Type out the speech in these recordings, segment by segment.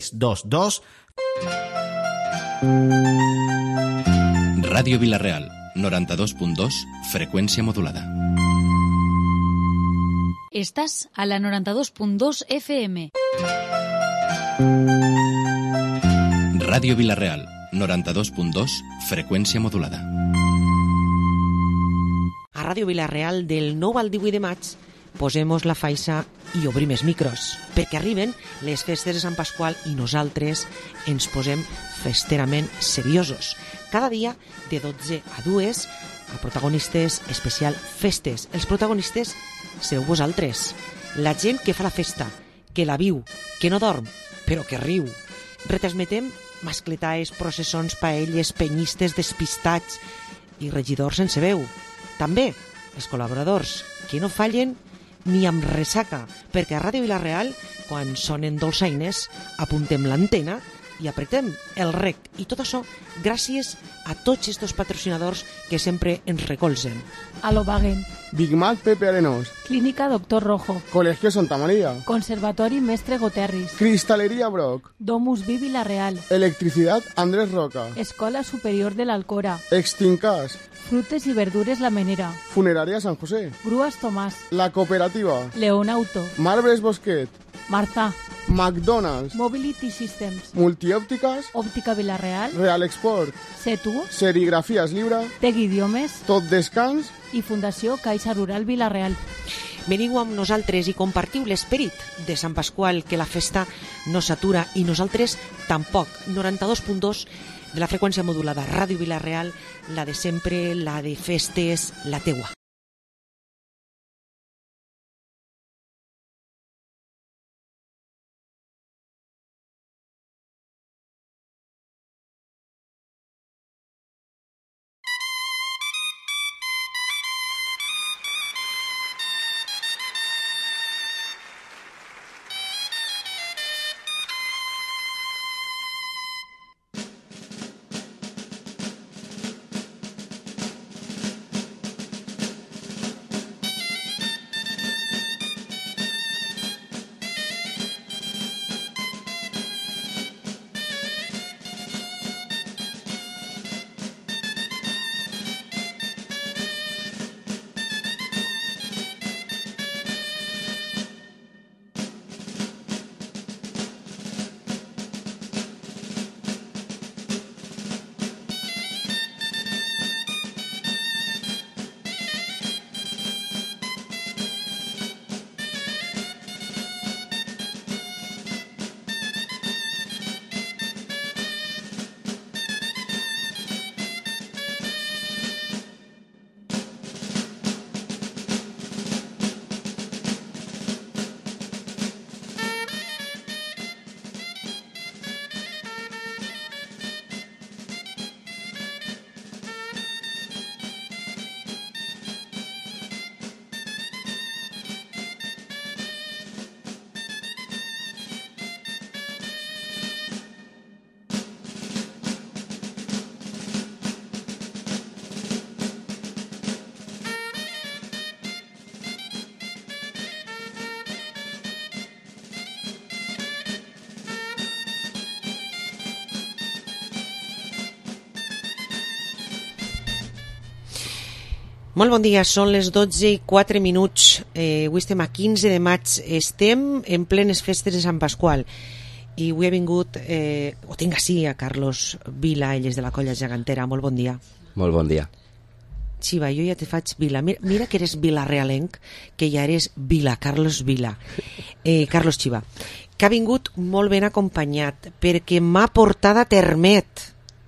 22. Ràdio Vila-real, 92.2, freqüència modulada. Estàs a la 92.2 FM. Ràdio Vila-real, 92.2, freqüència modulada. A Ràdio Vila-real, del 9 al 18 de maig, posemos la faixa i obrim els micros, perquè arriben les festes de Sant Pasqual i nosaltres ens posem festerament seriosos. Cada dia, de 12 a 2, a protagonistes especial festes. Els protagonistes sereu vosaltres, la gent que fa la festa, que la viu, que no dorm, però que riu. Retransmetem mascletaes, processons, paelles, penyistes, despistats i regidors sense veu. També els col·laboradors, que no fallen ni amb ressaca, perquè a Ràdio Vila-real, quan sonen dolçaines, apuntem l'antena i apretem el rec. I tot això gràcies a tots estos patrocinadors que sempre ens recolzen. Alobagen, Big Mac Pepe Arenos, Clínica Doctor Rojo, Colegio Santa María, Conservatori Mestre Goterris, Cristalería Brock, Domus Vi Vila-real, Electricidad Andrés Roca, Escola Superior de l'Alcora, Extincas, Frutes i Verdures La Menera, Funeraria San José, Grúas Tomàs, La Cooperativa, Leonauto, Marbres Bosquet, Martà, McDonald's, Mobility Systems, Multiòptiques, Òptica Vila-real, Real Export, Setu, Serigrafies Llibre, Tec Idiomes Tot Descans i Fundació Caixa Rural Vila-real. Veniu amb nosaltres i compartiu l'esperit de Sant Pasqual, que la festa no s'atura i nosaltres tampoc. 92.2 de la freqüència modulada, Ràdio Vila-real, la de sempre, la de festes, la teua. Molt bon dia, són les 12:04. Avui estem a 15 de maig, estem en plenes festes de Sant Pasqual i avui he vingut, ho tinc així, a Carlos Vila, ell és de la Colla Gegantera. Molt bon dia. Molt bon dia. Xiva, jo ja te faig Vila. Mira que eres vilarealenc, que ja eres Vila, Carlos Vila. Carlos Xiva, que ha vingut molt ben acompanyat perquè m'ha portat a Termet.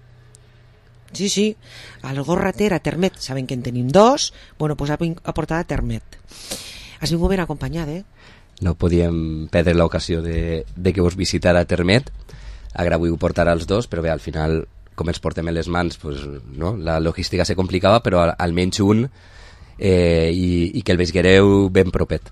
Sí, al Gorrater, a Termet. Saben que en tenim dos. Bueno, pues ha portat a Termet. Has vingut ben acompanyat, No podíem perdre l'ocasió de que vos visitara a Termet. Ara avui ho portarà els dos, però bé, al final, com ens portem en les mans, pues, no? La logística se complicava, però almenys un, i que el veiguereu ben propet.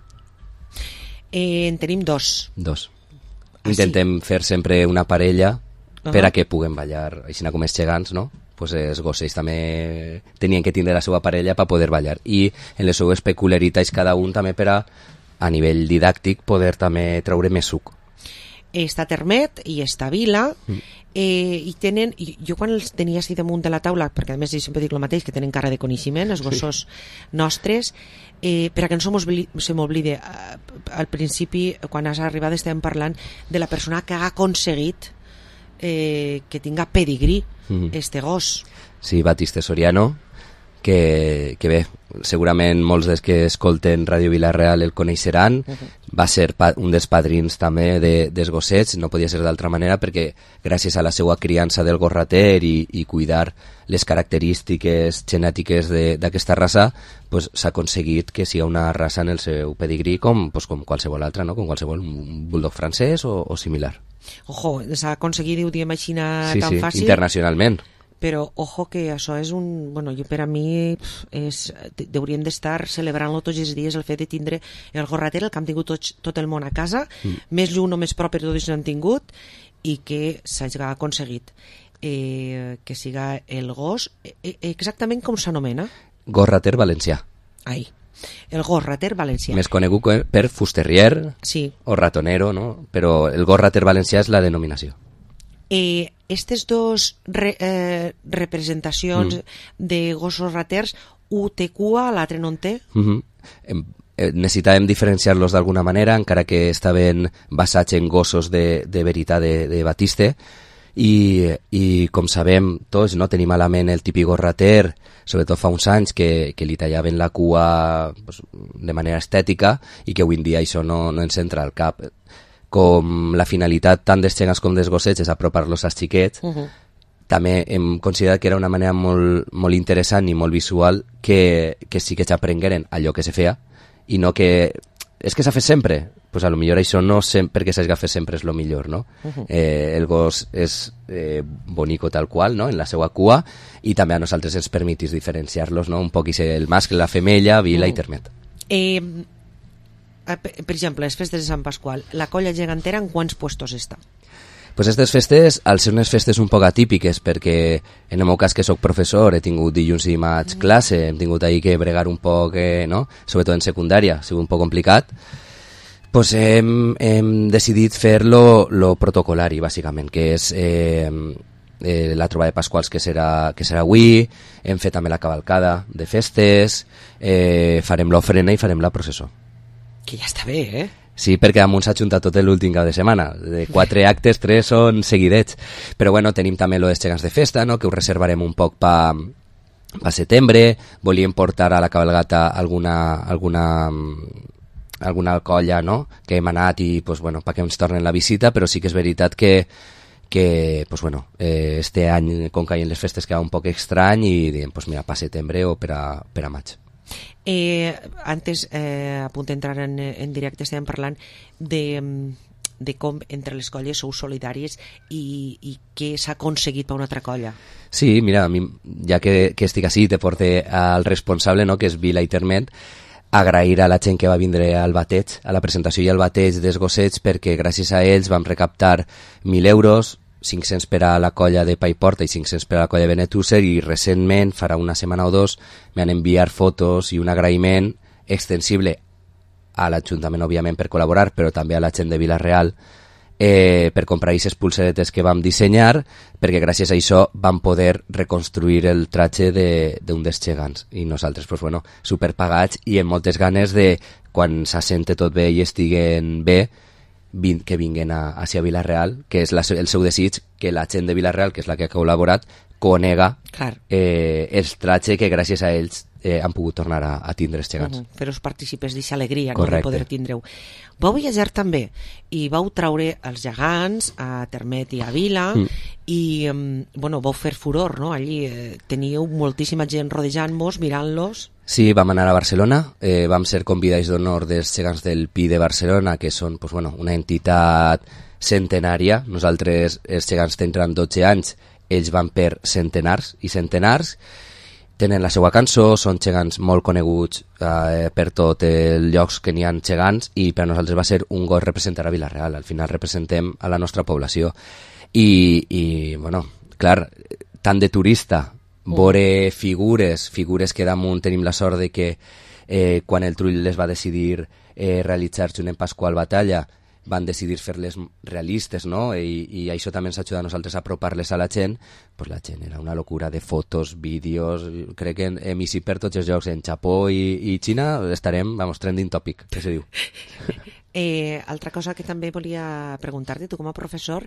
En tenim dos. Intentem fer sempre una parella per a que puguem ballar, així com els gegants, no? Pues els gossells també tenien que tindre la seva parella per poder ballar, i en les seues peculiaritats cada un també per a nivell didàctic poder també treure més suc. està Termet i està Vila, i tenen, jo quan els tenia així damunt de la taula, perquè a més jo sempre dic el mateix, que tenen cara de coneixement, els gossos nostres, per a que no se m'oblide, al principi, quan has arribat, estàvem parlant de la persona que ha aconseguit que tinga pedigrí este gos. Sí, Batiste Soriano, que bé, segurament molts dels que escolten Ràdio Vila-real el coneixeran. Va ser un dels padrins també dels gossets, no podia ser d'altra manera, perquè gràcies a la seva criança del gos rater i cuidar les característiques genètiques d'aquesta raça, pues, s'ha aconseguit que sigui una raça en el seu pedigrí com qualsevol altra, no? Com qualsevol un bulldog francès o similar. Ojo, s'ha aconseguit, ho diem així tan fàcil. Sí, internacionalment. Però, ojo, que això és un... Bueno, jo per a mi hauríem d'estar celebrant-lo tots els dies, el fet de tindre el gos rater, el que hem tingut tot el món a casa, més lluny o més prop, però tots l'han tingut, i que s'hagi aconseguit que siga el gos, exactament com s'anomena? Gos rater valencià. Ai, el gos rater valencià. Més conegut per fusterrier o ratonero, no? Però el gos rater valencià és la denominació. Estes dos representacions de gossos raters, un té cua, l'altre no en té? Necessitàvem diferenciar-los d'alguna manera, encara que estaven basats en gossos de veritat de Batiste, i com sabem tots, no tenim a la ment el típic gos rater, sobretot fa uns anys que li tallaven la cua de manera estètica, i que avui en dia això no ens entra al cap. Com la finalitat tant dels gegants com dels gossets és apropar-los als xiquets, també hem considerat que era una manera molt interessant i molt visual que sí que s'aprengueren allò que se feia, i no que... És que s'ha fet sempre, pues a lo millor això no sempre que s'hagi fet sempre és lo millor, no? El gos és bonico tal qual, no? En la seva cua, i també a nosaltres ens permetís diferenciar-los, no? Un poc el mascle, la femella, Vila i Termet. Per exemple, les festes de Sant Pasqual, la colla gegantera en quants puestos està? Pues aquestes festes, al ser unes festes un poc atípiques, perquè en el meu cas que sóc professor, he tingut dilluns i dimarts classe, hem tingut ahí que bregar un poc, no? Sobretot en secundària, ha sigut un poc complicat, pues hem decidit fer lo protocolari, bàsicament, que és la trobada de Pasquals que serà avui, hem fet també la cavalcada de festes, farem l'ofrena i farem la processó. Que ja està bé, eh? Sí, perquè damunt s'ha juntat tot l'últim cap de setmana. De 4 actes, 3 són seguidets. Però bueno, tenim també los gegants de festa, no? Que ho reservarem un poc pa setembre. Volíem portar a la cabalgata alguna colla, no? Que hem anat i, pues, bueno, perquè ens tornen la visita, però sí que és veritat que pues, bueno, este any, com que hi ha les festes, queda un poc estrany i diem, pues, mira, pa setembre o per a maig. Antes, a punt d'entrar en directe, estàvem parlant de com entre les colles sou solidàries i què s'ha aconseguit per una altra colla. Sí, mira, a mi, ja que estic així, te porte al responsable, no?, que és Vila i Termet, agrair a la gent que va vindre al bateig, a la presentació i al bateig dels gossets, perquè gràcies a ells vam recaptar 1.000 euros, 500 per a la colla de Paiporta i 500 per a la colla de Benetússer, i recentment, farà una setmana o dos, m'han enviat fotos i un agraïment extensible a l'Ajuntament, òbviament, per col·laborar, però també a la gent de Vila-real, per comprar aquestes pulseretes que vam dissenyar, perquè gràcies a això vam poder reconstruir el tratge d'un dels gegants. I nosaltres, pues, bueno, superpagats i amb moltes ganes de, quan s'assente tot bé i estiguen bé, que vinguen a Vila-real, que és el seu desig, que la gent de Vila-real, que és la que ha col·laborat, conega el tratge que gràcies a ells han pogut tornar a tindre els gegants. Fer-vos participes d'aquesta alegria, no, de poder tindre-ho. Vau viatjar també i vau traure els gegants a Termet i a Vila i bueno, vau fer furor, no? Allí teníeu moltíssima gent rodejant-vos, mirant-los. Sí, vam anar a Barcelona, vam ser convidats d'honor dels gegants del Pi de Barcelona, que són, pues, bueno, una entitat centenària. Nosaltres, els gegants tindran 12 anys, ells van per centenars i centenars, tenen la seva cançó, són gegants molt coneguts per tot els llocs que n'hi ha gegants, i per a nosaltres va ser un goig representar a Vila-real. Al final representem a la nostra població i bueno, clar, tant de turista, veure figures que damunt tenim la sort de que quan el Trull les va decidir realitzar-se en Pasqual Batalla, van decidir fer-les realistes, no? I això també ens ajuda a nosaltres a apropar-les a la gent. Pues la gent era una locura de fotos, vídeos, crec que hem eixit per tots els llocs, en Japó i Xina estarem, trending topic, que se diu. Altra cosa que també volia preguntar-te, tu com a professor,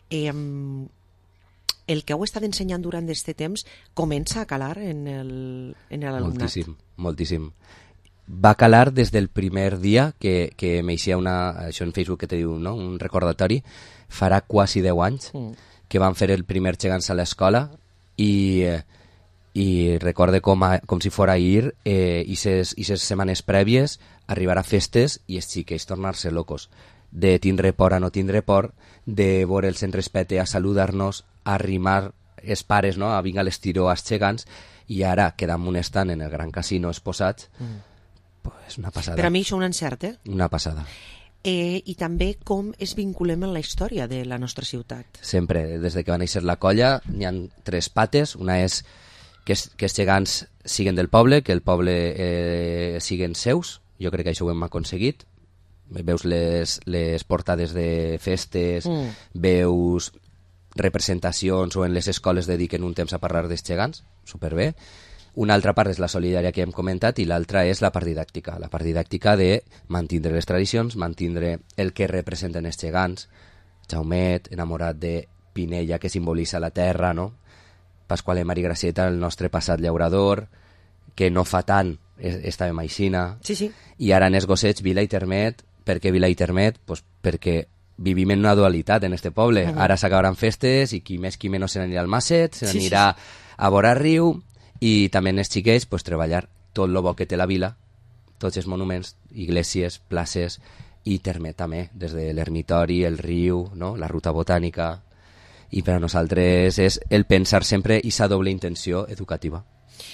el que heu estat ensenyant durant aquest temps comença a calar en l'alumnat? Moltíssim. Va calar des del primer dia que m'eixia això en Facebook que te diu, no? Un recordatori, farà quasi 10 anys que van fer el primer Gegants a l'escola i recorde com si fora ahir i ses setmanes prèvies arribar a festes i els xiquets tornar-se locos, de tindre por a no tindre por, de veure el centre respecte a saludar-nos, a arrimar els pares, no? A vinga l'estiró als Gegants, i ara quedam un estant en el Gran Casino exposats. Pues una passada. Per a mi això un encert, Una passada. I també com es vinculem en la història de la nostra ciutat. Sempre, des de que va néixer la colla, n'hi ha 3 pates. Una és que els Gegants siguen del poble, que el poble siguen seus. Jo crec que això ho hem aconseguit. Veus les portades de festes, veus representacions o en les escoles dediquen un temps a parlar dels Gegants, superbé. Una altra part és la solidària que hem comentat i l'altra és la part didàctica. La part didàctica de mantindre les tradicions, mantindre el que representen els Gegants. Jaumet, enamorat de Pinella, que simbolitza la terra, no? Pasqual Mar i Gracieta, el nostre passat llaurador, que no fa tant estàvem a Aixina. Sí. I ara en els gossets, Vila i Termet. Per què Vila i Termet? Pues perquè vivim en una dualitat en este poble. Ara s'acabaran festes i qui més qui menys se n'anirà al Masset, se n'anirà a vora riu, i també en els xiquets pues, treballar tot el bo que té la vila, tots els monuments, iglesias, places, i Termet també, des de l'ermitori, el riu, no? La ruta botànica, i per a nosaltres és el pensar sempre i sa doble intenció educativa.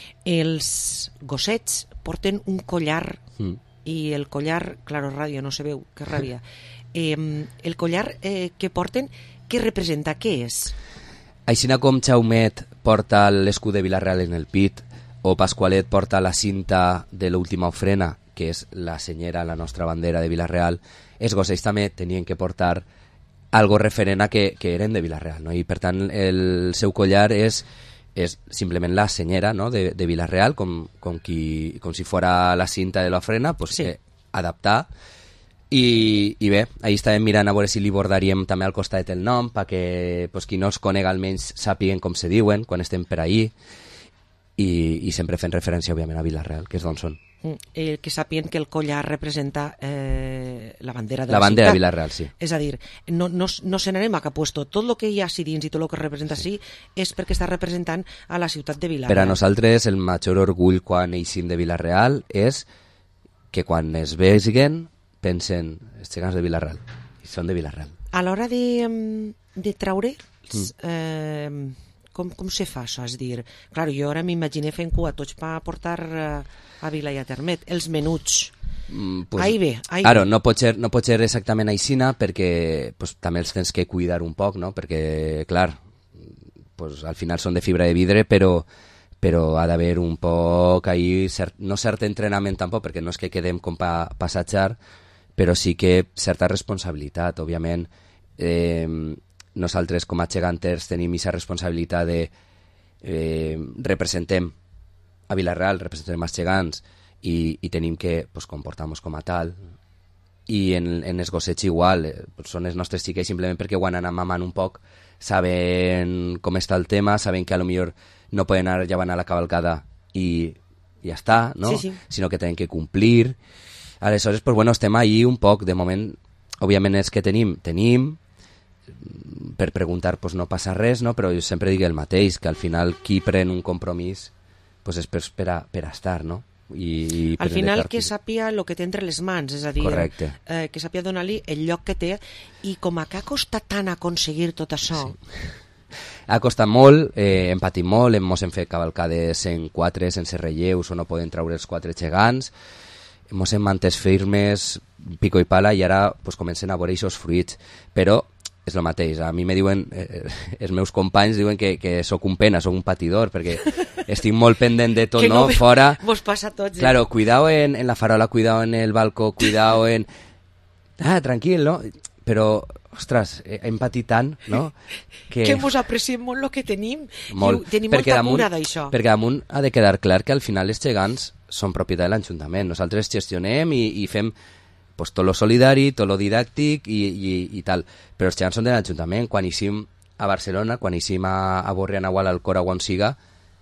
Els gossets porten un collar i el collar, claro, ràdio, no se veu, que ràbia. El collar que porten, què representa? Què és? Aixina com Jaumet porta l'escut de Vila-real en el pit, o Pasqualet porta la cinta de l'última ofrena, que és la senyera, la nostra bandera de Vila-real, els gossets també tenien que portar algo referent a que eren de Vila-real, no? I per tant el seu collar és simplement la senyera, no? de Vila-real, com si fora la cinta de l'ofrena, pues, sí. Adaptar. I bé, ahí estàvem mirant a veure si li bordaríem també al costat el nom perquè pues, qui no els conega almenys sàpiguen com se diuen quan estem per ahí i sempre fent referència òbviament a Vila-real, que és d'on són. Que sàpiguen que el collar representa la bandera de la la bandera ciutat. de Vila-real, sí. És a dir, no se n'anem a cap puesto. Tot el que hi ha així dins i tot el que representa així és perquè està representant a la ciutat de Vila-real. Per a nosaltres el major orgull quan eixim de Vila-real és que quan es veguen pensen els Gegants de Vila-real i són de Vila-real. A l'hora de traure com se fa això? És dir, clar, jo ara m'imagine fent cua tots per portar a Vila i a Termet, els menuts. Pues, ahí ve. Claro, no pot ser exactament aixina perquè pues, també els tens que cuidar un poc, no? Perquè, clar, pues, al final són de fibra de vidre, però ha d'haver un poc ahí, no cert entrenament tampoc, perquè no és que quedem com passatjar, però sí que certa responsabilitat, òbviament. Nosaltres com a geganters tenim aquesta responsabilitat de representem a Vila-real, representem els gegants i tenim que pues, comportar-nos com a tal, i en els gossets igual, són els nostres xiquets simplement perquè ho han anat mamant un poc, saben com està el tema, saben que a lo millor no poden anar llevant a la cavalcada i ja està, no? Sí. Sinó que tenen que complir. Aleshores, pues bueno, estem ahí un poc, de moment, òbviament és que tenim, per preguntar pues no passa res, no? Però jo sempre dic el mateix, que al final qui pren un compromís pues és per a estar, no? I al final que sàpia el que té entre les mans, és a dir, que sàpia donar-li el lloc que té, i com a que ha costat tant aconseguir tot això. Sí. Ha costat molt, hem patit molt, hem fet cavalcades en 4 sense relleus o no poden traure els 4 gegants, hem mantès firmes, pico i pala, i ara pues, comencen a veure aquests fruits, però és el mateix, a mi me diuen, els meus companys diuen que sóc un pena, sóc un patidor, perquè estic molt pendent de tot, no? Fora. Vos passa a tots. Claro, cuidado en la farola, cuidado en el balcó, cuidado en... tranquil, no? però ostres, hem patit tant, no? Que mos apreciem molt el que tenim. Molt. I tenim molta cura d'això. Perquè damunt ha de quedar clar que al final els gegants són propietat de l'Ajuntament. Nosaltres gestionem i fem pues, tot lo solidari, tot lo didàctic i tal. Però els gegants són de l'Ajuntament. Quan eixim a Barcelona, quan eixim a Borriana o a l'Alcora o on siga,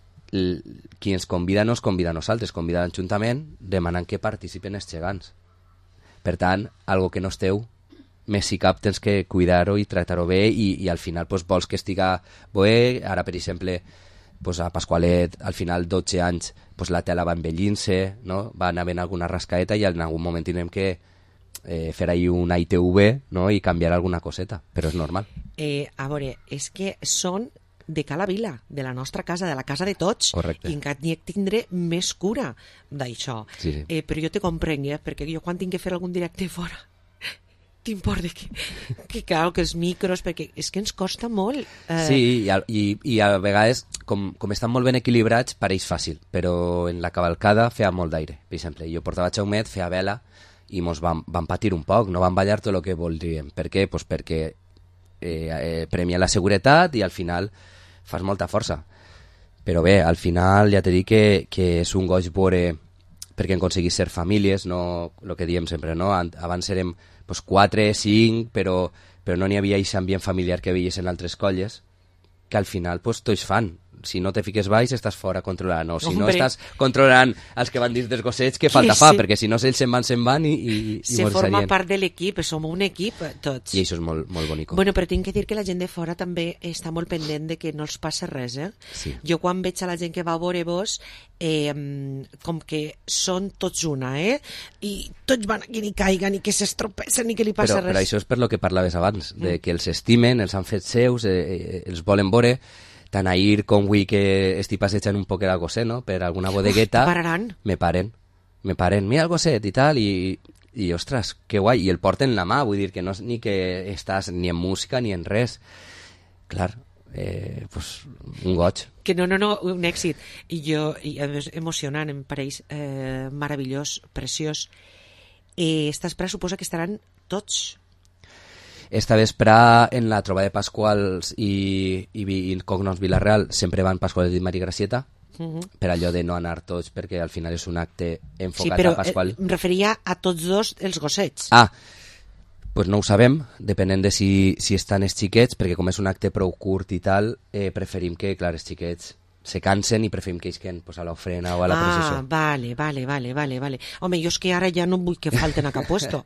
qui ens convida no ens convida a nosaltres, convida a l'Ajuntament demanant que participen els gegants. Per tant, algo que no esteu, més si cap tens que cuidar-ho i tractar-ho bé i al final pues, vols que estiga bé. Ara, per exemple, pues, a Pasqualet, al final 12 anys, pues, la tela va envellint-se, no? Va anar havent alguna rascaeta i en algun moment tindrem que fer ahí una ITV, no? I canviar alguna coseta, però és normal. A veure, és que són de Cala Vila, de la nostra casa, de la casa de tots. Correcte. I encara n'hi tindré més cura d'això. Sí. Però jo te comprenc, perquè jo quan tinc que fer algun directe fora t'importa que clar, que els micros, perquè és que ens costa molt. Sí, i a vegades, com estan molt ben equilibrats, pareix fàcil, però en la cavalcada feia molt d'aire. Per exemple, jo portava Jaumet, feia vela, i mos vam patir un poc, no vam ballar tot el que voldríem. Per què? Pues perquè premia la seguretat i al final fas molta força. Però bé, al final ja t'he dit que és un goig veure, perquè hem aconseguit ser famílies, no el que diem sempre, no? Abans érem pues, 4, 5, però no n'hi havia aquest ambient familiar que veies en altres colles, que al final pues, tots fan. Si no te fiques baix, estàs fora controlant. O si no estàs controlant els que van dins dels gossets, que falta fa, perquè si no ells se'n van i se forma part de l'equip, som un equip tots. I això és molt, molt bonic. Bueno, però tinc que dir que la gent de fora també està molt pendent de que no els passa res, Sí. Jo quan veig a la gent que va a veure vos, com que són tots una, i tots van que ni caiguen, ni que s'estropessen, ni que li passa res. Però això és per lo que parlaves abans, de que els estimen, els han fet seus, els volen veure. Tant ahir com avui que estic passejant un poc el gosset, no? Per alguna bodegueta. Me paren. Mira el gosset i tal, i ostres, que guai. I el porten en la mà, vull dir que no és ni que estàs ni en música ni en res. Clar, pues, un goig. Que no, un èxit. I emocionant, em pareix meravellós, preciós. Esta espera suposa que estaran tots. Esta vespre en la trobada de Pasquals i Cognos Vilareal sempre van Pasqual i Maria Gracieta, per allò de no anar tots, perquè al final és un acte enfocat a Pasqual. Em referia a tots dos els gossets. Pues no ho sabem, depenent de si estan els xiquets, perquè com és un acte prou curt i tal, preferim que, clar, els xiquets se cansen i preferim que isquen pues, a l'ofrena o a la processió. Vale. Home, jo és que ara ja no vull que falten a cap puesto.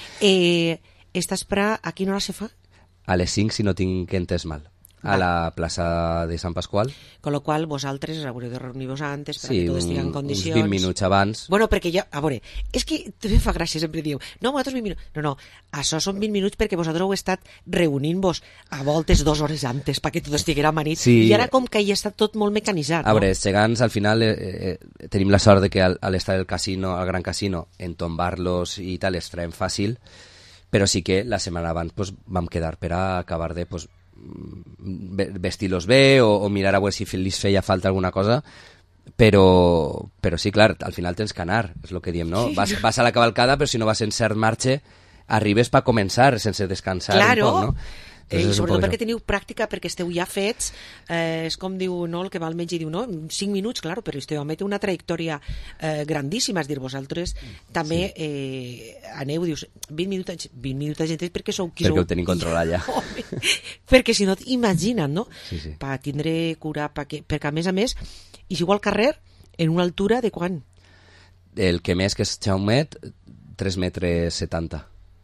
Esta espera, a quina hora se fa? A les 5, si no tinc entès mal. A la plaça de Sant Pasqual. Con lo qual, vosaltres haureu de reunir-vos antes perquè tot estigui en condicions. Sí, uns 20 minuts abans. Bueno, perquè ja, a veure, és que també fa gràcia, sempre diu, no, vosaltres 20 minuts. No, això són 20 minuts perquè vosaltres heu estat reunint-vos a voltes 2 hores antes perquè tot estiguera amanit. Sí. I ara com que ja està tot molt mecanitzat. A veure, els gegants, al final, tenim la sort de que a l'estar al casino, al gran casino, entombar-los i tal, es traiem fàcil, però sí que la setmana abans pues, vam quedar per a acabar de pues, vestir-los bé o mirar a veure si li feia falta alguna cosa, però sí, clar, al final tens que anar, és el que diem, no? Vas a la cavalcada, però si no vas en cert marxa, arribes per començar sense descansar un poc, no? I sobretot perquè teniu pràctica, perquè esteu ja fets, és com diu el que va al metge i diu, 5 minuts, clar, però este home té una trajectòria grandíssima, és dir, vosaltres també aneu, dius, 20 minuts gent perquè sou qui sou. Perquè ho tenim controlat ja. Perquè si no, imagina't, no? Sí. Per tindre cura, perquè a més, i si al carrer, en una altura de quan? El que més, que és Jaumet, 3,70 metres.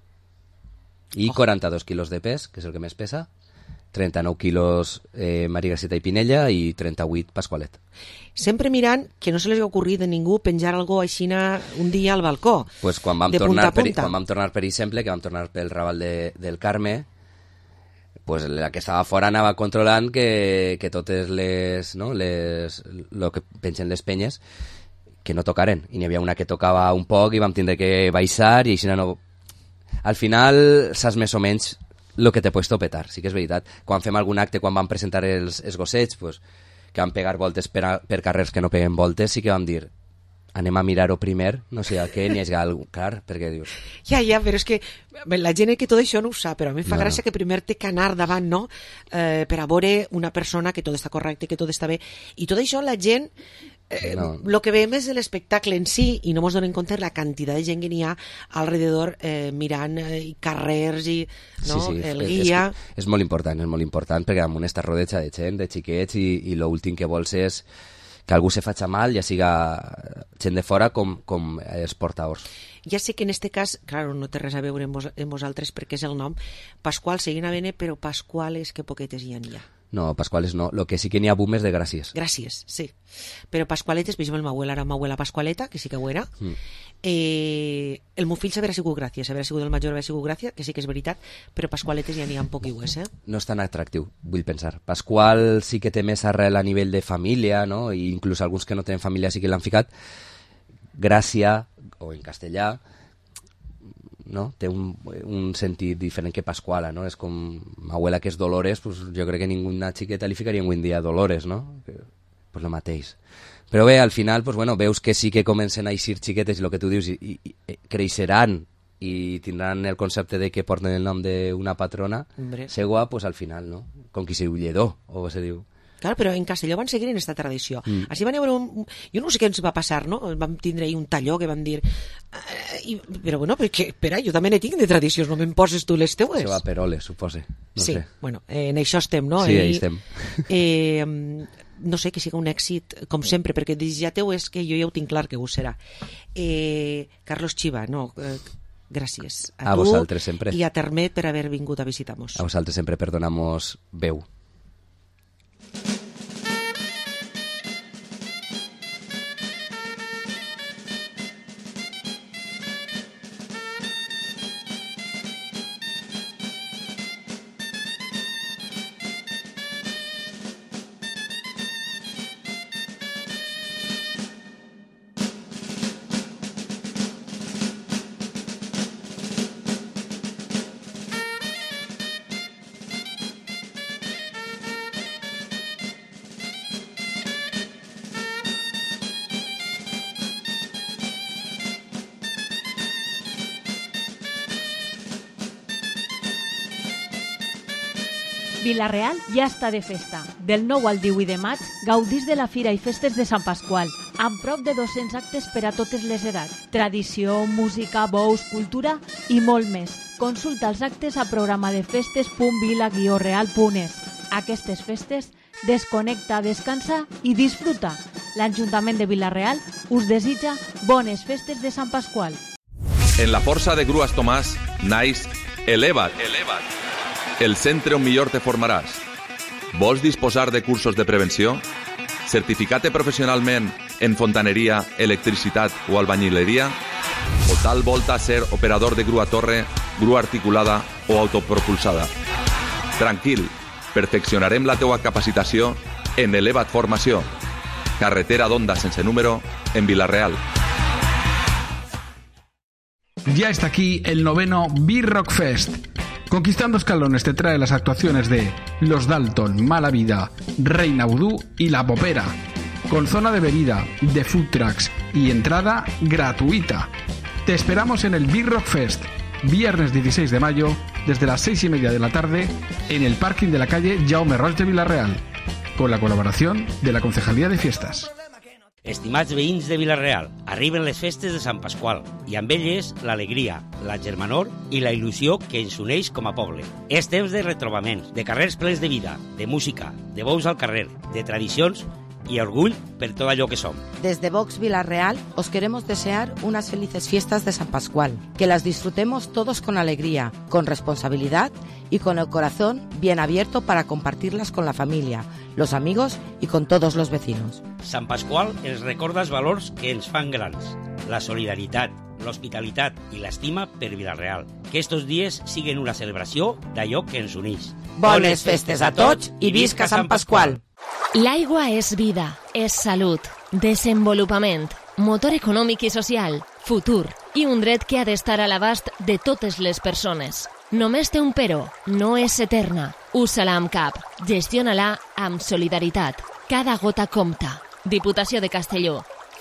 I 42 quilos de pes, que és el que més pesa, 39 quilos Maria Gracieta i Pinella i 38 Pasqualet. Sempre mirant que no se les ha ocorrit a ningú penjar algo així un dia al balcó. Pues quan vam tornar per exemple, que vam tornar pel Raval del Carme, pues la que estava fora anava controlant que totes les, no, lo que pengen les penyes que no tocaren, i n'hi havia una que tocava un poc i vam tindre que baixar i així no. Al final saps més o menys el que te puedes topetar, sí que és veritat. Quan fem algun acte, quan vam presentar els gossets, pues, que van pegar voltes per carrers que no peguen voltes, sí que vam dir anem a mirar-ho primer, no sé a què, ni és algú, clar, perquè dius... Ja, però és que la gent que tot això no ho sap, però a mi em fa gràcia que primer té que anar davant, no?, per a veure una persona que tot està correcte, que tot està bé, i tot això la gent... Lo que veiem és l'espectacle en si i no ens donem compte la quantitat de gent que n'hi ha alrededor mirant carrers i el guia... És molt important perquè damunt està rodeja de gent, de xiquets i l'últim que vols és que algú se faci mal, ja siga gent de fora com els portadors. Ja sé que en este cas, claro, no té res a veure amb vosaltres perquè és el nom, Pasqual seguint a bene, però Pasquales que poquetes hi ha. No, Pasquales no. Lo que sí que n'hi ha boom és de Gràcies. Gràcies, sí. Però Pasqualetes, per exemple, el meu abuela era m'abuela Pasqualeta, que sí que ho era. El meu fill s'haurà sigut Gràcies, s'haurà sigut el major, s'haurà sigut Gràcia, que sí que és veritat, però Pasqualetes ja n'hi ha un poc igues, No és tan atractiu, vull pensar. Pasqual sí que té més arrel a nivell de família, no? I inclús alguns que no tenen família sí que l'han ficat. Gràcia, o en castellà, no? Té un sentit diferent que Pasquala, no? És com abuela que és Dolores, pues jo crec que ninguna xiqueta li ficaria avui en dia Dolores, no? Pues lo mateix. Però bé, al final, pues bueno, veus que sí que comencen a eixir xiquetes i el que tu dius, i creixeran i tindran el concepte de que porten el nom d'una patrona seua, pues al final, no? Com qui se diu Lledó, o se diu... Clar, però en Castelló van seguir en aquesta tradició. Així van haver jo no sé què ens va passar, no? Vam tindre ahir un talló que van dir... Però bueno, perquè, espera, jo també ne tinc de tradicions, no me'n poses tu les teues? Se va Perole, supose. No sí, sé. Bueno, en això estem, no? Sí, ahí estem. No sé, que siga un èxit, com sempre, perquè ja teu és que jo ja ho tinc clar que ho serà. Carlos Chiva, no... Gràcies a tu vosaltres sempre. I a Termet per haver vingut a visitar-nos. A vosaltres sempre per donar-nos veu. Vila-real ja està de festa. Del 9 al 18 de maig gaudís de la Fira i Festes de Sant Pasqual, amb prop de 200 actes per a totes les edats. Tradició, música, bous, cultura i molt més. Consulta els actes a programadefestes.vila-real.es. Aquestes festes, desconnecta, descansa i disfruta. L'Ajuntament de Vila-real us desitja bones festes de Sant Pasqual. En la força de Grues Tomàs naix Eleva't. El centre on millor te formaràs. Vols disposar de cursos de prevenció? Certificat professionalment en fontaneria, electricitat o albañileria? O tal volta ser operador de grua torre, grua articulada o autopropulsada? Tranquil, perfeccionarem la teua capacitació en Eleva't Formació. Carretera d'Onda sense número en Vila-real. Ya está aquí el 9º B-Rock Fest. Conquistando escalones te trae las actuaciones de Los Dalton, Mala Vida, Reina Vudú y La Popera, con zona de bebida, de food trucks y entrada gratuita. Te esperamos en el B-Rock Fest, viernes 16 de mayo, desde las 6:30 de la tarde, en el parking de la calle Jaume Roig de Vila-real, con la colaboración de la Concejalía de Fiestas. Estimats veïns de Vila-real, arriben les festes de Sant Pasqual i amb elles l'alegria, la germanor i la il·lusió que ens uneix com a poble. És temps de retrobaments, de carrers plens de vida, de música, de bous al carrer, de tradicions y orgull per todo allò que som. Desde Vox Vila-real os queremos desear unas felices fiestas de San Pascual, que las disfrutemos todos con alegría, con responsabilidad y con el corazón bien abierto para compartirlas con la familia, los amigos y con todos los vecinos. Sant Pasqual ens recorda els valors que ens fan grans, la solidaritat, l'hospitalitat i l'estima per Vila-real. Que estos dies siguen una celebració d'allò que ens uneix. Bones festes a tots i visca Sant Pasqual! L'aigua és vida, és salut, desenvolupament, motor econòmic i social, futur i un dret que ha d'estar a l'abast de totes les persones. Només té un però, no és eterna. Usa-la amb cap, gestiona-la amb solidaritat. Cada gota compta. Diputació de Castelló.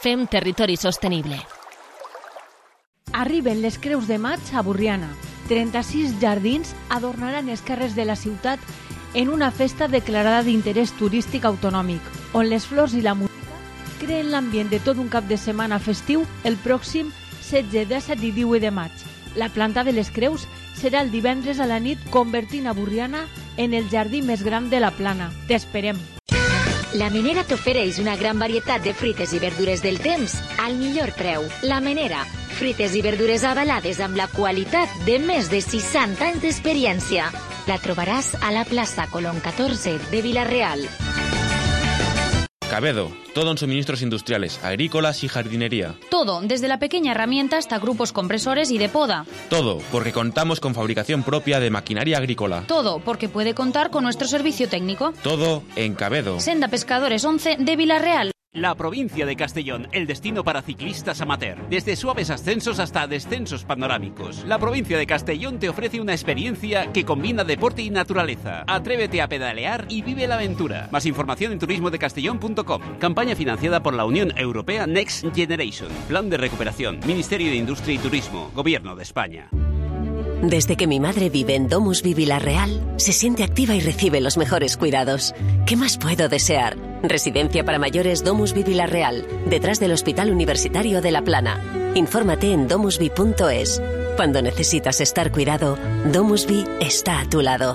Fem territori sostenible. Arriben les Creus de Maig a Borriana. 36 jardins adornaran els carrers de la ciutat en una festa declarada d'interès turístic autonòmic, on les flors i la música creen l'ambient de tot un cap de setmana festiu el pròxim 16, 17 i 18 de maig. La planta de les Creus serà el divendres a la nit, convertint a Borriana en el jardí més gran de la Plana. T'esperem! La Menera t'ofereix una gran varietat de fruites i verdures del temps al millor preu. La Menera, fruites i verdures avalades amb la qualitat de més de 60 anys d'experiència. La trobaràs a la plaça Colón 14 de Vila-real. Cabedo, todo en suministros industriales, agrícolas y jardinería. Todo, desde la pequeña herramienta hasta grupos compresores y de poda. Todo, porque contamos con fabricación propia de maquinaria agrícola. Todo, porque puede contar con nuestro servicio técnico. Todo en Cabedo. Senda Pescadores 11 de Vila-real. La provincia de Castellón, el destino para ciclistas amateur. Desde suaves ascensos hasta descensos panorámicos. La provincia de Castellón te ofrece una experiencia que combina deporte y naturaleza. Atrévete a pedalear y vive la aventura. Más información en turismodecastellón.com. Campaña financiada por la Unión Europea Next Generation. Plan de recuperación. Ministerio de Industria y Turismo. Gobierno de España. Desde que mi madre vive en DomusVi Vila-real, se siente activa y recibe los mejores cuidados. ¿Qué más puedo desear? Residencia para mayores DomusVi Vila-real, detrás del Hospital Universitario de La Plana. Infórmate en domusvi.es. Cuando necesitas estar cuidado, DomusVi está a tu lado.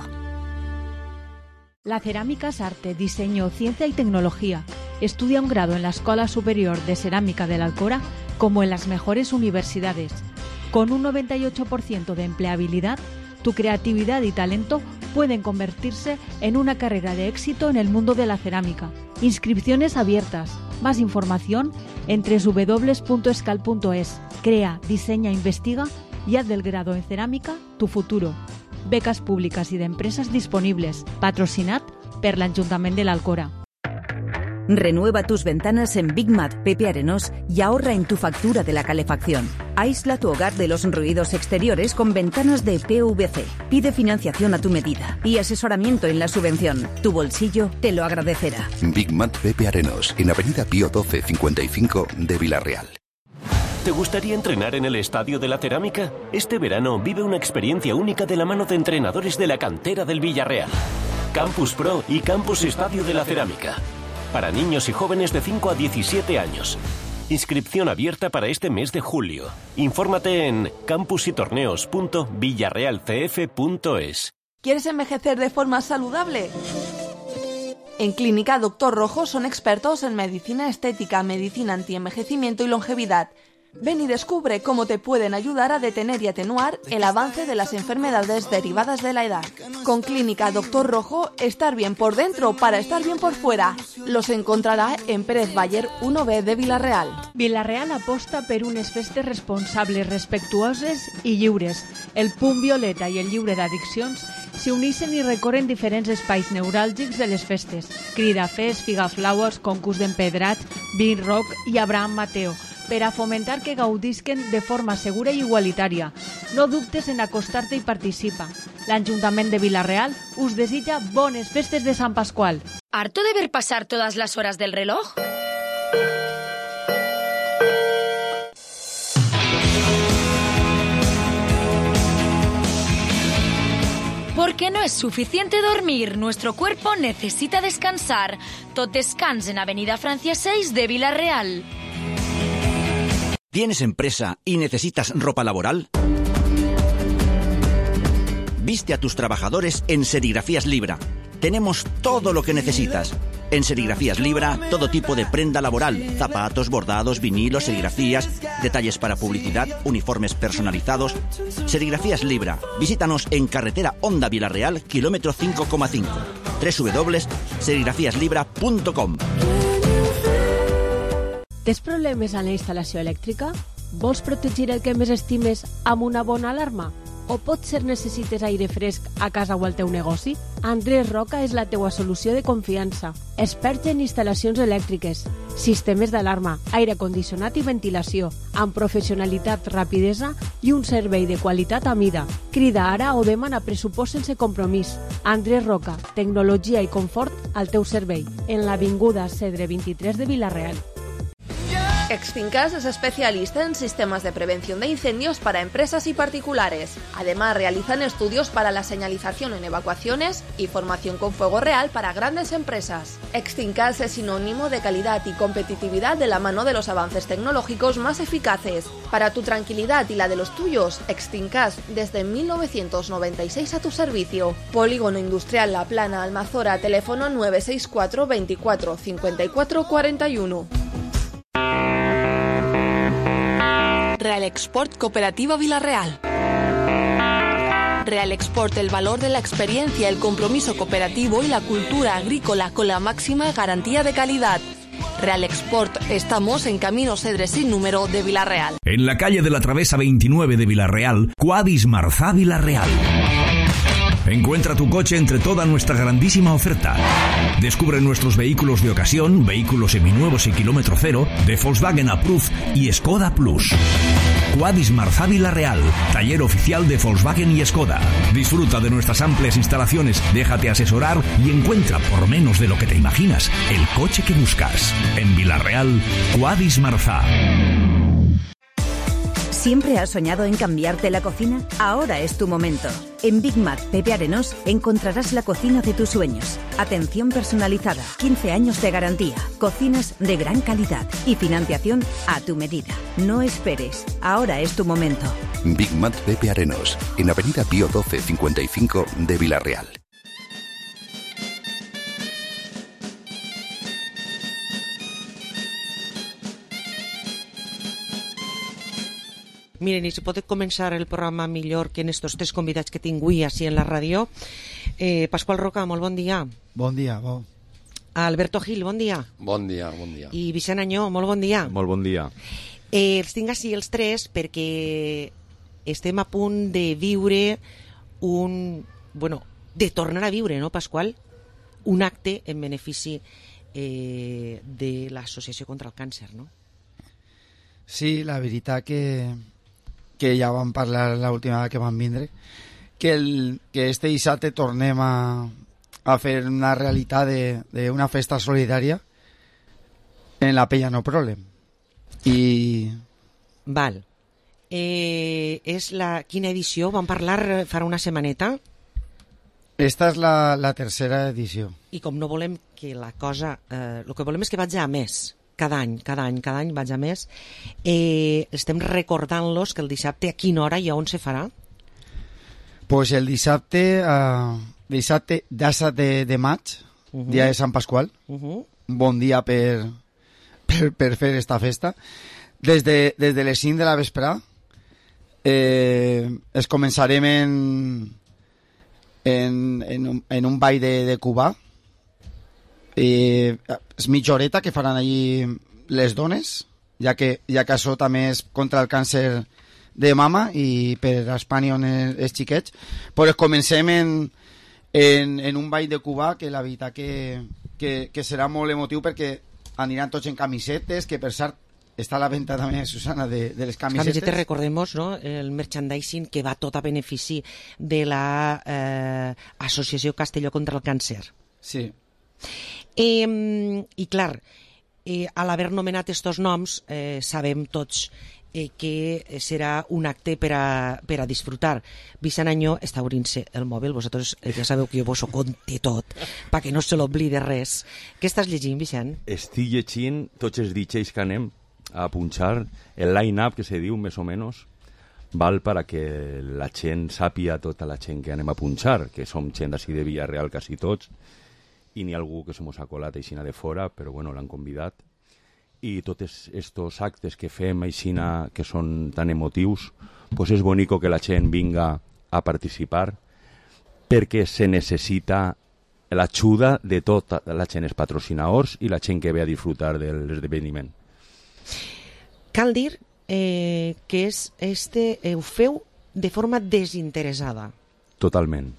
La cerámica es arte, diseño, ciencia y tecnología. Estudia un grado en la Escuela Superior de Cerámica de la Alcora como en las mejores universidades. Con un 98% de empleabilidad, tu creatividad y talento pueden convertirse en una carrera de éxito en el mundo de la cerámica. Inscripciones abiertas. Más información en www.escal.es. Crea, diseña, investiga y haz del grado en cerámica tu futuro. Becas públicas y de empresas disponibles. Patrocinat per l'Ajuntament de l'Alcora. Renueva tus ventanas en Big Mat Pepe Arenós y ahorra en tu factura de la calefacción. Aísla tu hogar de los ruidos exteriores con ventanas de PVC. Pide financiación a tu medida y asesoramiento en la subvención. Tu bolsillo te lo agradecerá. Big Mat Pepe Arenós, en Avenida Pío 12 55 de Vila-real. ¿Te gustaría entrenar en el Estadio de la Cerámica? Este verano vive una experiencia única de la mano de entrenadores de la cantera del Villarreal. Campus Pro y Campus Estadio de la Cerámica. Para niños y jóvenes de 5 a 17 años. Inscripción abierta para este mes de julio. Infórmate en campusytorneos.villarrealcf.es. ¿Quieres envejecer de forma saludable? En Clínica Dr. Rojo son expertos en medicina estética, medicina antienvejecimiento y longevidad. Ven y descubre cómo te pueden ayudar a detener y atenuar el avance de las enfermedades derivadas de la edad. Con Clínica Dr. Rojo, estar bien por dentro para estar bien por fuera. Los encontrarà en Pérez Baller 1B de Vila-real. Vila-real aposta per unes festes responsables, respectuoses i lliures. El Punt Violeta i el Lliure d'Addiccions s'uneixen i recorren diferents espais neuràlgics de les festes. Cridafest, Figaflauers, concurs d'empedrats, Beat Rock i Abraham Mateo, per a fomentar que gaudisquen de forma segura i igualitària. No dubtes en acostar-te i participa. L'Ajuntament de Vila-real us desitja bones festes de Sant Pasqual. ¿Harto de ver pasar todas las horas del reloj? Porque no es suficiente dormir, nuestro cuerpo necesita descansar. Tot descans en Avenida Francia 6 de Vila-real. ¿Tienes empresa y necesitas ropa laboral? Viste a tus trabajadores en Serigrafías Libra. Tenemos todo lo que necesitas. En Serigrafías Libra, todo tipo de prenda laboral, zapatos, bordados, vinilos, serigrafías, detalles para publicidad, uniformes personalizados. Serigrafías Libra. Visítanos en carretera Honda Vila-real, kilómetro 5,5. www.serigrafíaslibra.com. Tens problemes en la instal·lació elèctrica? Vols protegir el que més estimes amb una bona alarma? O potser necessites aire fresc a casa o al teu negoci? Andrés Roca és la teua solució de confiança. Expert en instal·lacions elèctriques, sistemes d'alarma, aire condicionat i ventilació, amb professionalitat, rapidesa i un servei de qualitat a mida. Crida ara o demana pressupost sense compromís. Andrés Roca, tecnologia i confort al teu servei, en l'avinguda Cedre 23 de Vila-real. Extincas es especialista en sistemas de prevención de incendios para empresas y particulares. Además, realizan estudios para la señalización en evacuaciones y formación con fuego real para grandes empresas. Extincas es sinónimo de calidad y competitividad de la mano de los avances tecnológicos más eficaces. Para tu tranquilidad y la de los tuyos, Extincas desde 1996 a tu servicio. Polígono Industrial La Plana, Almazora, teléfono 964 24 54 41. Real Export Cooperativa Vila-real. Real Export, el valor de la experiencia, el compromiso cooperativo y la cultura agrícola con la máxima garantía de calidad. Real Export, estamos en Camino Cedres sin número de Vila-real. En la calle de la Travesa 29 de Vila-real, Quadis Marzá Vila-real. Encuentra tu coche entre toda nuestra grandísima oferta. Descubre nuestros vehículos de ocasión, vehículos seminuevos y kilómetro cero, de Volkswagen Approved y Skoda Plus. Quadis Marzá Vila-real, taller oficial de Volkswagen y Skoda. Disfruta de nuestras amplias instalaciones, déjate asesorar y encuentra, por menos de lo que te imaginas, el coche que buscas. En Vila-real, Quadis Marzá. ¿Siempre has soñado en cambiarte la cocina? Ahora es tu momento. En Big Mac Pepe Arenós encontrarás la cocina de tus sueños. Atención personalizada, 15 años de garantía, cocinas de gran calidad y financiación a tu medida. No esperes, ahora es tu momento. Big Mac Pepe Arenós, en Avenida Pío 12 55 de Vila-real. Miren, i si pot començar el programa millor que en estos tres convidats que tinc avui així en la ràdio. Pasqual Roca, molt bon dia. Bon dia, bo. Alberto Gil, bon dia. Bon dia, bon dia. I Vicent Anyó, molt bon dia. Molt bon dia. Els tinc així els tres perquè estem a punt de viure de tornar a viure, no, Pasqual? Un acte en benefici de l'Associació contra el Càncer, no? Sí, la veritat que ja vam parlar l'última vegada que vam vindre, que este dissabte tornem a fer una realitat d'una festa solidària en la Pella No Problem. Val. És quina edició? Vam parlar farà una setmaneta? Esta és la tercera edició. I com no volem que la cosa... el que volem és que vagi a més. Cada any vaig a més. Estem recordant-los que el dissabte a quina hora i a on se farà? Pues el dissabte 17 de maig, dia de Sant Pasqual. Bon dia per fer esta festa. Des de les 5 de la vesprada es començarem en un ball de Cubà. És mitja horeta que faran allí les dones, ja que això també és contra el càncer de mama i per a Espanya on els xiquets. Però comencem en un ball de Cubà que la veritat que serà molt emotiu perquè aniran tots en camisetes, que per cert està a la venda també, Susana, de les camisetes. Camisetes, recordem-nos, no? El merchandising que va tot a benefici de l'Associació Castelló contra el Càncer. Sí. I clar, a l'haver nomenat estos noms sabem tots que serà un acte per a disfrutar. Vicent Anyó està obrint-se el mòbil, vosaltres ja sabeu que jo vos ho conté tot perquè no se l'oblide res. Què estàs llegint, Vicent? Estic llegint tots els DJs que anem a punxar, el line-up que se diu més o menys, val para que la gent sàpia, tota la gent que anem a punxar, que som gent d'ací de Vila-real quasi tots, i n'hi ha algú que se mos ha colat aixina de fora, però bueno, l'han convidat. I tots estos actes que fem aixina, que són tan emotius, pues és bonico que la gent vinga a participar, perquè se necessita l'ajuda de tota la gent, els patrocinadors i la gent que ve a disfrutar de l'esdeveniment. Cal dir que ho feu de forma desinteressada. Totalment.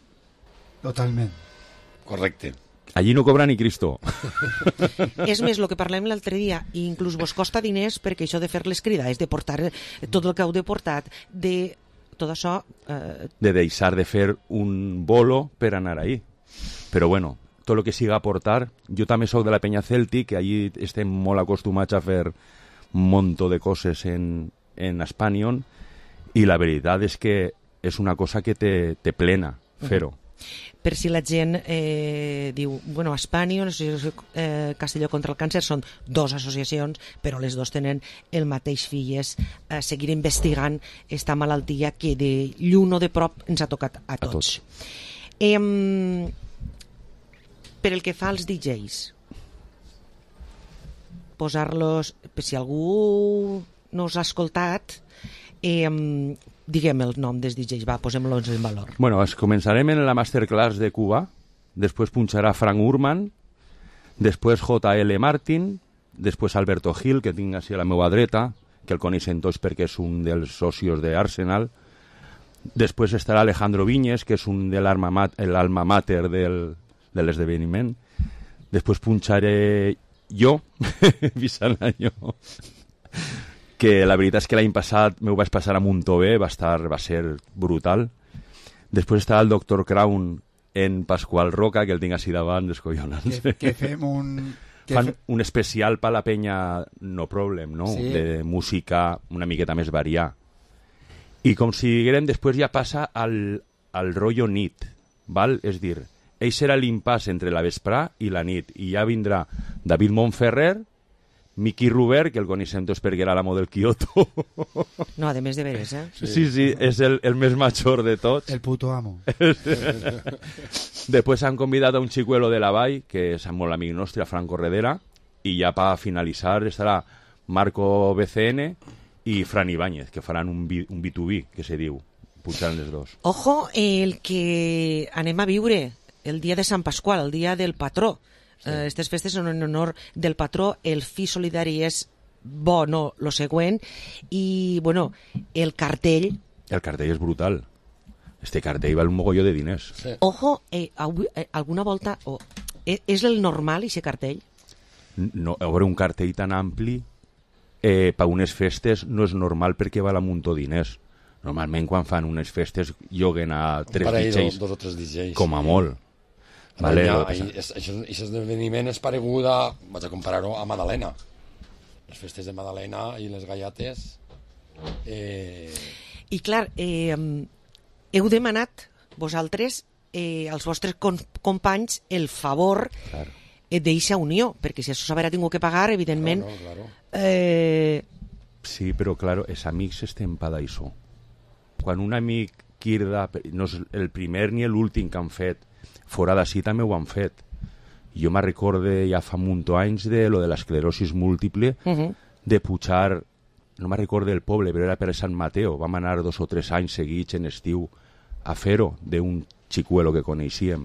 Correcte. Allí no cobra ni Cristo. És més, el que parlem l'altre dia, i inclús vos costa diners perquè això de fer les cridades, de portar tot el que heu de portar, de tot això... De deixar de fer un bolo per anar ahí. Però bueno, tot el que siga aportar... Jo també soc de la Penya Cèltic, que allí estem molt acostumats a fer un montón de coses en Spanion, i la veritat és que és una cosa que te plena fer-ho. Per si la gent diu, bueno, Spanion, l'Associació Castelló contra el Càncer, són dues associacions, però les dues tenen el mateix fi, és seguir investigant esta malaltia que de lluny o de prop ens ha tocat a tots. Per el que fa als DJs, posar-los, si algú no us ha escoltat, diguem el nom dels DJs, va, posem-los en valor. Bueno, començarem en la masterclass de Cuba, després puncharà Frank Urman, després J.L. Martin, després Alberto Gil, que tinc així a la meva dreta, que el coneixen tots perquè és un dels socios d'Arsenal. Després estarà Alejandro Viñes, que és un de l'alma mater de l'esdeveniment. Després puncharé jo, Vicent Añó, que la veritat és que l'any passat m'ho vaig passar a Montové, va ser brutal. Després està el Dr. Crown en Pasqual Roca, que el tinc així davant, descollonant. Que fem Fan un especial per la penya No Problem, no? Sí. De música una miqueta més variar. I com si diguem, després ja passa al rotllo nit, val? És dir, ell serà l'impàs entre la vesprà i la nit, i ja vindrà David Montferrer, Miqui Robert, que el coneixem tots perquè era l'amo del Kyoto. No, a més de veres, eh? Sí, és el més major de tots. El puto amo. Després han convidat a un xicuelo de la Vall, que és molt amic nostre, Franco Redera, i ja per finalitzar estarà Marco BCN i Fran Ibáñez, que faran un B2B, que se diu, pujaran les dos. Ojo, el que anem a viure el dia de Sant Pasqual, el dia del patró. Aquestes festes són en honor del patró, el fi solidari és bo, no, lo següent, i, bueno, el cartell... El cartell és brutal. Este cartell val un mogolló de diners. Sí. Ojo, alguna volta... és el normal, aquest cartell? No, veure, un cartell tan ampli per unes festes no és normal perquè val un muntó diners. Normalment quan fan unes festes lloguen a 3 DJs. Dos o tres DJs. Com a molt. Vale, Aquest esdeveniment és paregut a, vaig a comparar-ho a Madalena. Les festes de Madalena i les gallates. I clar, heu demanat vosaltres als vostres companys el favor d'eixa unió, perquè si això s'haurà tingut que pagar, evidentment... Claro. Sí, però claro, els amics estem pa d'això. Quan un amic quirda, no és el primer ni l'últim que han fet, fora d'ací també ho han fet. Jo me'n recorde ja fa munt anys de lo de l'esclerosis múltiple, de pujar, no me'n recorde el poble, però era per Sant Mateo, vam anar 2 o 3 anys seguits en estiu a fer-ho, d'un xicuelo que coneixíem.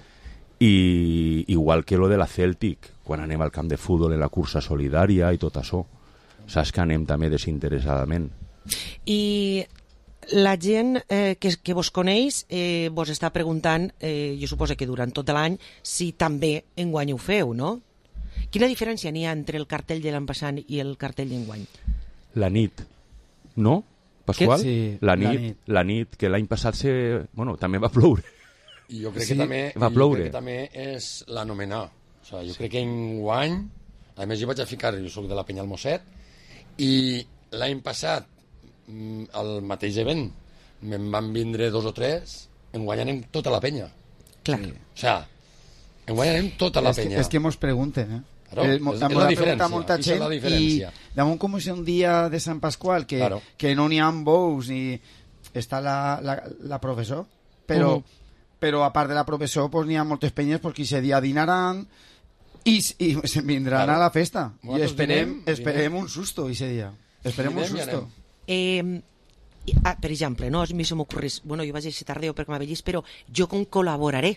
I igual que lo de la Celtic, quan anem al camp de futbol en la cursa solidària i tot això. Saps que anem també desinteressadament. I la gent que vos coneix vos està preguntant, jo suposo que durant tot l'any, si també enguany ho feu, no? Quina diferència n'hi ha entre el cartell de l'any passat i el cartell d'enguany? La nit, no, Pasqual? Sí, la nit, que l'any passat també va ploure. I jo crec que també és l'anomenar. O sigui, jo crec que enguany, a més jo vaig a ficar, jo soc de la Penya Almosset, i l'any passat al mateix event me'n van vindre 2 o 3, enguany anem tota la penya. Clar. O sigui, enguany anem tota la penya. És que mos pregunten, Claro, és la diferència. I damunt com és un dia de Sant Pasqual que no n'hi ha bous i està la professor, però a part de la professor pues, n'hi ha moltes penyes perquè aquest dia dinaran i se'n vindran a la festa. I esperem un susto aquest dia. Esperem un susto. Per exemple, no? A mi se m'ocorreix, bueno, jo vaig a ser tardeu perquè m'ha vist, però jo com col·laboraré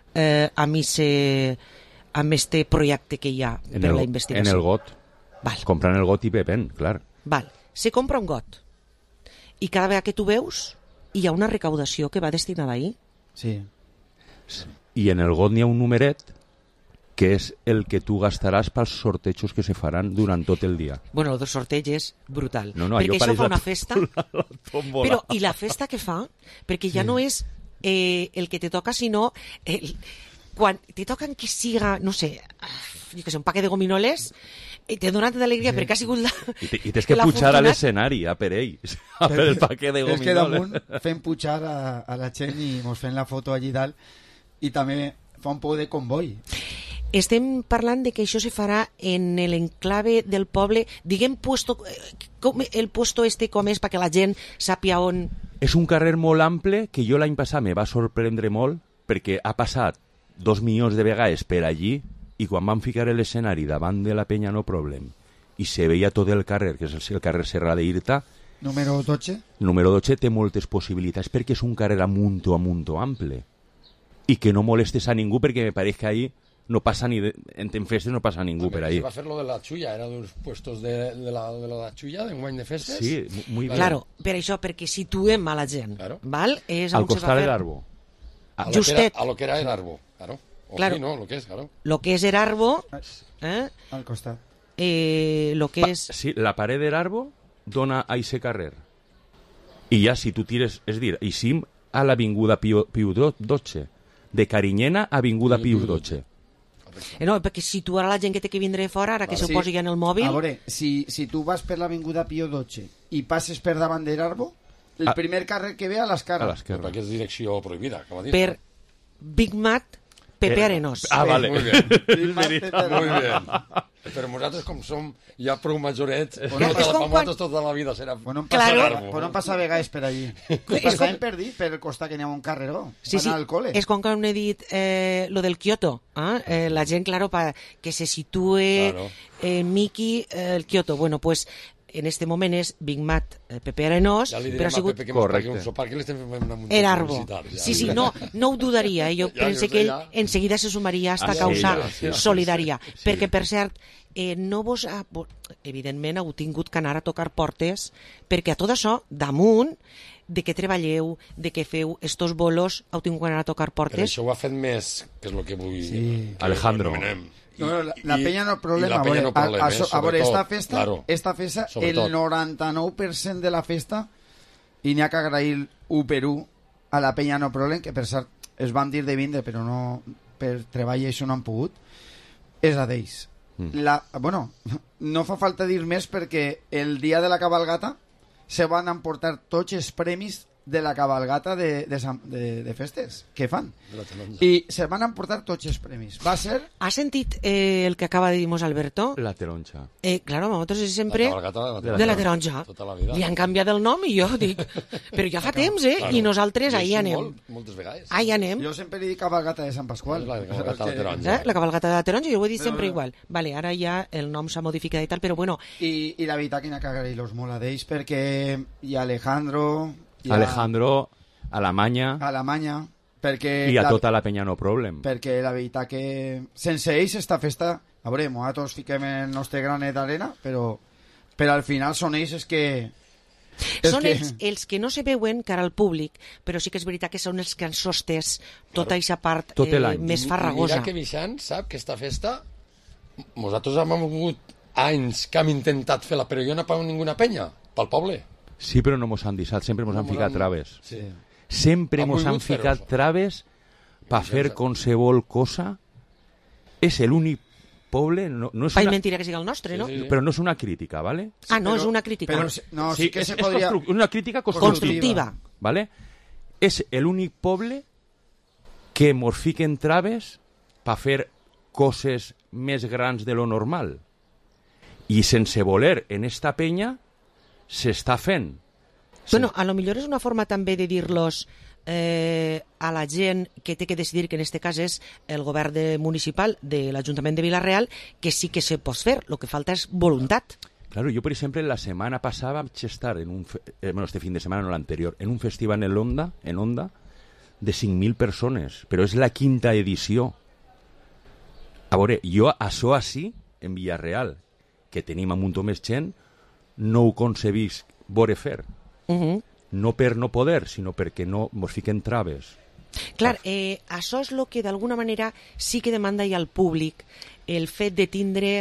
amb este projecte que hi ha per la investigació. En el got. Val. Comprant el got i bevent, clar. Val. Se compra un got i cada vegada que tu veus hi ha una recaudació que va destinada ahí. Sí. I en el got n'hi ha un numeret que és el que tu gastaràs pels sortejos que se faran durant tot el dia. Bueno, el del sorteig és brutal. No, perquè això fa una festa... Però, i la festa que fa, perquè ja no és el que te toca, sinó... quan te toquen que siga, no sé, un paquet de gominoles, t'he donat d'alegria perquè ha sigut la... I tens que pujar a l'escenari, a per ells, a per el paquet de gominoles. És que damunt fem pujar a la gent i mos fem la foto allí dalt i també fa un poc de comboi. Estem parlant de que això se farà en l'enclave del poble, diguem el puesto com és perquè la gent sàpia on... És un carrer molt ample que jo l'any passat me va sorprendre molt perquè ha passat 2 milions de vegades per allí i quan van ficar l'escenari davant de la Penya No Problem i se veia tot el carrer, que és el carrer Serra d'Irta, Número 12? Número 12 té moltes possibilitats perquè és un carrer amunto ample i que no molestes a ningú perquè me pareix que ahí no passa ni en festes no passa ningú per ahí. Se va fer lo de la xulla, era dels puestos de la xulla d'enguany de festes. Sí, muy bien. Claro, per això, perquè situem a la gent, claro. Val? És al costat de l'Arbo. Justet. A lo que era el Arbo, claro. O claro. Sí, no, lo que es, claro. Lo que és el Arbo, al costat. Lo que és... Sí, la paret de l'Arbo dona a ese carrer. I ja si tu tires, és dir, eixim a l'avinguda Pius XII, de Carinyena a avinguda Pius XII. No, perquè situar la gent que té que vindre fora, ara que s'ho posi ja en el mòbil... A veure, si tu vas per l'avinguda Pío XII i passes per davant de l'Arbo, el primer carrer que ve a l'esquerra. A l'esquerra. Perquè és direcció prohibida, com ha dit. Per Big Mat, Pepe Arenós. Vale. Muy bien. Muy bien. Però nosaltres, com som ja prou majorets, tota la vida serà... Podem passar vegades per allí. Passàvem per dir, per el costat que n'hi ha un carreró. Sí, al col·le. És com quan he dit lo del Kyoto. La gent, claro, que se situe Miki, el Kyoto. Bueno, pues... En este moment és Big Mat Pepe Arenós, però ha sigut... El Arbo. Sí, no ho dudaria. Jo penso que ell enseguida se sumaria a esta causa solidària. Perquè, per cert, no vos ha... Evidentment, heu tingut que anar a tocar portes, perquè a tot això, damunt de què treballeu, de què feu estos bolos, heu tingut que anar a tocar portes. Però això ho ha fet més, que és el que vull... Alejandro. No, la Penya No Problema. A veure, esta festa, el 99% de la festa, i n'hi ha que agrair 1 per 1 a la Penya No Problem, que per cert es van dir de vindre, però no, per treball això no han pogut, és a d'ells. Bueno, no fa falta dir més perquè el dia de la cabalgata se van emportar tots els premis de la cabalgata de festes que fan i se van emportar tots els premis. Va ser... ¿Has sentit el que acaba de dir Alberto? La taronja. Claro, nosotros es sempre de la taronja. Li han canviat el nom i jo dic, però ja fa temps, i nosaltres ahí anem. Moltes vegades. Ahí anem. Jo sempre li dic cabalgata de Sant Pasqual. La cabalgata de la taronja. La cabalgata de la taronja, jo ho he dit sempre igual. Vale, ara ja el nom s'ha modificat i tal, però bueno. I la veritat que n'hi ha que agrair-los molt a d'ells perquè hi ha Alejandro, Alemanya, perquè i a tota la Penya No Problem. Perquè la veritat que sense ells esta festa, a veure, nosaltres fiquem el nostre granet d'arena, però al final són ells són els que no se veuen cara al públic, però sí que és veritat que són els que han sostès tota aquesta part més farragosa. Mira que Vicent sap que esta festa nosaltres hem hagut anys que hem intentat fer-la, però jo no he pagat ninguna penya pel poble. Sí, però no mos han deixat, sempre mos han ficat traves. Sí. Sempre mos han ficat traves per fer qualsevol cosa. És l'únic poble... No és mentira que sigui el nostre, no? Però no és una crítica, ¿vale? No, és una crítica. No, sí que se podria... Una crítica constructiva. ¿Vale? És l'únic poble que mos fiquen traves per fer coses més grans de lo normal. I sense voler, en esta penya s'està fent. Bueno, a lo millor és una forma també de dir-los a la gent que té que decidir, que en este cas és el govern municipal de l'Ajuntament de Vila-real, que sí que se pot fer, el que falta és voluntat. Claro, yo por ejemplo la semana pasada vaig estar este fin de semana, no l'anterior, en un festival en Onda de 5.000 persones, però és la 5ª edició. A veure, jo això així, en Vila-real, que tenim un munt més gent, no ho concebís veure fer. No per no poder, sinó perquè no mos fiquen traves. Clar, això és el que d'alguna manera sí que demanda ja al públic, el fet de tindre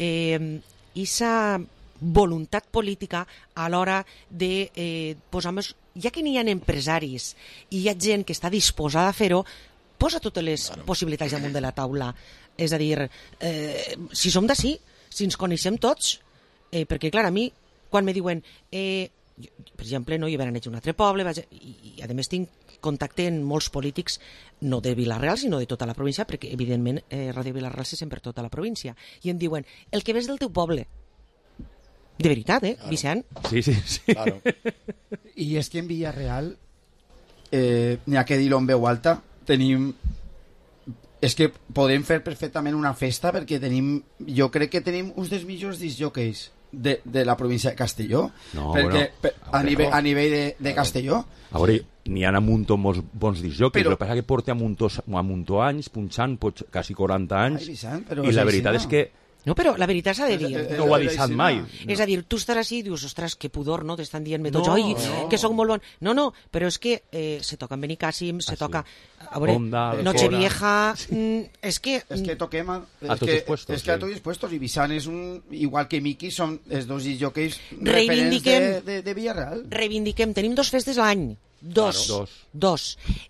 aquesta voluntat política a l'hora de posar més... Ja que n'hi ha empresaris i hi ha gent que està disposada a fer-ho, posa totes les possibilitats damunt de la taula. És a dir, si som d'ací, si ens coneixem tots, perquè clar, a mi quan me diuen per exemple, no, jo vaig anar a un altre poble i a més tinc contacte amb molts polítics, no de Vila-real sinó de tota la província, perquè evidentment Ràdio Vila-real se sent per tota la província, i em diuen, el que ves del teu poble. De veritat, claro. Vicent? Sí. Claro. I és que en Vila-real n'hi ha que dir-ho en veu alta, és que podem fer perfectament una festa perquè jo crec que tenim uns dels millors discjòqueis de la província de Castelló, perquè a nivell de Castelló. A veure, n'hi ha a Muntó molts bons discjòqueis, el que passa que porta a Muntó anys, punxant quasi 40 anys, i la veritat és que no, però la veritat s'ha de dir. No ho ha deixat mai. És a dir, tu estaràs així i dius, ostres, que pudor, no? T'estan dient-me tots, oi, que sóc molt bon. No, però és que se toca en Benicàssim, se toca a veure, Nochevieja, és que toquem a tots els puestos. És que a tots els puestos, i Vicent és igual que Miki, són els dos disjòqueis referents de Villarreal. Reivindiquem, tenim 2 festes a l'any. Dos.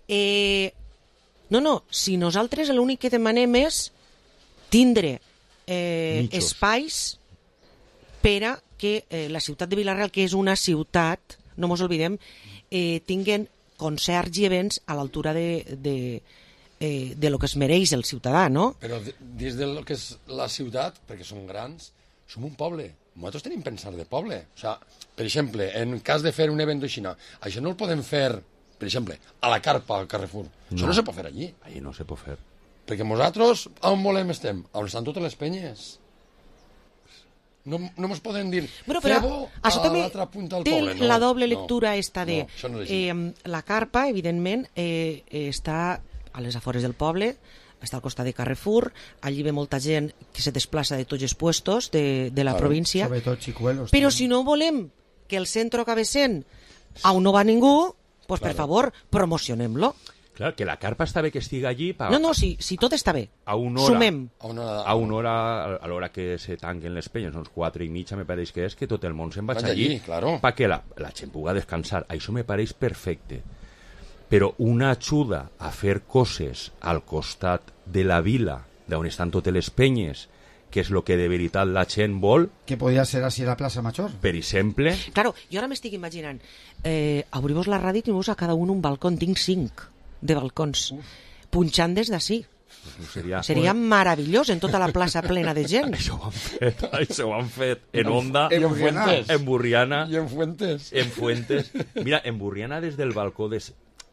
No, si nosaltres l'únic que demanem és tindre espais per a que la ciutat de Vila-real, que és una ciutat, no mos oblidem, tinguen concerts i events a l'altura de lo que es mereix el ciutadà, no? Però dins del que és la ciutat, perquè som grans, som un poble. Nosaltres tenim pensar de poble. O sea, per exemple, en cas de fer un event així, això no el podem fer, per exemple, a la Carpa, al Carrefour. Això no se pot fer allí. Allí no se pot fer. Perquè nosaltres, on volem estem? On estan totes les penyes. No ens poden dir, feu-ho a l'altra punta del poble. Té la doble lectura esta de... La Carpa, evidentment, està a les afores del poble, està al costat de Carrefour, allí ve molta gent que se desplaça de tots els puestos de la província. Però si no volem que el centre acabi sent on no va ningú, pues per favor, promocionem-lo. Clar, que la Carpa està bé que estigui allí... No, si tot està bé. Sumem. A una hora, a l'hora que se tanquen les penyes, uns 4:30, me pareix que és que tot el món se'n vaig allí. Perquè la gent pugui descansar. Això me pareix perfecte. Però una ajuda a fer coses al costat de la vila, d'on estan totes les penyes, que és el que de veritat la gent vol... Que podria ser així a la plaça Major. Per exemple... Claro, jo ara m'estic imaginant, obrim-vos la ràdio i tenim a cada un balcó, tinc 5 de balcons, punxant des d'ací. Seria meravellós en tota la plaça plena de gent. Això ho han fet en Onda, en Burriana i en Fuentes. Mira, en Burriana des del balcó de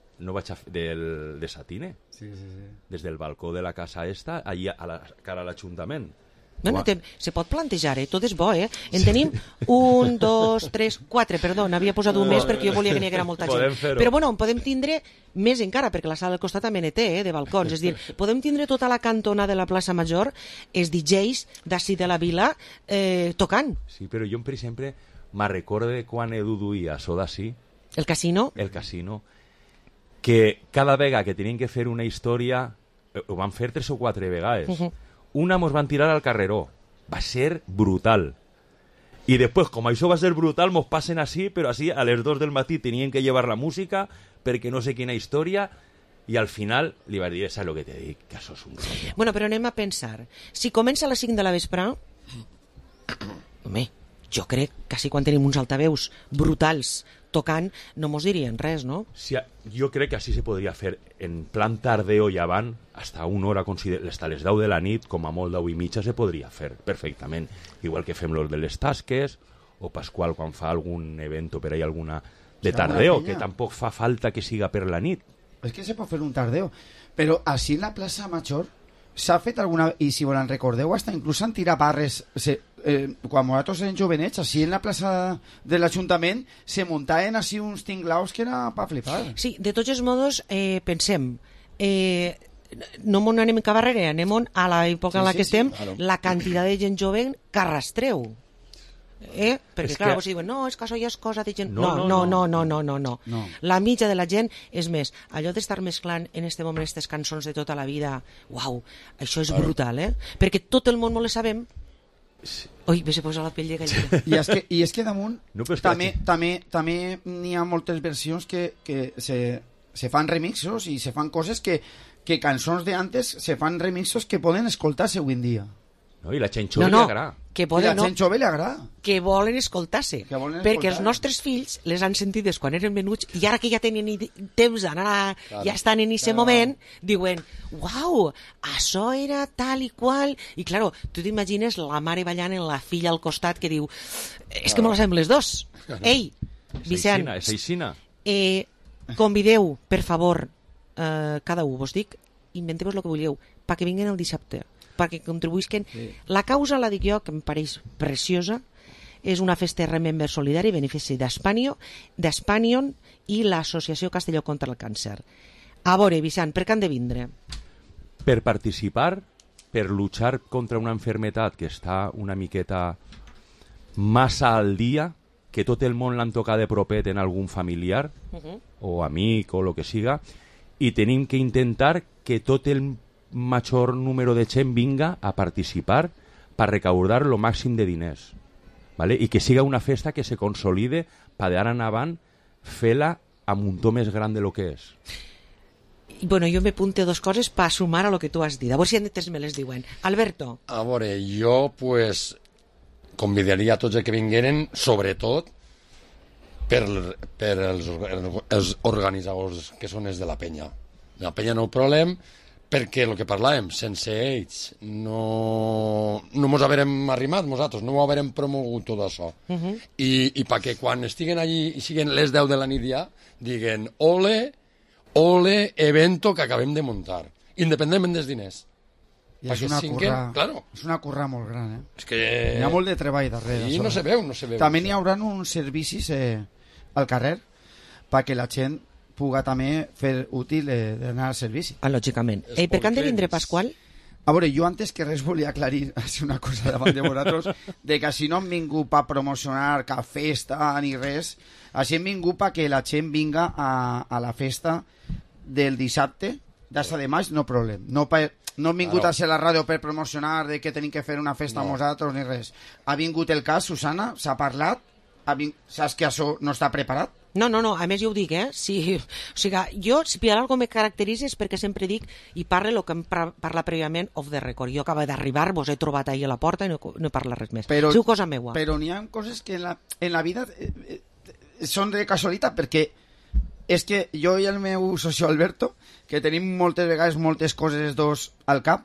Satine, des del balcó de la casa esta, allà cara a l'Ajuntament. No, se pot plantejar, tot és bo, En tenim 1, 2, 3, 4, perdó, n'havia posat un més perquè jo volia que n'hi haguera molta gent. Però bueno, en podem tindre més encara, perquè la sala del costat també ne té, de balcons. És dir, podem tindre tota la cantona de la plaça Major, els DJs d'ací de la vila, tocant. Sí, però jo, per exemple, m'arrecorde quan Edu duia això d'ací. El casino? El casino. Que cada vegada que tenien que fer una història, ho van fer 3 o 4 vegades. Una mos van tirar al carreró. Va ser brutal. I després, com això va ser brutal, mos passen així, però així a les 2 del matí tenien que llevar la música perquè no sé quina història, i al final li va dir, saps el que te dic? Que això és un rotllo. Bueno, però anem a pensar. Si comença a les 5 de la vespre, home, jo crec que així quan tenim uns altaveus brutals tocant, no mos dirien res, no? Sí, jo crec que així se podria fer en plan tardeo i avant, hasta una hora, hasta les 10 de la nit, com a molt 10:30 se podria fer perfectament. Igual que fem los de les tasques, o Pasqual quan fa algun evento per ahí, alguna de tardeo, que tampoc fa falta que siga per la nit. És que se pot fer un tardeo, però així en la plaça Major s'ha fet alguna... I si volen recordeu, hasta inclús han tirat barres... quan nosaltres eren jovenets, així en la plaça de l'Ajuntament se muntaven així uns tinglaus que era per flipar. Sí, de tots els modos, pensem, no m'on anem a barrere, anem a l'època en la que estem, la quantitat de gent jove que arrastreu. Perquè clar, vos diuen, no, és que això ja és cosa de gent... No. La mitja de la gent és més, allò d'estar mesclant en este moment aquestes cançons de tota la vida, uau, això és brutal, perquè tot el món no les sabem. Ui, se posa la pell de gallina. I és que damunt també n'hi ha moltes versions que se fan remixos i se fan coses que cançons d'antes se fan remixos que poden escoltar-se avui en dia. No, i la gent jove li agrada. Que poden, la gent jove li agrada. Que volen escoltar-se. Perquè els nostres fills les han sentides quan eren menuts i ara que ja tenen temps d'anar, ja estan en aquest moment, diuen, uau, això era tal i qual. I, claro, tu t'imagines la mare ballant en la filla al costat que diu, és que me la sabem les dos. Ei, Vicent, és aixina. Convideu, per favor, cada un, vos dic, inventeu-vos el que vulgueu, perquè vinguin el dissabte, perquè contribuïsquen. La causa, la dic jo, que em pareix preciosa, és una festa de Remember solidari, benefici d'Espanion i l'Associació Castelló contra el Càncer. A veure, Vicent, per què han de vindre? Per participar, per luchar contra una enfermedad que està una miqueta massa al dia, que tot el món l'han tocat de propet en algun familiar o amic o el que siga, i tenim que intentar que tot el major número de gent vinga a participar per recaudar lo màxim de diners, ¿vale? I que siga una festa que se consolide per d'ara en avant fer-la amb un to més gran de lo que és. Bueno, jo me apunte dos coses per sumar a lo que tu has dit. A veure si antes me les diuen. Alberto. A veure, jo pues convidaria a tots els que vingueren, sobretot per els organitzadors que són els de la penya. La penya no ho problema, perquè el que parlàvem, sense ells no mos haverem arrimat nosaltres, no ho haverem promogut tot això. I perquè quan estiguen allí i siguen les 10 de la nit ja, diguen ole evento que acabem de muntar, independentment dels diners. I és una curra molt gran, És que... Hi ha molt de treball darrere. I no se veu. També n'hi haurà uns servicis al carrer perquè la gent puga també fer útil d'anar al servici. Lògicament. Per què han de vindre, Pasqual? A veure, jo antes que res volia aclarir una cosa davant de vosaltres, de que si no hem vingut per promocionar cap festa ni res, així hem vingut perquè la gent vinga a la festa del dissabte, d'11 de maig, no problema. No hem vingut a ser la ràdio per promocionar de que tenim que fer una festa amb nosaltres ni res. Ha vingut el cas, Susana, s'ha parlat, saps que això no està preparat? No, a més jo ho dic, o sigui, jo, si per alguna cosa me caracteritza és perquè sempre dic i parlo el que hem parlat prèviament off the record. Jo acabo d'arribar, vos he trobat ahir a la porta i no he parlat res més. És cosa meua. Però n'hi ha coses que en la vida són de casualitat, perquè és que jo i el meu socio Alberto, que tenim moltes vegades moltes coses dos al cap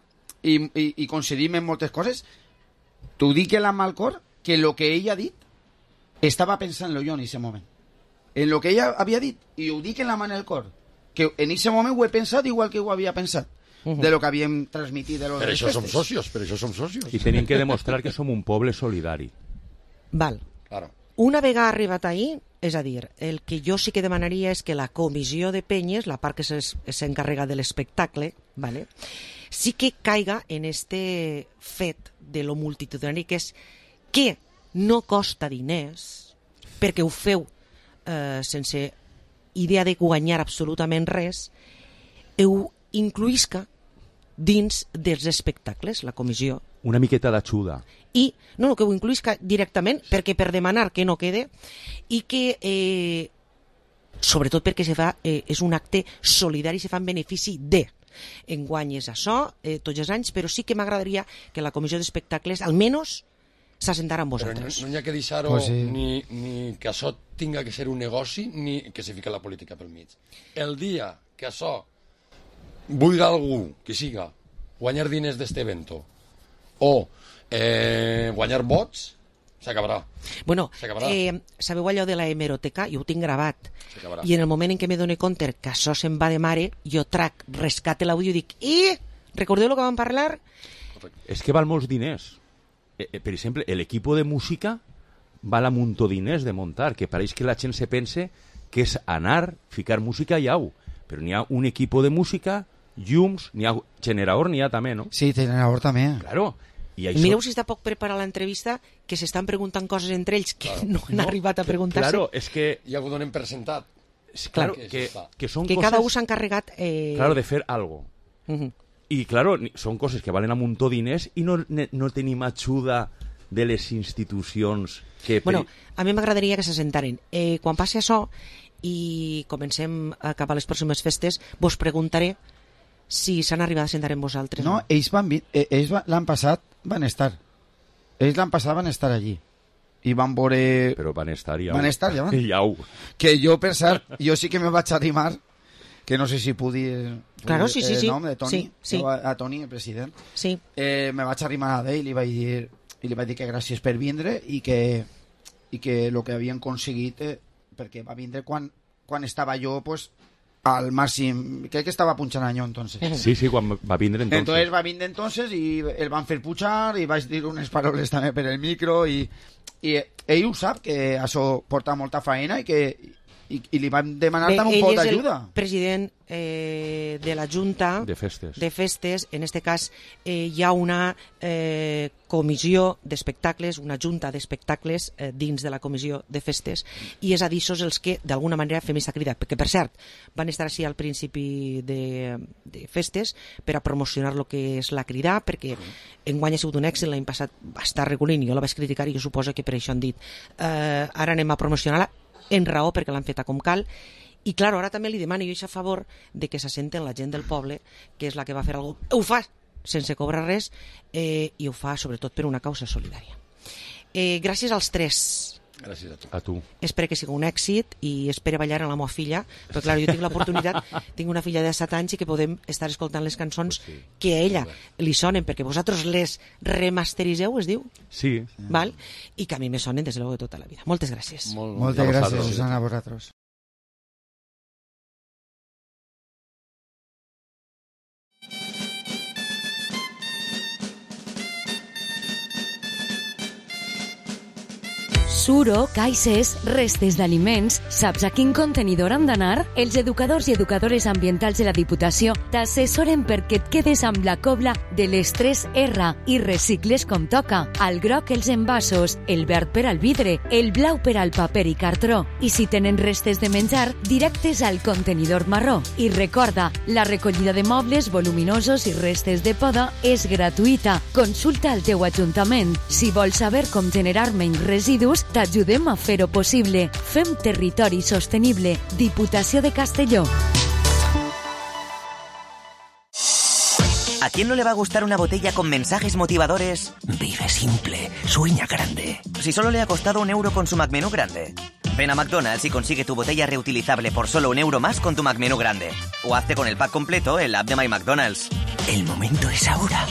i coincidim en moltes coses, t'ho dic amb el cor que el que ell ha dit estava pensant-lo jo en aquest moment. En lo que ella havia dit, i ho dic en la mà en el cor, que en aquest moment ho he pensat igual que ho havia pensat, de lo que havíem transmitit. Per això som socios. I tenim que demostrar que som un poble solidari. Val. Claro. Una vegada arribat ahir, és a dir, el que jo sí que demanaria és que la comissió de penyes, la part que s'encarrega de l'espectacle, ¿vale?, sí que caiga en este fet de lo multitudinari, que és que no costa diners, perquè ho feu sense idea de guanyar absolutament res, ho incluïsca dins dels espectacles, la comissió. Una miqueta d'ajuda. I, no, que ho incluïsca directament, perquè per demanar que no quede, i que, sobretot perquè és un acte solidari, se fa en benefici de. Enguany és això, tots els anys, però sí que m'agradaria que la comissió d'espectacles, almenys, s'assentara amb vosaltres. Però no hi ha que deixar-ho ni que això tinga que ser un negoci ni que se fica la política pel mig. El dia que això vulgui algú que siga guanyar diners d'este evento o guanyar vots, s'acabarà. Bueno, sabeu allò de la hemeroteca? Jo ho tinc gravat. I en el moment en què me dono compte que això se'n va de mare, jo rescate l'àudio i dic, recordeu el que vam parlar? És que val molts diners. Per exemple, l'equip de música val un muntó diners de muntar, que pareix que la gent se pense que és anar, ficar música i au. Però n'hi ha un equip de música, llums, n'hi ha generador, n'hi ha també, no? Sí, generador també. Claro. I mireu si està poc preparar l'entrevista, que s'estan preguntant coses entre ells que no han arribat a preguntar-se. Claro, és que... Ja ho donem per sentat. Claro, que són que coses... cada un s'ha encarregat... Claro, de fer algo. I, claro, són coses que valen un muntó diners i no tenim ajuda de les institucions que... Bueno, a mi m'agradaria que s'assentaren. Quan passi això i comencem cap a les pròximes festes, vos preguntaré si s'han arribat a sentar amb vosaltres. No, ells l'han passat van estar. Ells l'any passat van estar allí. I van veure... Però van estar ja. Van estar ja. Iau. Que jo, per cert, jo sí que me vaig arrimar, que no sé si puc dir claro, sí. el nom de Toni, sí. A Toni, el president. Sí. Me vaig arrimar a ell i li vaig dir que gràcies per vindre i que el que havien aconseguit, perquè va vindre quan estava jo, pues, al màxim, crec que estava punxant anyó entonces. Sí, quan va vindre entonces. Va vindre entonces i el van fer pujar i vaig dir unes paraules també per el micro i ell ho sap, que això porta molta feina i li vam demanar també un poc d'ajuda. Ell és el president de la Junta de Festes. En este cas hi ha una comissió d'espectacles, una junta d'espectacles dins de la comissió de festes, i és a dir, sos els que d'alguna manera fem aquesta crida, perquè per cert van estar així al principi de festes per a promocionar el que és la crida, perquè enguany ha sigut un èxit, l'any passat va estar regulint i jo la vaig criticar i jo suposo que per això han dit ara anem a promocionar-la en raó perquè l'han feta com cal. I clar, ara també li demano jo a favor de que s'assenten la gent del poble, que és la que va fer alguna cosa. Ho fa sense cobrar res i ho fa sobretot per una causa solidària. Gràcies als tres. Gràcies a tu. Espero que sigui un èxit i espero ballar amb la meva filla, però clar, jo tinc l'oportunitat, tinc una filla de 7 anys i que podem estar escoltant les cançons que a ella li sonen, perquè vosaltres les remasterizeu, es diu? Sí. Val? I que a mi me sonen des de luego de tota la vida. Moltes gràcies. Moltes gràcies, Susana, a vosaltres. Suro, caixes, restes d'aliments... Saps a quin contenidor han d'anar? Els educadors i educadores ambientals de la Diputació t'assessoren perquè et quedes amb la cobla de les 3 R i recicles com toca. Al groc els envasos, el verd per al vidre, el blau per al paper i cartró. I si tenen restes de menjar, directes al contenidor marró. I recorda, la recollida de mobles voluminosos i restes de poda és gratuïta. Consulta el teu ajuntament. Si vols saber com generar menys residus, t'ajudem a fer-ho possible. Fem territori sostenible. Diputació de Castelló. ¿A quién no le va a gustar una botella con mensajes motivadores? Vive simple, sueña grande. Si solo le ha costado €1 con su McMenú grande. Ven a McDonald's y consigue tu botella reutilizable por solo €1 más con tu McMenú grande. O hazte con el pack completo en la app de My McDonald's. El momento es ahora.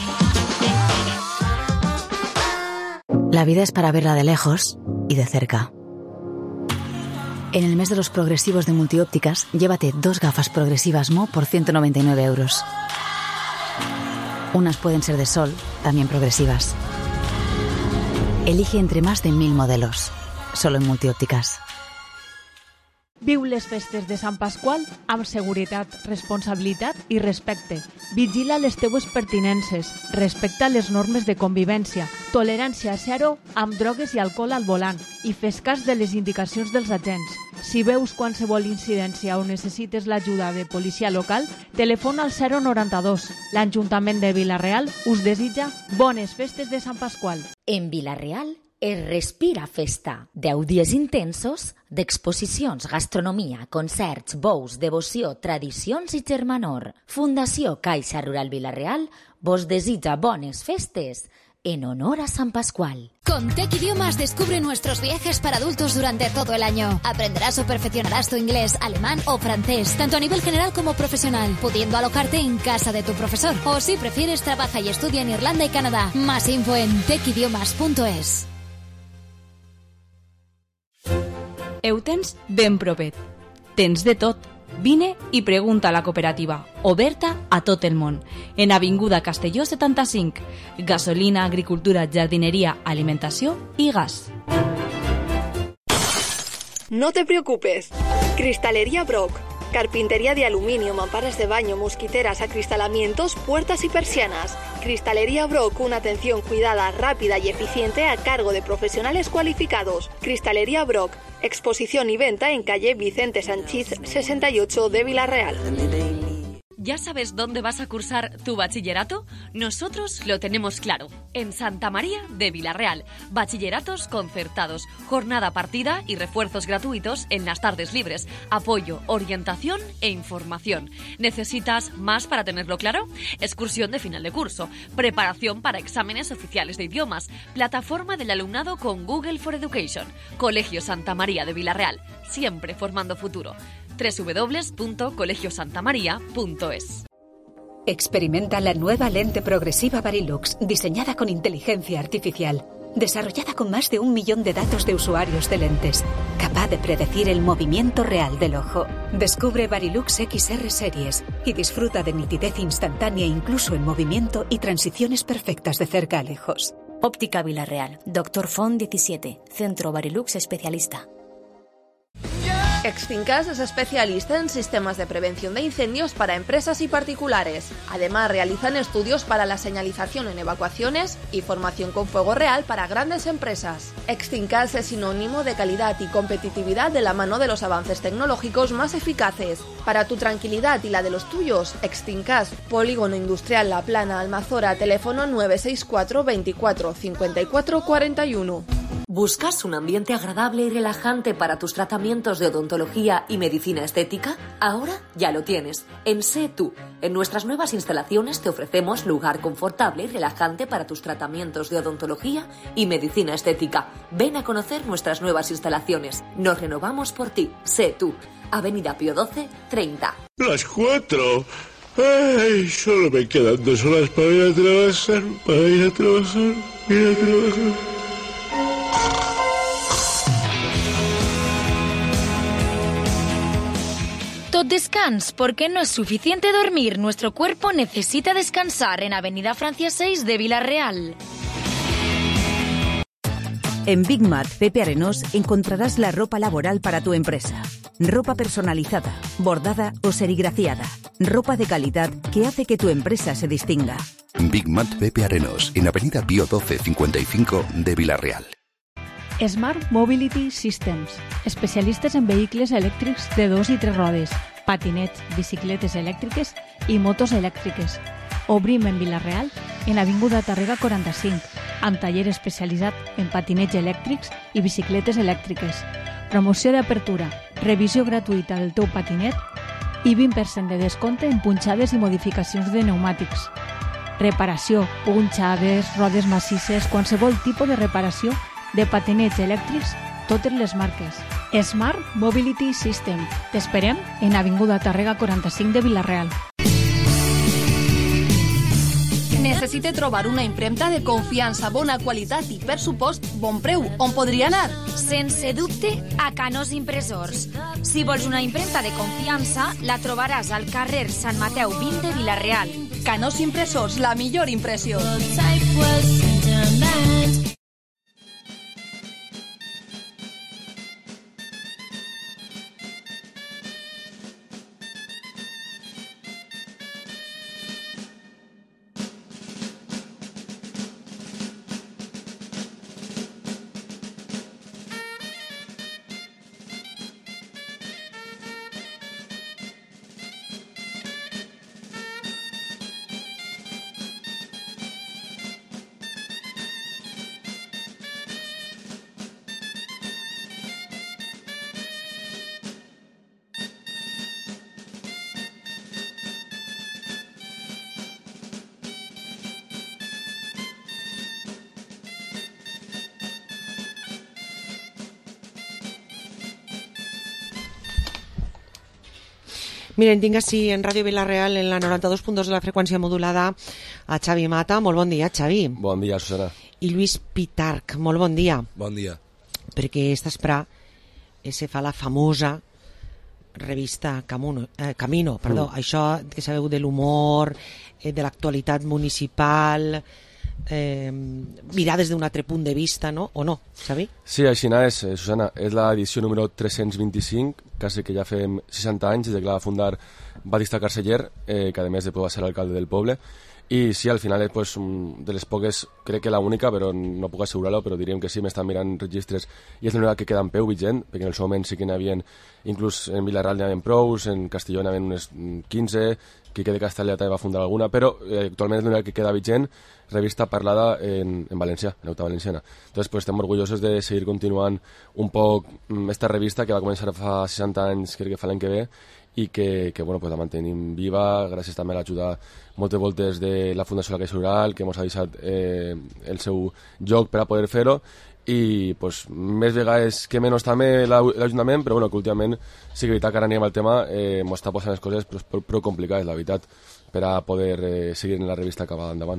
La vida es para verla de lejos y de cerca. En el mes de los progresivos de Multiópticas, llévate 2 gafas progresivas Mo por €199. Unas pueden ser de sol, también progresivas. Elige entre más de 1000 modelos, solo en Multiópticas. Viu les festes de Sant Pasqual amb seguretat, responsabilitat i respecte. Vigila les teues pertinences, respecta les normes de convivència, tolerància zero amb drogues i alcohol al volant i fes cas de les indicacions dels agents. Si veus qualsevol incidència o necessites l'ajuda de policia local, telefona al 092. L'Ajuntament de Vila-real us desitja bones festes de Sant Pasqual. En Vila-real es respira festa. 10 dies intensos d'exposicions, gastronomia, concerts, bous, devoció, tradicions i germanor. Fundació Caixa Rural Vila-real vos desitja bones festes en honor a San Pascual. Con Tech Idiomas descubre nuestros viajes para adultos durante todo el año. Aprenderás o perfeccionarás tu inglés, alemán o francés, tanto a nivel general como profesional, pudiendo alojarte en casa de tu profesor. O si prefieres, trabaja y estudia en Irlanda y Canadá. Más info en techidiomas.es. Eutens ben propet. Tens de tot. Vine i pregunta a la cooperativa, oberta a tot el món. En Avinguda Castelló 75. Gasolina, agricultura, jardinería, alimentació i gas. No te preocupes. Cristalería Brock. Carpintería de aluminio, mamparas de baño, mosquiteras, acristalamientos, puertas y persianas. Cristalería Brock, una atención cuidada, rápida y eficiente a cargo de profesionales cualificados. Cristalería Brock, exposición y venta en calle Vicente Sanchís 68 de Vila-real. ¿Ya sabes dónde vas a cursar tu bachillerato? Nosotros lo tenemos claro. En Santa María de Vilarreal. Bachilleratos concertados, jornada partida y refuerzos gratuitos en las tardes libres. Apoyo, orientación e información. ¿Necesitas más para tenerlo claro? Excursión de final de curso. Preparación para exámenes oficiales de idiomas. Plataforma del alumnado con Google for Education. Colegio Santa María de Vilarreal. Siempre formando futuro. www.colegiosantamaria.es. Experimenta la nueva lente progresiva Varilux, diseñada con inteligencia artificial, desarrollada con más de 1 millón de datos de usuarios de lentes, capaz de predecir el movimiento real del ojo. Descubre Varilux XR Series y disfruta de nitidez instantánea incluso en movimiento y transiciones perfectas de cerca a lejos. Óptica Vilarreal. Dr. Font 17. Centro Varilux Especialista. Extincas es especialista en sistemas de prevención de incendios para empresas y particulares. Además, realizan estudios para la señalización en evacuaciones y formación con fuego real para grandes empresas. Extincas es sinónimo de calidad y competitividad de la mano de los avances tecnológicos más eficaces. Para tu tranquilidad y la de los tuyos, Extincas, Polígono Industrial La Plana, Almazora, teléfono 964 24 54 41. ¿Buscas un ambiente agradable y relajante para tus tratamientos de odontología y medicina estética? Ahora ya lo tienes. En Sé Tú. En nuestras nuevas instalaciones te ofrecemos lugar confortable y relajante para tus tratamientos de odontología y medicina estética. Ven a conocer nuestras nuevas instalaciones. Nos renovamos por ti. Sé Tú. Avenida Pío XII, 30. Las 4. Ay, solo me quedan 2 horas para ir a trabajar. Tot descans, porque no es suficiente dormir. Nuestro cuerpo necesita descansar en Avenida Francia 6 de Vilarreal. En Big Mat Pepe Arenós encontrarás la ropa laboral para tu empresa. Ropa personalizada, bordada o serigrafiada. Ropa de calidad que hace que tu empresa se distinga. Big Mat Pepe Arenós, en Avenida Pío XII 55 de Vilarreal. Smart Mobility Systems, especialistes en vehicles elèctrics de 2 i 3 rodes, patinets, bicicletes elèctriques i motos elèctriques. Obrim en Vilarreal, en Avinguda Tàrrega 45, amb taller especialitzat en patinets elèctrics i bicicletes elèctriques. Promoció d'apertura, revisió gratuïta del teu patinet i 20% de descompte en punxades i modificacions de pneumàtics. Reparació, punxades, rodes massisses, qualsevol tipus de reparació de patinets elèctrics, totes les marques. Smart Mobility System. T'esperem en Avinguda Tàrrega 45 de Vilarreal. Necessite trobar una impremta de confiança, bona qualitat i, per supost, bon preu. On podria anar? Sense dubte, a Canós Impressors. Si vols una impremta de confiança, la trobaràs al carrer Sant Mateu 20 de Vilarreal. Canós Impressors, la millor impressió. Miren, tinc així en Ràdio Vilarreal, en la 92.2 de la freqüència modulada, a Xavi Mata. Molt bon dia, Xavi. Bon dia, Susana. I Lluís Pitarch. Molt bon dia. Bon dia. Perquè esta esprà se fa la famosa revista Camino, això que sabeu de l'humor, de l'actualitat municipal, mirar des d'un altre punt de vista, no? O no, Xavi? Sí, així és, Susana. És l'edició número 325, quasi que ja fem 60 anys des que la va fundar Batista Carceller, que a més de va ser alcalde del poble, i sí, al final és pues, de les poques, crec que la única, però no puc assegurar-ho, però diríem que sí, m'estan mirant registres i és l'única que queda en peu vigent, perquè en el seu moment sí que n'hi havia, inclús en Vilarreal n'hi havia prous, en Castelló n'hi havia unes 15, Quique de Castellà també va fundar alguna, però actualment és l'única que queda vigent, revista parlada en valencià, en Euta Valenciana. Entonces, pues, estem orgullosos de seguir continuant un poc esta revista que va començar fa 60 anys, crec que fa l'any que ve, i que bueno, pues la mantenim viva gràcies també a l'ajuda moltes voltes de la Fundació La Caixa Rural, que ens ha deixat el seu joc per a poder fer-ho, i pues, més vegades que menys també l'Ajuntament, però bueno, que últimament sí que veritat que ara anem al tema, ens està posant les coses prou complicades, la veritat, per a poder seguir en la revista que va endavant.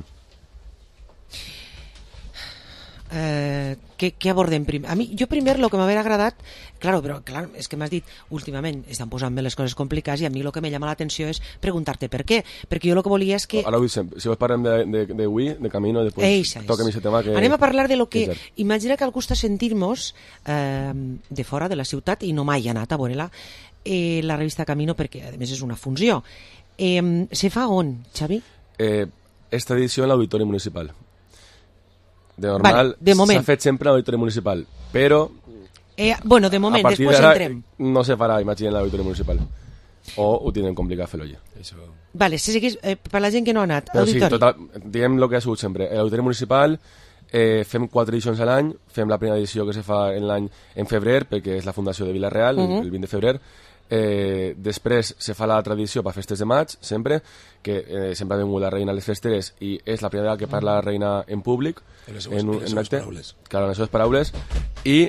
Què abordem primer? A mi, jo primer el que m'havia agradat, però és que m'has dit últimament estan posant bé les coses complicades i a mi el que me llama l'atenció és preguntar-te per què, perquè jo el que volia és que... Ara ho dic sempre, si vos parlem d'avui, de camino, després toquem aquest tema que... Anem a parlar de lo que... Imagina que algú està sentint-nos de fora de la ciutat i no mai ha anat a veure-la, la revista Camino, perquè a més és una funció. Se fa on, Xavi? Esta edició en l'Auditori Municipal. De normal, s'ha fet sempre a l'Auditori Municipal, però... Bueno, de moment, després entrem. No se farà, imagina, en l'Auditori Municipal. O ho tindrem complicat fer-ho ja. Vale, si seguís, per la gent que no ha anat, però auditori. Sí, diguem el que ha sigut sempre. L'Auditori Municipal fem 4 edicions a l'any, fem la primera edició que se fa en l'any en febrer, perquè és la Fundació de Vilarreal, el 20 de febrer. Després se fa la tradició per festes de maig, sempre, que sempre ha vingut la reina a les festeres i és la primera vegada que parla la reina en públic, en un acte, claro, en les seves paraules, i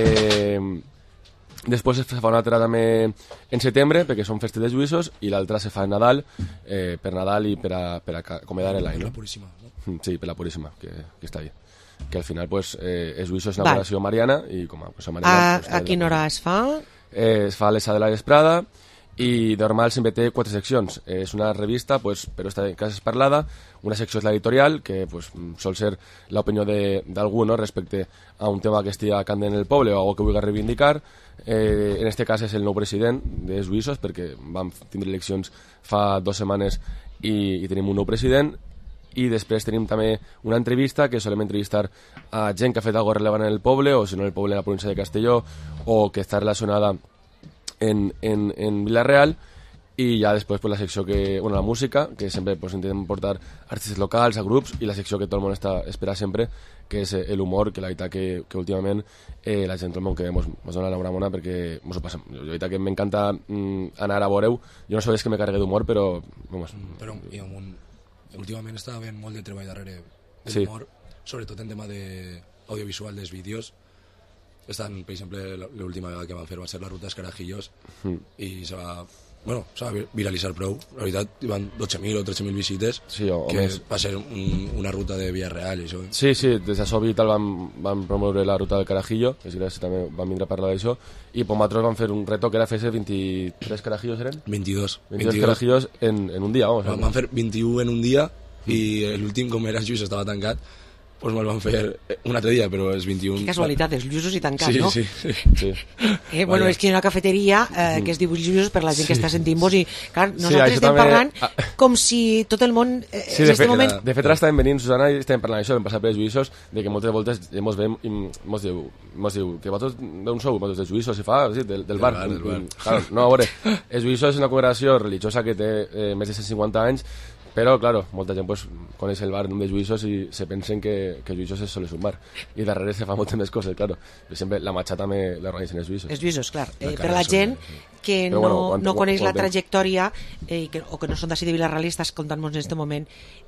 després se fa una altra també en setembre, perquè són festes de Lluïsos, i l'altra se fa en Nadal, per Nadal i per acomodar l'any. Per la Puríssima, no? Sí, per la Puríssima, que està bé. Que al final pues, és Lluïsos en oració mariana, i com a cosa mariana... A quina hora es fa? Es fa a l'Essa de la Vesprada i de normal sempre té 4 seccions. És una revista, pues, però esta cas és parlada, una secció és l'editorial, que pues, sol ser l'opinió d'algú, no?, respecte a un tema que estigui candent en el poble o algo que vulgui reivindicar. En este cas és el nou president de Lluïsos, perquè vam tindre eleccions fa 2 setmanes i tenim un nou president. I després tenim també una entrevista que solem entrevistar a gent que ha fet alguna cosa rellevant en el poble, o si no en el poble de la província de Castelló, o que està relacionada en Vilarreal, i ja després pues, la secció la música, que sempre pues, intentem portar artistes locals, a grups, i la secció que tot el món espera sempre, que és l'humor, que la veritat que últimament la gent del món que ens dona l'enhorabona perquè ens ho passem. La veritat que m'encanta anar a veure-ho. Jo no sabia que me carregué d'humor, però... Però hi ha últimament està havent molt de treball darrere de l'humor, sobretot en tema d'audiovisual dels vídeos. Estan, per exemple, l'última vegada que van fer va ser la ruta dels Carajillos i se va viralitzar prou. La veritat, hi van 12.000 o 13.000 visites, que més. Va ser una ruta de Villarreal i això. Sí, des de Sobi i tal van promoure la ruta del Carajillo, que gràcies també van vindre a parlar d'això, i nosaltres vam fer un reto que era fer 23 Carajillos, eren? 22 Carajillos en un dia. Van fer 21 en un dia i l'últim, com era Lluís, estava tancat, doncs me'l van fer un altre dia, però és 21... Que casualitat, és Lluïsos i tancat, no? Sí. Bueno, és que hi ha una cafeteria que es diu Lluïsos per la gent que està sentint-vos i, clar, nosaltres estem parlant com si tot el món... Sí, de fet, ara estàvem venint, Susana, i estàvem parlant d'això, vam passar per els Lluïsos, de que moltes voltes ens veiem i ens diu que vosaltres d'on sou? Vosaltres de Lluïsos, si fa, del bar. Claro, no, a veure, els Lluïsos és una congregació religiosa que té més de 150 anys, però, claro, molta gent pues, coneix el bar de Lluïsos i se pensen que Lluïsos és sols un bar. I darrere se fa moltes més coses, claro. Per exemple, la matxa també l'organitzen els Lluïsos. Els Lluïsos, clar. Per la gent que no coneix la trajectòria o que no són d'ací de Vilarreal, contant-nos en aquest moment,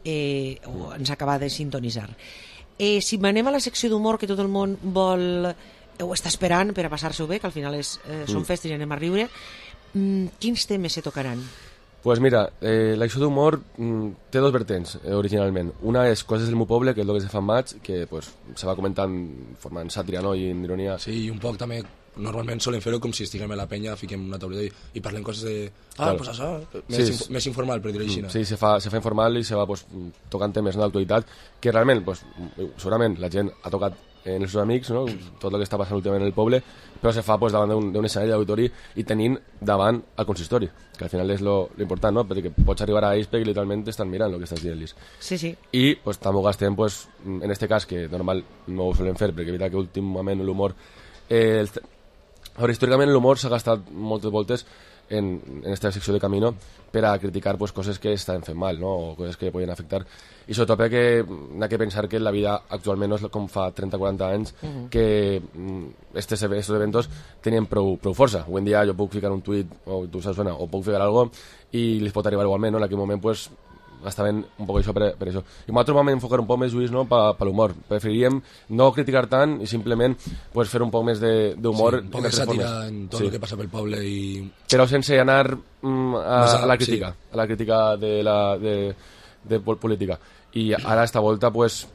ens acaba de sintonitzar. Si anem a la secció d'humor que tot el món vol ho està esperant per a passar-s'ho bé, que al final són festes i anem a riure, quins temes se tocaran? Pues mira, la secció d'humor té 2 vertents, originalment. Una és Coses del meu poble, que és el que se fa en maig, que pues, se va comentant formant sàtira, no?, i en ironia. Sí, i un poc també, normalment solen fer-ho com si estiguem a la penya, fiquem una tauleta i parlem coses de... Claro. Pues això, més informal, per dir-ho així. Sí, se fa informal i se va pues, tocant temes d'actualitat, que realment, pues, segurament, la gent ha tocat en els seus amics, no?, tot el que està passant últimament en el poble, però se fa pues, davant d'un escenari d'auditori i tenint davant el consistori, que al final és lo important, no?, perquè pots arribar a ells perquè literalment t'estan mirant. final el que estàs dient-los. Sí. I pues, també ho gastem, pues, en este cas, que normal no ho solen fer, perquè és veritat que últimament l'humor... històricament l'humor s'ha gastat moltes voltes en esta secció de Camino per a criticar pues, coses que estan fent mal, no? O coses que poden afectar, i sobretot perquè n'ha que pensar que la vida actualment no és com fa 30-40 anys, que estos eventos tenien prou força. Avui en dia jo puc ficar un tuit o tu saps, o puc ficar algo i li pot arribar igualment, no? En aquell moment pues, estaven un poc això per això. I nosaltres vam enfocar un poc més ulls, no? Per l'humor. Preferiríem no criticar tant i simplement pues, fer un poc més d'humor. Sí, un poc de sàtira en tot el que passa pel poble i... Però sense anar a la crítica, a la crítica de política. I ara, esta volta, pues,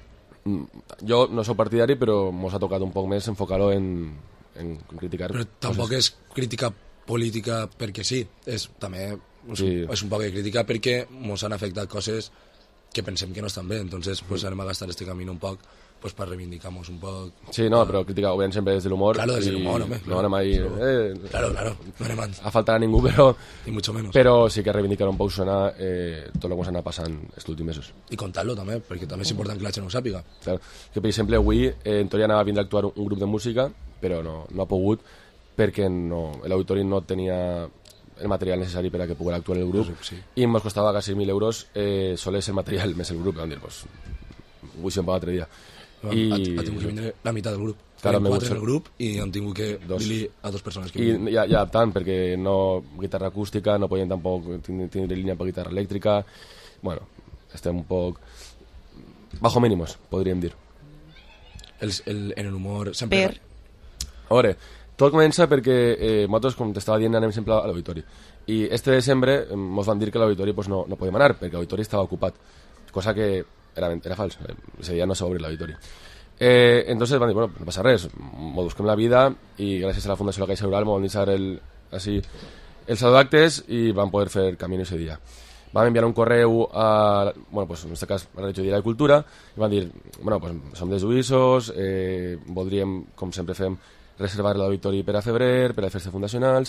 jo no soc partidari, però mos ha tocat un poc més enfocar-ho en criticar. Però tampoc és crítica política perquè sí, és també... és un poc de crítica perquè ens han afectat coses que pensem que no estan bé, entonces pues anem a gastar este camino un poc pues para reivindicar-nos un poc. Sí, no, però crítica ho veiem sempre des de l'humor. Claro, des de l'humor, home. No anem ahí... Claro, no anem a faltar a ningú, però... Ni mucho menos. Però sí que reivindicar un poc sonar tot el que ens anat passant els últims mesos. I contar-lo també, perquè també és important que la gent ho sàpiga. Claro. Que per exemple avui en teoria anava a vindre a actuar un grup de música, però no ha pogut perquè l'auditori no tenia el material necessari per a que poguera actuar el grup, i ens costava quasi 1.000 euros sols el material més el grup. Vam dir, pues, avui sí em paga altre dia. Ha tingut que vindre la meitat del grup. Claro, 4 en el grup i han tingut que dir-li a 2 persones que vindran. I ja tant, perquè no guitarra acústica, no podien tampoc tenir línia per guitarra elèctrica. Bueno, estem un poc bajo mínimos, podríem dir. En el humor sempre... A veure, tot comença perquè nosaltres, com t'estava dient, anem sempre a l'auditori. I este desembre ens van dir que l'auditori pues, no podíem anar, perquè l'auditori estava ocupat, cosa que era fals. Ese dia no s'ha obrit l'auditori. Entonces van dir, bueno, no passa res, m'ho busquem la vida, i gràcies a la Fundació La Caixa Rural m'ho van deixar el saló d'actes i van poder fer camino ese dia. Vam enviar un correu bueno, pues, en aquest cas a la regidoria de Cultura, i van dir, bueno, pues, som desuïssos, voldríem, com sempre fem, reservar l'auditori per a febrer, per a festes fundacionals,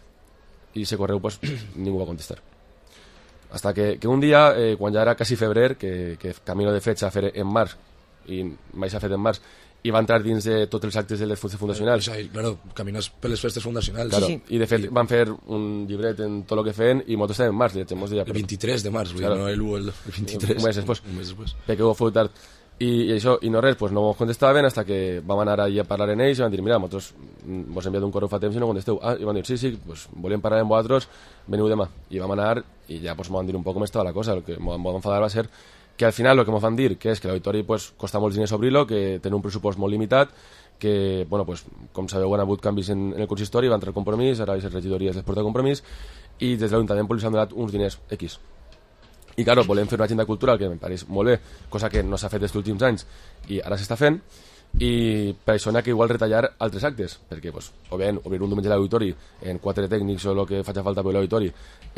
i ese correu pues, ningú va contestar. Hasta que un dia, quan ja era quasi febrer, que Camino de fecha a fer en març, i mai s'ha fet en març, i va entrar dins de tots els actes de les festes fundacionals. Claro, Caminos per les festes fundacionals. Claro, sí. I de fet van fer un llibret en tot el que feien, i molts estàvem en març. El 23 de març, claro. No el 23. Un mes després. Perquè ho feu tard. I això, i no res, pues no ens contestaven hasta que vam anar allí a parlar amb ells i van dir, mira, nosaltres vos hem enviat un correu fa temps i no contesteu. I van dir, sí, pues volíem parlar amb vosaltres, veniu demà. I vam anar i ja pues, m'ho van dir un poc com estava la cosa. El que m'ho van enfadar va ser que al final el que m'ho van dir, que és que l'auditori pues, costa molts diners obrir-lo, que tenen un pressupost molt limitat, que, bueno, pues, com sabeu, han hagut canvis en el consistori, va entrar el Compromís, ara les regidories les porta Compromís, i des de l'Ajuntament pues, li han donat uns diners X. I, claro, volem fer una agenda cultural que em pareix molt bé, cosa que no s'ha fet els últims anys i ara s'està fent, i per això n'ha que igual retallar altres actes, perquè, pues, o bé, obrir un diumenge a l'auditori en 4 tècnics o el que faci falta per l'auditori,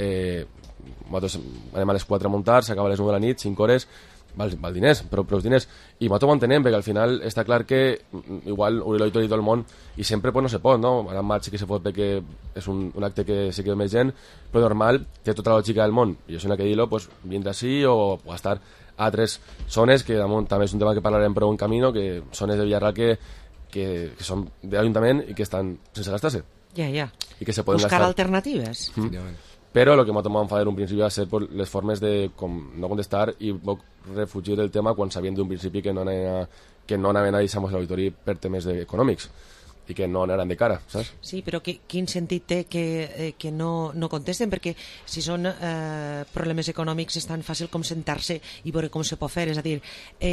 nosaltres anem a les 4 a muntar, s'acaba a les 9 de la nit, 5 hores, val diners, però els diners, i nosaltres ho entenem, perquè al final està clar que igual obrir l'auditori tot el món, i sempre pues, no se pot, no? Ara en maig sí que se pot perquè és un acte que sí que ve més gent, però normal, té tota la lògica del món, i això n'ha que dir-lo, pues, vindre així o estar a altres zones, que damunt també és un tema que parlarem prou en camino, que zones de Villarreal que són de l'Ajuntament i que estan sense gastar-se. Ja. I que se poden buscar gastar. Alternatives. Però el que m'ha enfadat en un principi va ser per les formes de com no contestar i refugir el tema quan sabien d'un principi que no anaven a deixar-nos l'auditori per temes econòmics i que no anaran de cara, saps? Sí, però quin sentit té que no contesten? Perquè si són problemes econòmics és tan fàcil com sentar-se i veure com se pot fer, és a dir...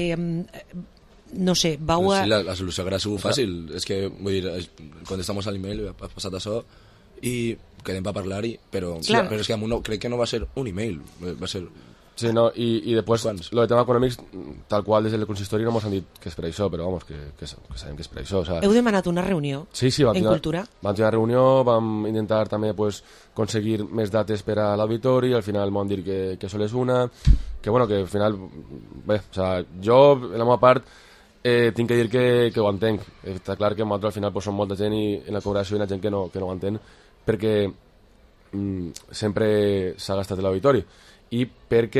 no sé, vau a... Sí, la solució haurà sigut fàcil, és que, vull dir, contestamos a l'email, ha passat això, i quedem per parlar-hi, però és que crec que no va ser un email, va ser... Sí, no, i després, lo de tema econòmics, tal qual des del consistori no ens han dit que és per això, però vamos, que sabem que és per això. O sea... Heu demanat una reunió en Cultura? Vam tenir una reunió, vam intentar també pues, aconseguir més dates per a l'auditori, al final m'han dit que sols és una, que bueno, que al final, bé, o sea, jo, en la meva part, tinc que dir que ho entenc. Està clar que nosaltres al final pues, som molta gent i en la congregació hi ha gent que no ho entén, perquè sempre s'ha gastat l'auditori i perquè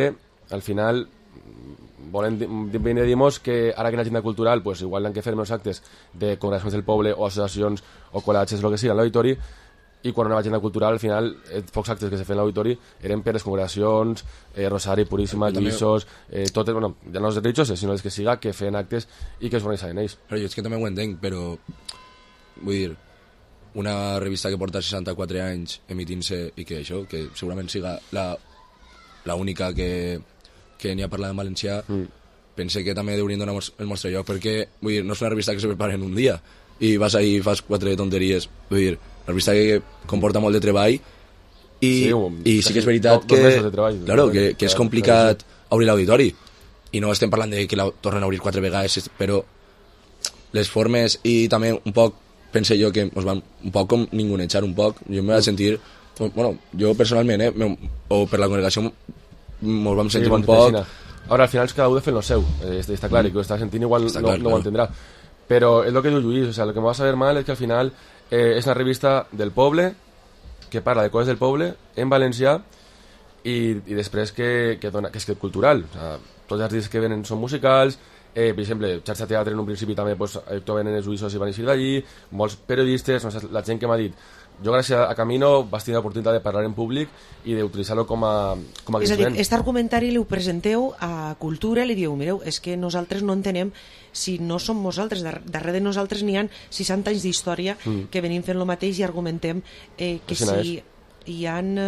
al final ben dimos que ara que en l'agenda cultural pues, igual han que fer menys actes de congregacions del poble o associacions o col·leges, el que sigui, en l'auditori, i quan una agenda cultural, al final, pocs actes que se feien a l'auditori eren per les congregacions, Rosari, Puríssima, Lluïssos, totes, bueno, ja no els religioses, sinó els que siga, que feien actes i que es organitzaven ells. Però jo és que també ho entenc, però, vull dir, una revista que porta 64 anys emitint-se i que això, que segurament siga la única que n'hi ha parlat en valencià, pense que també haurien donar el nostre lloc, perquè, vull dir, no és una revista que se prepara en un dia i vas ahí i fas 4 tonteries, vull dir, una revista que comporta molt de treball i sí que és veritat que és complicat obrir l'auditori i no estem parlant de que la tornen a obrir 4 vegades, però les formes i també un poc pense jo que ens van un poc com ningunejar un poc, jo em vaig sentir bueno, jo personalment o per la congregació ens vam sentir un poc ara al final cada un de fer el seu, està clar, i que ho està sentint igual no ho entendrà, però és el que diu Lluís, o sea, el que me va saber mal és que al final és una revista del poble que parla de coses del poble en valencià i després que és cultural, o sea, tots els artistes que venen són musicals, per exemple, Xarxa Teatre en un principi també pues, actuaven en els Lluïssos i van eixir d'allí, molts periodistes, no sé, la gent que m'ha dit jo gràcies a Camino vaig tenir l'oportunitat de parlar en públic i d'utilitzar-lo com a és a dir, aquest argumentari li ho presenteu a Cultura i li dieu, mireu, és que nosaltres no entenem si no som nosaltres, darrere de nosaltres n'hi ha 60 anys d'història que venim fent el mateix i argumentem que si hi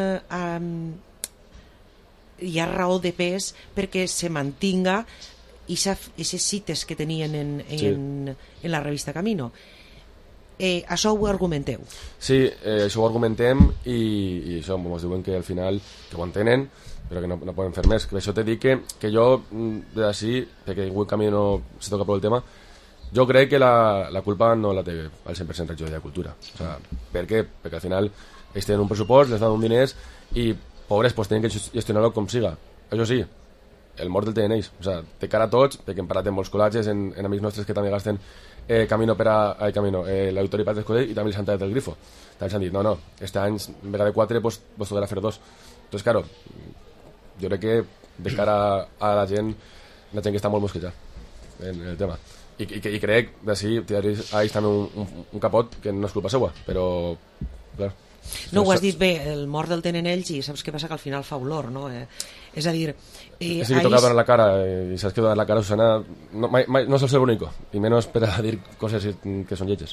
ha raó de pes perquè se mantinga aquestes cites que tenien en la revista Camino. Això ho argumenteu? Sí, això ho argumentem i això ens diuen que al final que ho entenen però que no poden fer més, per això t'he dit que jo d'ací, perquè avui Camino se toca per el tema, jo crec que la culpa no la té al 100% regidoria de Cultura, o sea, per què? Perquè al final ells tenen un pressupost, les donen diners i pobres pues tenen que gestionar-ho com siga, això sí el mort el tenen ells, o sea, té cara a tots perquè hem parat en molts col·latges, en amics nostres que també gasten Camino per a Camino, l'Auditori Prat d'Escudell i també el Santa del Grifo. També s'han dit, no, este any en vegada de 4 pues tocarà fer 2. Entonces, claro, jo crec que de cara a la gent que està molt mosquejada en el tema. I crec, d'ací, tirar-los a ells també un capot que no és culpa seua, però, clar. No, ho has dit bé, el mort del tenen ells i saps què passa? Que al final fa olor, no? És a dir... És que toca donar la cara i saps que donar la cara, Susana, no sol ser único, i menys per a dir coses que són lletges.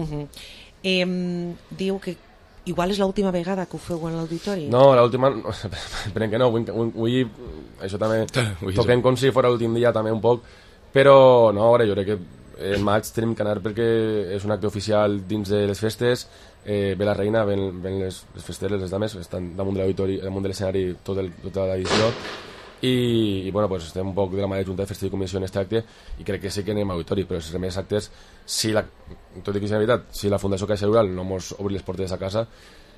Diu que igual és l'última vegada que ho feu en l'auditori? No, l'última... Esperem que no, avui això també toquem com si fos l'últim dia també un poc, però no, ara jo crec que en maig tenim que anar perquè és un acte oficial dins de les festes, ve la reina, ven les festeres, les dames, estan damunt de l'auditori, damunt de l'escenari tota l'edició i bueno, pues estem un poc de la mà de Junta de Festes i Comissió en aquest acte i crec que sí que anem a auditori, però si més actes tot i que és la veritat, si la Fundació Caixa Rural no mos obri les portes a casa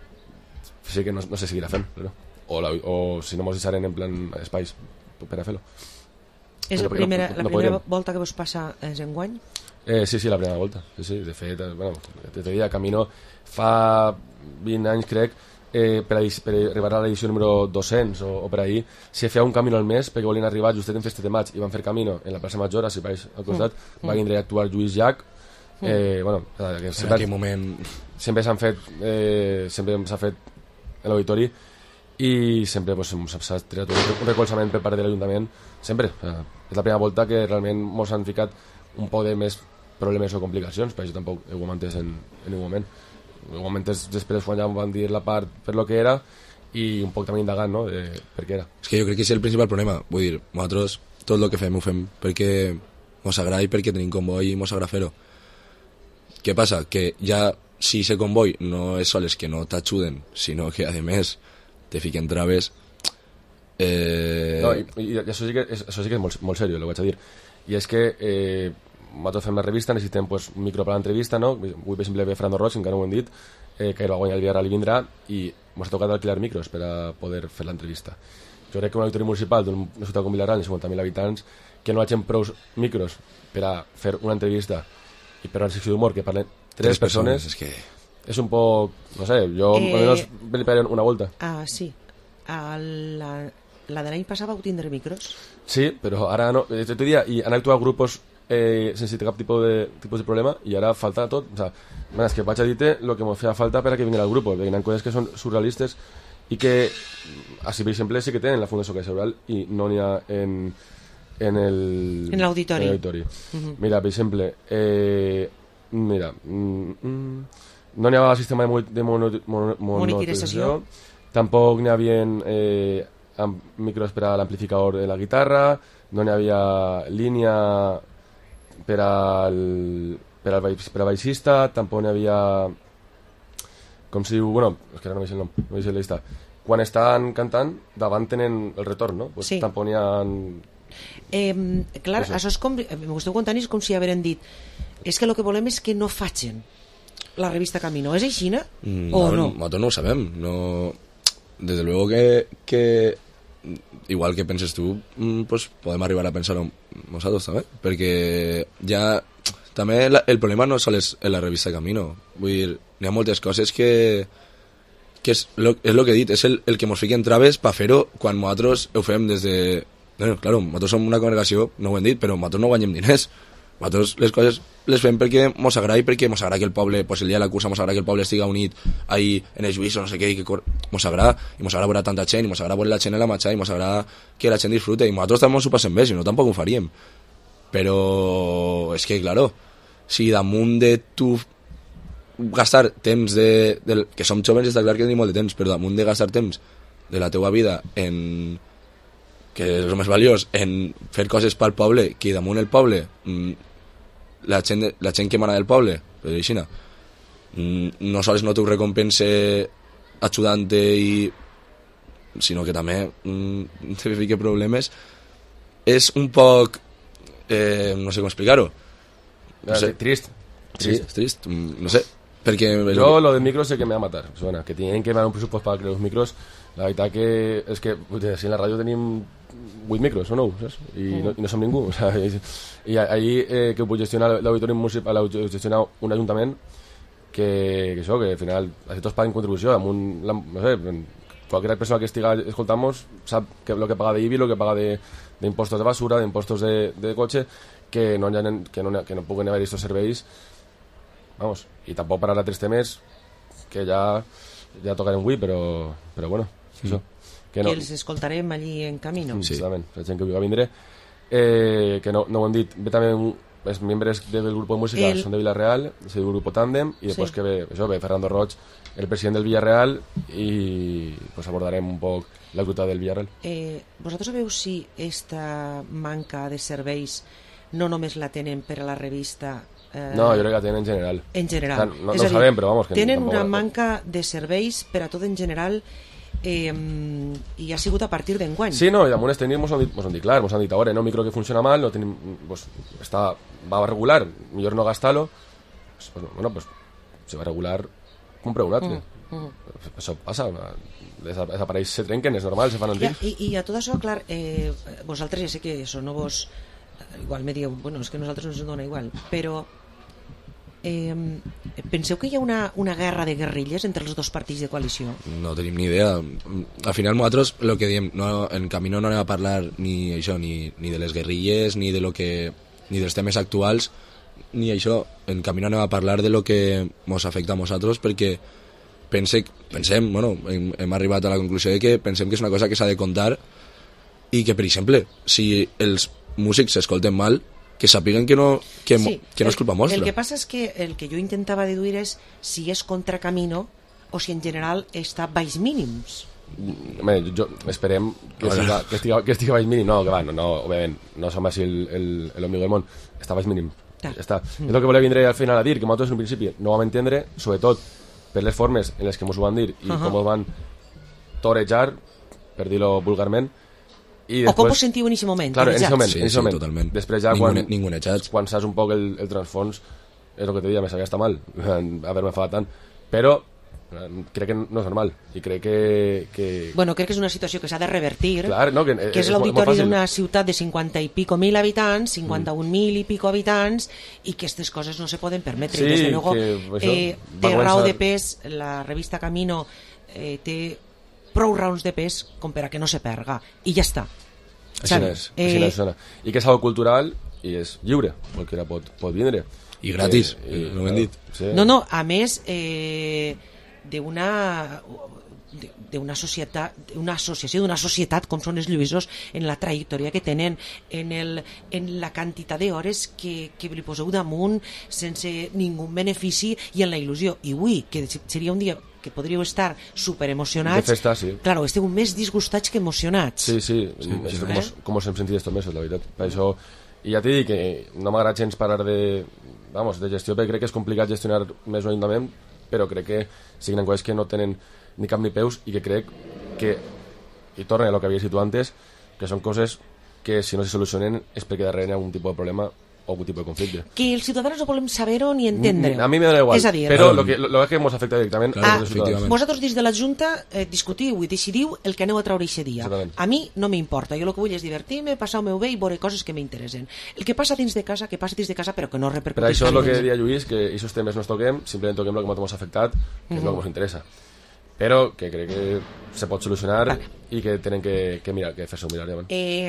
sí que no se seguirà fent però. O si no mos deixaren en plan espais per a fer-lo. És la primera volta que vos passa enguany? Sí, la primera volta. Sí. De fet, bueno, te diria, Camino fa 20 anys, crec, per arribar a l'edició número 200 o per ahir, si feia un Camino al mes, perquè volien arribar justet en Festes de Maig i van fer Camino en la plaça Major, a Cipaix, al costat, va vindre a actuar Lluís Llach, bueno, en aquell moment sempre s'ha fet en l'auditori i sempre s'ha triat un recolzament per part de l'Ajuntament, sempre. És la primera volta que realment ens han ficat un poc de més problemes o complicacions, però això tampoc ho hem entès en un moment. Ho hem entès després quan ja van dir la part per lo que era i un poc també indagant, no?, de per què era. És que jo crec que és el principal problema, vull dir, nosaltres tot el que fem ho fem perquè mos agrada i perquè tenim comboi i mos agrada fer-ho. Què passa? Que ja si ese comboi no és sols que no t'ajuden, sinó que a més te fiquen traves. No, i això sí que és molt seriós, el vaig a dir. I és que nosaltres fem la revista, necessitem pues, un micro per l'entrevista, no? Avui, per exemple, ve Fernando Roig, encara no ho hem dit, que va guanyar el Villarreal i vindrà, i ens ha tocat alquilar micros per a poder fer l'entrevista. Jo crec que un auditori municipal d'una ciutat com Villarreal, de 50.000 habitants, que no hagin prou micros per a fer una entrevista i per a una secció d'humor que parlen 3 persones, és un poc, no sé, jo almenys me li pegaré una volta. Sí. la de l'any passat vau tindre micros? Sí, però ara no. Este dia i han actuat grupos sense cap tipus de problema i ara falta tot. O sea, és que vaig a dir-te el que m'ho feia falta per a que vinguin al grup, perquè hi ha coses que són surrealistes i que, així per exemple, sí que tenen la Fundació Caixa Rural i no n'hi ha en l'auditori. Mira, per exemple, no n'hi havia sistema de monitorització, tampoc n'hi havia micros per a l'amplificador de la guitarra, no n'hi havia línia per al baixista, tampoc n'hi havia, com si diu, bueno, és que ara no veig el nom, no veig la llista, quan estan cantant davant tenen el retorn, no? Pues sí. Tampoc n'hi ha... Clar, això és com, m'ho esteu contant, és com si hagueren dit, és que el que volem és que no facin la revista Camino, ¿es així, no? ¿O no? Nosotros no ho sabem, no... Desde luego que igual que penses tu, pues podem arribar a pensar-ho nosaltres també, perquè ja també el problema no sols és la revista Camino, vull dir, n'hi ha moltes coses que és el que he dit, és el que mos fiquen traves per fer-ho quan nosaltres ho fem des de... Bueno, claro, nosaltres som una congregació, no ho hem dit, però nosaltres no guanyem diners. Nosaltres les coses les fem perquè mos agrada i perquè mos agrada que el poble, pues el dia de la cursa mos agrada que el poble estiga unit ahí en el juís o no sé què, i que mos agrada, i mos agrada veure tanta gent, i mos agrada veure la gent en la marxa, i mos agrada que la gent disfrute, i nosaltres també mos ho passem bé, si no tampoc ho faríem. Però és que, claro, si damunt de tu gastar temps que som jóvens està clar que tenim molt de temps, però damunt de gastar temps de la teua vida en... que és el més valiós, en fer coses pel poble, que damunt el poble la gent que mana del poble, per dir-ho així, no sols no t'ho recompense ajudant-te sinó que també te fique problemes, és un poc no sé com explicar-ho, no sé. Trist, no sé, perquè yo lo del micro sé que me va a matar, suena, que tienen que dar un presupuesto para crear los micros. La veritat que és que si en la ràdio tenim 8 micros o 9, saps? I no som ningú, o sea, i ahí que ho pot gestionar l'auditori municipal, ho gestionar un ajuntament que això, que al final així tots paguen contribució damunt, no sé, qualsevol persona que estiga escoltant-nos sap que el que paga d'IBI, el que paga d'impostos de basura, d'impostos de cotxe, que no puguen haver aquests serveis, vamos, i tampoc parlar d'altres temes que ja tocarem avui, però bueno, això. Que els escoltarem allí en Camino. Sí, exactament, la gent que vulgui vindre, que no ho hem dit, ve també els membres del grup de música són de Villarreal, és el grup Tàndem, i després que ve Fernando Roig, el president del Villarreal, i pues abordarem un poc la ruta del Villarreal. Vosaltres sabeu si esta manca de serveis no només la tenen per a la revista? No, jo crec que la tenen en general. En general. No ho sabem, però vamos. Tenen una manca de serveis per a tot en general i ha sigut a partir d'enguany. Sí, no, i damunt els tècnics mos han dit clar, mos han dit, a veure, no, micro que funciona mal, no tenim, pues, va regular, millor no gastar-lo, pues, bueno, pues, si va regular, compreu un altre. Això passa, els aparells se trenquen, és normal, se fan antics. I a tot això, clar, vosaltres ja sé que això no vos... Igual me dieu, bueno, és que a nosaltres no ens dona igual, però penseu que hi ha una guerra de guerrilles entre els dos partits de coalició? No tenim ni idea. Al final nosaltres el que diem, en Camino no anem a parlar ni això, ni de les guerrilles, ni dels temes actuals, ni això. En Camino anem a parlar de lo que ens afecta a nosaltres, perquè pensem, bueno, hem arribat a la conclusió de que pensem que és una cosa que s'ha de contar i que, per exemple, si els músics s'escolten mal, que sàpiguen que no és culpa nostra. El que passa és que el que jo intentava deduir és si és contra Camino o si en general està baix mínims. Esperem que estigui baix mínim. No, que va, no, òbviament, no som així l'amigo del món, està baix mínim. Està. És el que volia vindre al final a dir, que nosaltres en un principi no vam entendre, sobretot per les formes en les que ens ho van dir i com ho van torejar, per dir-ho vulgarment. O com ho sentiu en aquest moment? Claro, en aquest moment. Totalment. Després ja quan saps un poc el transfons, és el que te diia, me sabia estar mal haver-me enfadat tant, però crec que no és normal i crec que... Bueno, crec que és una situació que s'ha de revertir, clar, no, que és l'auditori d'una ciutat de 50 i pico mil habitants, 51.000 i pico habitants, i que aquestes coses no se poden permetre. Sí, desde luego, té raó de pes, la revista Camino té prou raons de pes com per a que no se perga, i ja està. Així és, Susana. I que és algo cultural i és lliure, qualsevol pot vindre. I gratis, no m'han dit. Sí. No, a més, d'una associació, d'una societat com són els lluïssos, en la trajectòria que tenen, en la quantitat d'hores que li poseu damunt sense ningú benefici i en la il·lusió. I avui, que seria un dia que podríeu estar superemocionats, de festa, sí. Claro, esteu més disgustats que emocionats. Sí, com us hem sentit estos mesos, la veritat. Per això, i ja t'he dit que no m'agrada gens parlar de gestió, perquè crec que és complicat gestionar més un ajuntament, però crec que siguin coses que no tenen ni cap ni peus i que crec que, i torna a lo que havia situat antes, que són coses que si no se solucionen és perquè darrere hi ha algun tipus de problema o algun tipus de conflicte. Que els ciutadans no volem saber-ho ni entendre. A mi me da igual, és a dir, però lo que ens afecta directament vosaltres dins de la Junta discutiu i decidiu el que aneu a treure aquest dia. A mi no m'importa, jo el que vull és divertir-me, passar el meu bé i veure coses que m'interessen. El que passa dins de casa, que passa dins de casa, però que no repercuteix. Per això és el que deia Lluís, que aquests temes no els toquem, simplement toquem el que ens ha afectat, que és el que ens interessa. Però que crec que se pot solucionar i que tenen que mirar, que fer-se un mirar.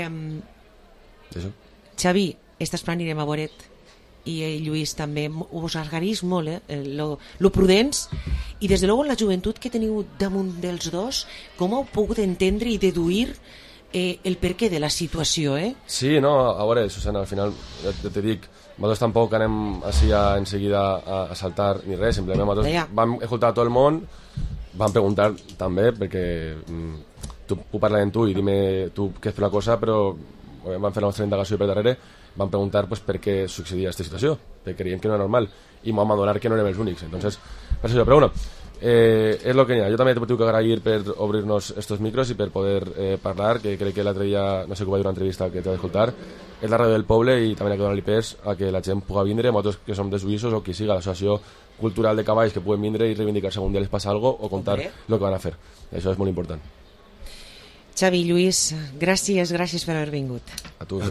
Xavi, estàs plan anirem a Boret i Lluís també, us agarís molt lo prudents, i des de luego la joventut que teniu damunt dels dos, com heu pogut entendre i deduir el perquè de la situació, Sí, no, a veure, Susana, al final ja te dic, nosaltres tampoc anem així en seguida a saltar ni res, simplement nosaltres vam escoltar tot el món, vam preguntar també, perquè tu puc parlar amb tu i dir-me tu què és per una cosa, però vam fer la nostra indagació per darrere, vam preguntar pues, per què succedia aquesta situació, perquè creiem que no era normal i vam adonar que no érem els únics. Entonces, per això, però bueno, és el que hi ha. Jo també t'ho que agrair per obrir-nos estos micros i per poder parlar, que crec que l'altre dia, no sé com va dir una entrevista que t'he d'escoltar, és la ràdio del poble i també ha que donar-li pes a que la gent pugui vindre, nosaltres que som dels Lluïssos o qui siga l'associació cultural de cavalls que puguen vindre i reivindicar-se un dia les passa algo o contar el que van a fer. Això és molt important. Xavi, Lluís, gràcies per haver vingut. A tu.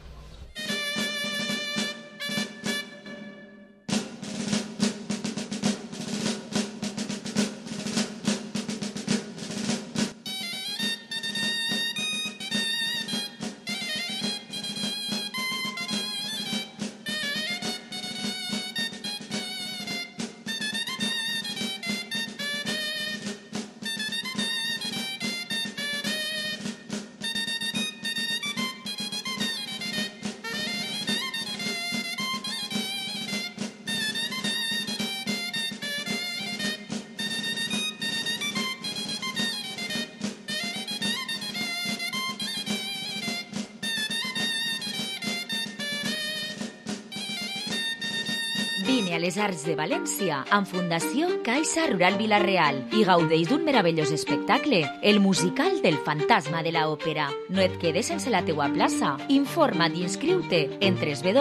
Vine a les Arts de València amb Fundació Caixa Rural Vila-real i gaudeix d'un meravellós espectacle, el musical del fantasma de la òpera. No et quedes sense la teua plaça. Informa't i inscriu-te en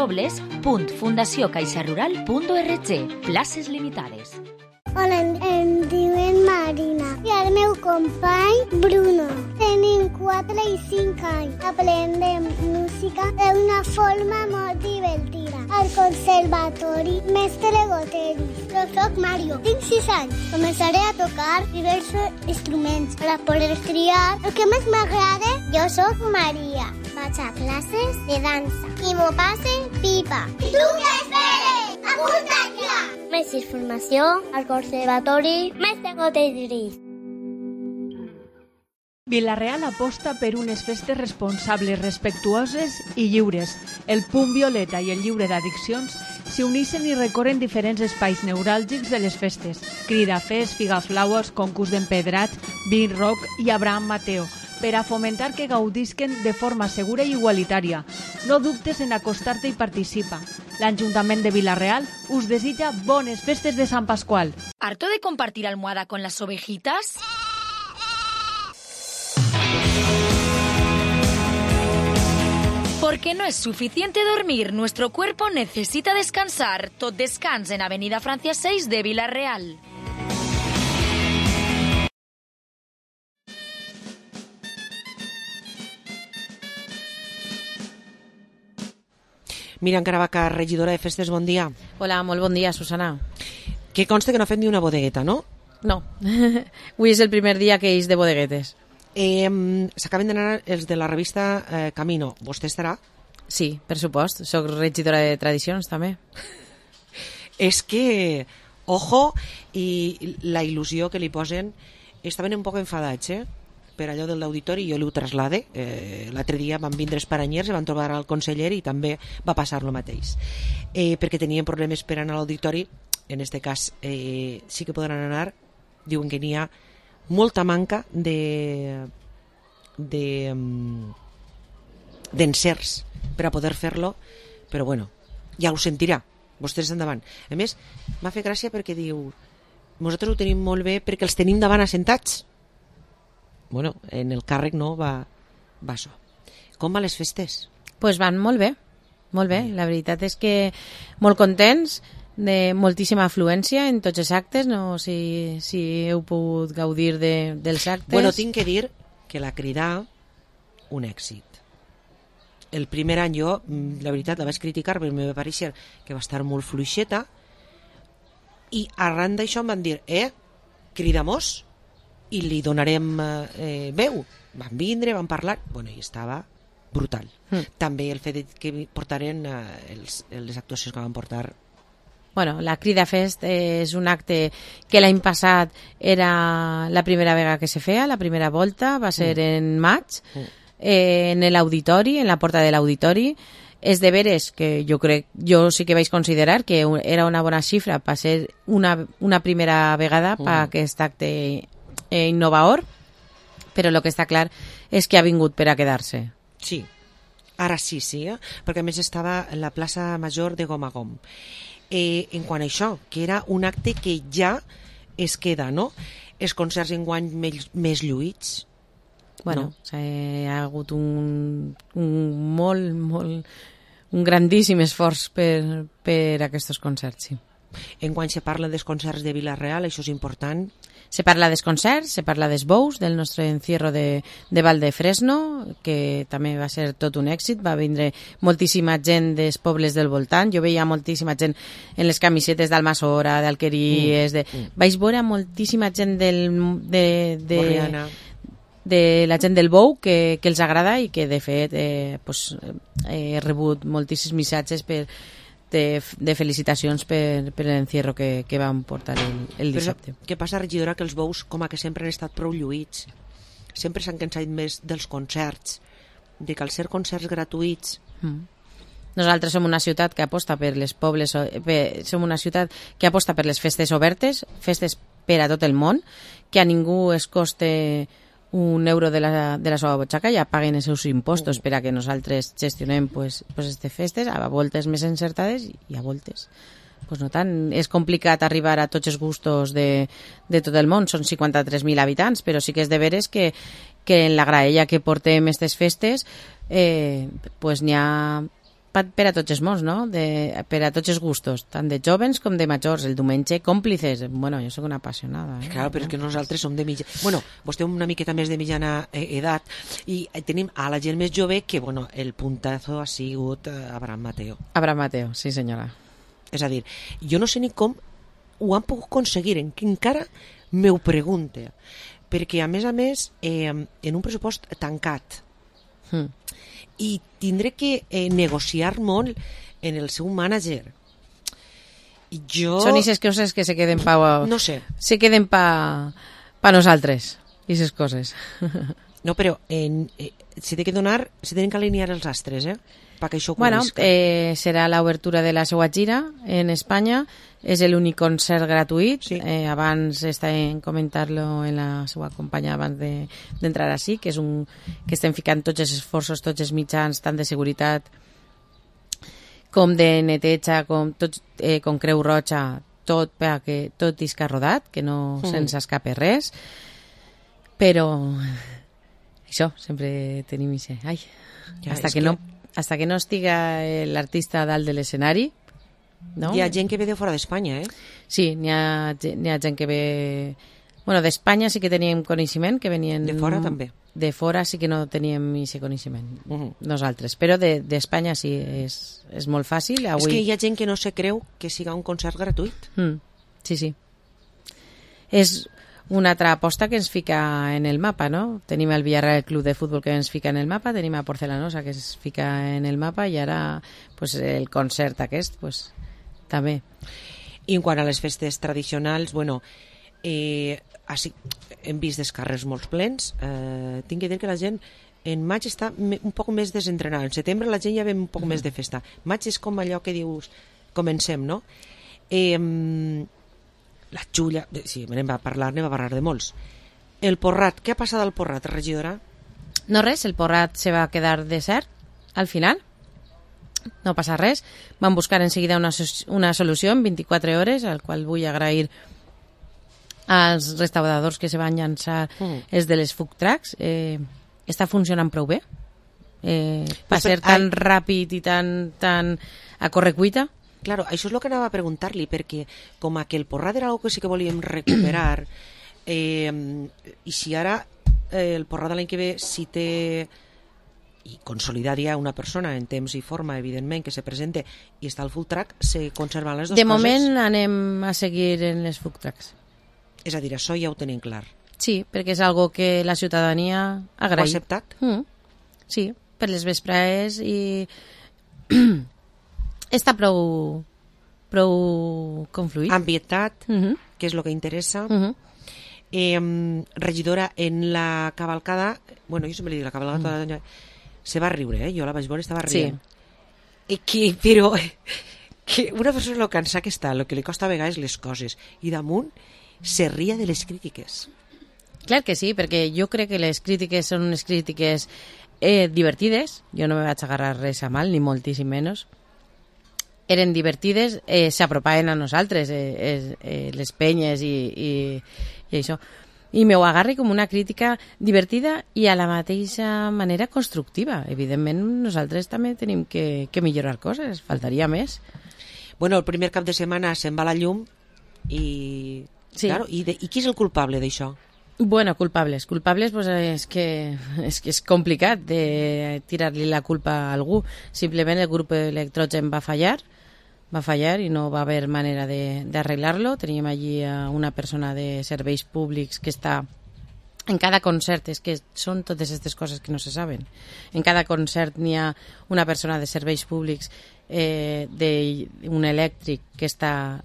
www.fundaciocaixarural.org. Places limitades. Hola, em diuen Marina i el meu company Bruno. Tenim 4 i 5 anys. Aprendem música d'una forma molt divertida. Al conservatori Mestre Goteris. Jo soc Mario, tinc 6 anys. Començaré a tocar diversos instruments per a poder triar el que més m'agrada. Jo soc Maria. Vaig a classes de dansa i m'ho passe pipa. I tu què esperes? Apunta't ja! Més informació al Conservatori Mestre Goteris. Vila-real aposta per unes festes responsables, respectuoses i lliures. El punt violeta i el lliure d'addiccions s'uneixen i recorren diferents espais neuràlgics de les festes. Cridafest, Figaflaues, concurs d'empedrats, Vin Rock i Abraham Mateo, per a fomentar que gaudisquen de forma segura i igualitària. No dubtes en acostar-te i participa. L'Ajuntament de Vila-real us desitja bones festes de Sant Pasqual. ¿Harto de compartir almohada con las ovejitas? Porque no es suficiente dormir, nuestro cuerpo necesita descansar. Tot descans en Avenida Francia 6 de Vila-real. Miriam Caravaca, regidora de Festes, bon dia. Hola, molt bon dia, Susana. Que consta que no ha fet ni una bodegueta, no? No. Avui és el primer dia que ells de bodeguetes. S'acaben d'anar els de la revista Camino. Vostè estarà? Sí, per supost. Soc regidora de tradicions, també. És que, ojo, i la il·lusió que li posen, estaven un poc enfadats, per allò de l'auditori, jo li ho traslade. L'altre dia van vindre els paranyers, van trobar al conseller i també va passar el mateix. Perquè tenien problemes per anar a l'auditori, en este cas sí que podran anar, diuen que n'hi ha molta manca d'encerts per a poder fer-lo, però bueno, ja ho sentirà, vostès endavant. A més, m'ha fet gràcia perquè diu, nosaltres ho tenim molt bé perquè els tenim davant assentats. Bueno, en el càrrec no va això. Com van les festes? Pues van molt bé, molt bé. La veritat és que molt contents, de moltíssima afluència en tots els actes, no sé si heu pogut gaudir dels actes. Bueno, tinc que dir que la Cridar, un èxit. El primer any jo, la veritat, la vaig criticar perquè em va pareixer que va estar molt fluixeta i arran d'això em van dir cridamos i li donarem veu. Van vindre, van parlar, bueno, i estava brutal. També el fet que portaren les actuacions que van portar. Bueno, la Crida Fest és un acte que l'any passat era la primera vegada que se feia, la primera volta, va ser en maig, en l'auditori, en la porta de l'auditori. És de veres que jo sí que vaig considerar que era una bona xifra per ser una primera vegada per aquest acte innovador, però el que està clar és que ha vingut per a quedar-se. Sí, ara sí, perquè a més estava en la plaça Major de Gom a Gom. En quant a això, que era un acte que ja es queda, no? Els concerts enguany més lluïts. Bueno, no? Hi ha hagut un grandíssim esforç per aquests concerts, sí. Enguany se parla dels concerts de Vila-real, això és important. Se parla dels concerts, se parla dels bous, del nostre encierro de Val de Fresno, que també va ser tot un èxit, va vindre moltíssima gent dels pobles del voltant, jo veia moltíssima gent en les camisetes d'Almassora, d'Alqueries, vaig veure moltíssima gent de la gent del bou que els agrada i que de fet he rebut moltíssims missatges de felicitacions per l'encierro que vam portar el dissabte. Però què passa, regidora, que els bous, com a que sempre han estat prou lluïts, sempre s'han cansat més dels concerts, de que al ser concerts gratuïts... Nosaltres som una ciutat que aposta per les pobles, som una ciutat que aposta per les festes obertes, festes per a tot el món, que a ningú es coste €1 de la seva butxaca, ja paguen els seus impostos per a que nosaltres gestionem aquestes festes, a voltes més encertades i a voltes no tant. És complicat arribar a tots els gustos de tot el món, són 53.000 habitants, però sí que és de veres que en la graella que portem aquestes festes n'hi ha per a tots els mons, no? Per a tots els gustos, tant de jovens com de majors. El diumenge, còmplices. Bueno, jo soc una apassionada. Clar, però és que nosaltres som de mitjana... Bueno, vostè una miqueta més de mitjana edat i tenim a la gent més jove que, bueno, el puntazo ha sigut Abraham Mateo. Abraham Mateo, sí senyora. És a dir, jo no sé ni com ho han pogut aconseguir, que encara m'ho pregunte, perquè a més, en un pressupost tancat, i tindré que negociar molt en el seu mànager. Són aquestes coses que se queden no sé. Se queden pa nosaltres, aquestes coses. No, però se tenen que alinear els astres, perquè això serà l'obertura de la seva gira en Espanya, és l'únic concert gratuït, sí. Abans estàvem comentar-lo en la seva companya abans d'entrar així, que estem ficant tots els esforços, tots els mitjans, tant de seguretat com de neteja, com Creu Roja, tot perquè tot isca rodat, que no se'ns escape res, però això, sempre tenim això. Hasta que no estiga l'artista dalt de l'escenari, no? Hi ha gent que ve de fora d'Espanya, Sí, n'hi ha gent que ve... Bueno, d'Espanya sí que teníem coneixement, que venien... De fora també. De fora sí que no teníem aquest coneixement, nosaltres. Però d'Espanya sí, és molt fàcil. És que hi ha gent que no se creu que siga un concert gratuït. Sí. és una altra aposta que ens fica en el mapa, no? Tenim el Villarreal Club de Futbol que ens fica en el mapa, tenim a Porcelanosa que ens fica en el mapa i ara pues, el concert aquest pues, també. I en quant a les festes tradicionals, bueno, hem vist els carrers molt plens, tinc que dir que la gent en maig està un poc més desentrenada, en setembre la gent ja ve un poc més de festa, maig és com allò que dius comencem, no? La xulla, sí, anem a parlar de molts. El porrat, què ha passat al porrat, regidora? No res, el porrat se va quedar desert al final, no passa res, van buscar en seguida una solució en 24 hores, al qual vull agrair als restauradors que se van llançar els de les food trucks. Està funcionant prou bé, va ser tan ràpid i tan a correcuita. Claro, això és el que anava a preguntar-li, perquè com que el porrat era una cosa que sí que volíem recuperar, i si ara el porrat de l'any que ve si té i consolidar ja una persona en temps i forma, evidentment, que se presente i està al food truck, se conserven les dues coses? De moment anem a seguir en les food trucks. És a dir, això ja ho tenim clar. Sí, perquè és algo que la ciutadania agraï. Ho ha acceptat? Sí, per les vesprades i està prou confluït. Ambietat, que és el que interessa. Regidora, en la cavalcada, bueno, jo sempre li dic la cavalcada, se va riure, jo la vaig veure, estava rient. Sí. Però que una persona lo cansada que està, el que li costa a vegades les coses, i damunt se ria de les crítiques. Clar que sí, perquè jo crec que les crítiques són unes crítiques divertides, jo no me vaig agarrar res a mal, ni moltíssim menys. Eren divertides, s'apropaven a nosaltres, les penyes i això. I m'ho agarri com una crítica divertida i a la mateixa manera constructiva. Evidentment, nosaltres també tenim que millorar coses, faltaria més. Bueno, el primer cap de setmana se'n va la llum i... Sí. Claro, i qui és el culpable d'això? Bueno, culpables pues és que és complicat de tirar-li la culpa a algú. Simplement el grup Electrogen va fallar i no va haver manera d'arreglar-lo. Teníem allí una persona de serveis públics que està en cada concert, és que són totes aquestes coses que no se saben. En cada concert n'hi ha una persona de serveis públics, d'un elèctric que està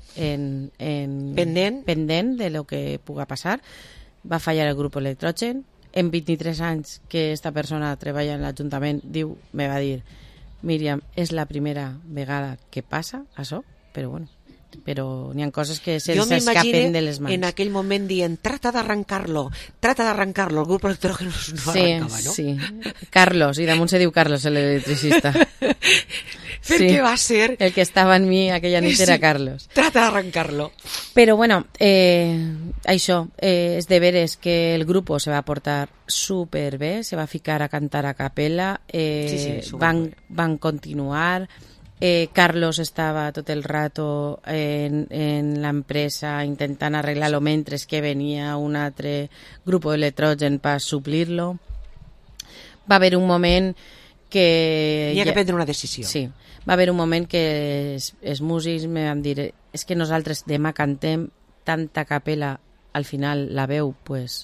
pendent de lo que puga passar. Va fallar el grup Electrogen. En 23 anys que esta persona treballa en l'Ajuntament me va dir: Míriam, és la primera vegada que passa això, però bueno, però n'hi ha coses que se'ls escapen de les mans. En aquell moment dient, trata d'arrancar-lo, el grup Electrogen no arrancava, no? Sí, Carlos, i damunt se diu Carlos, l'electricista. Perquè va ser... El que estava en mi aquella nit era Carlos. Trata d'arrancar-lo. Però bueno, això, és de veres que el grup se va portar superbé, se va ficar a cantar a capella, van continuar, Carlos estava tot el rato en l'empresa intentant arreglar-lo mentre que venia un altre grup d'Electrogen per suplir-lo. Va haver un moment que... Hi ha que prendre una decisió. Sí, va haver un moment que els músics me van dir: és que nosaltres demà cantem tanta capella, al final la veu pues,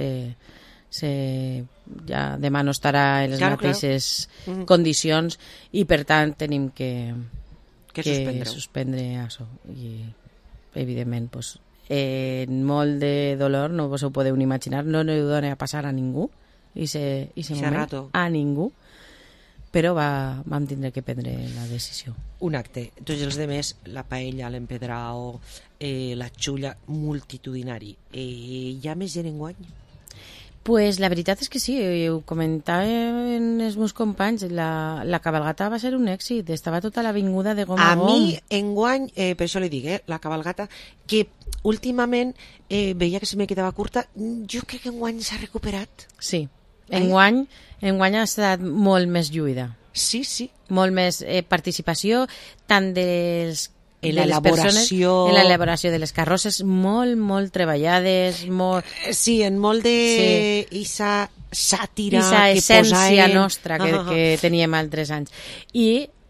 ja demà no estarà en les mateixes condicions i per tant tenim que suspendre això. I evidentment pues, molt de dolor, no vos ho podeu ni imaginar, no ho dona a passar a ningú i se moment a ningú, però vam tindre que prendre la decisió. Un acte. Tots els demés, la paella, l'empedrao, la xulla, multitudinari. Hi ha més gent enguany? Pues la veritat és que sí, ho comentaven els meus companys, la cabalgata va ser un èxit, estava tota l'avinguda de gom a gom. A mi, enguany, per això li dic, la cabalgata, que últimament veia que se me quedava curta, jo crec que enguany s'ha recuperat. Sí, enguany ha estat molt més lluïda. Sí. Molt més participació, tant dels en l'elaboració de les carrosses, molt treballades, molt... Sí, en molt de Isa sàtira, Isa essència nostra que teníem altres anys. I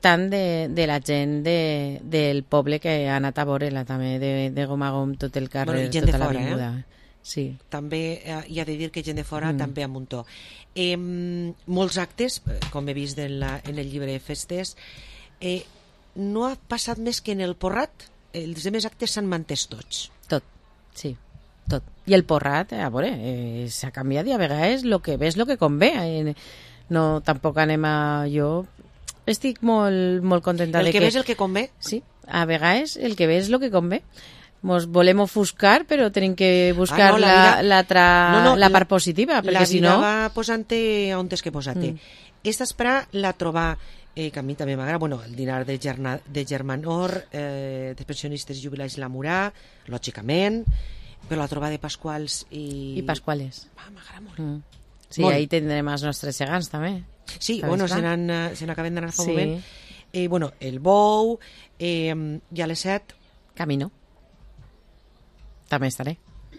tant de la gent del poble que ha anat a veure-la, també, de gom a gom, tot el carrer, gent tota de fora, l'avinguda. Sí. També hi ha de dir que gent de fora també a muntó. Molts actes, com he vist en el llibre de festes, no ha passat més que en el Porrat, els demés actes s'han mantès tots. Tot, sí. Tot. I el Porrat, a veure, s'ha canviat i a vegades el que ve és el que convé. No, tampoc anem a... Jo estic molt contenta el de que... El que ve és el que convé? Sí, a vegades el que ve és el que convé. Mos volem ofuscar, però tenim que buscar la part positiva, perquè si no... La vida va posant-te on és que posar-te. Esta espera la trobar... que a mi també m'agrada, bueno, el dinar de Germanor, de pensionistes jubilats Lamurà, lògicament, però la trobada de Pasquals i Pasquales. M'agrada molt. Sí, molt. Ahí tindrem els nostres gegants també. Sí, bueno, se n'acaben d'anar fa un moment. Bueno, el Bou, i a les 7... Camino. També estaré.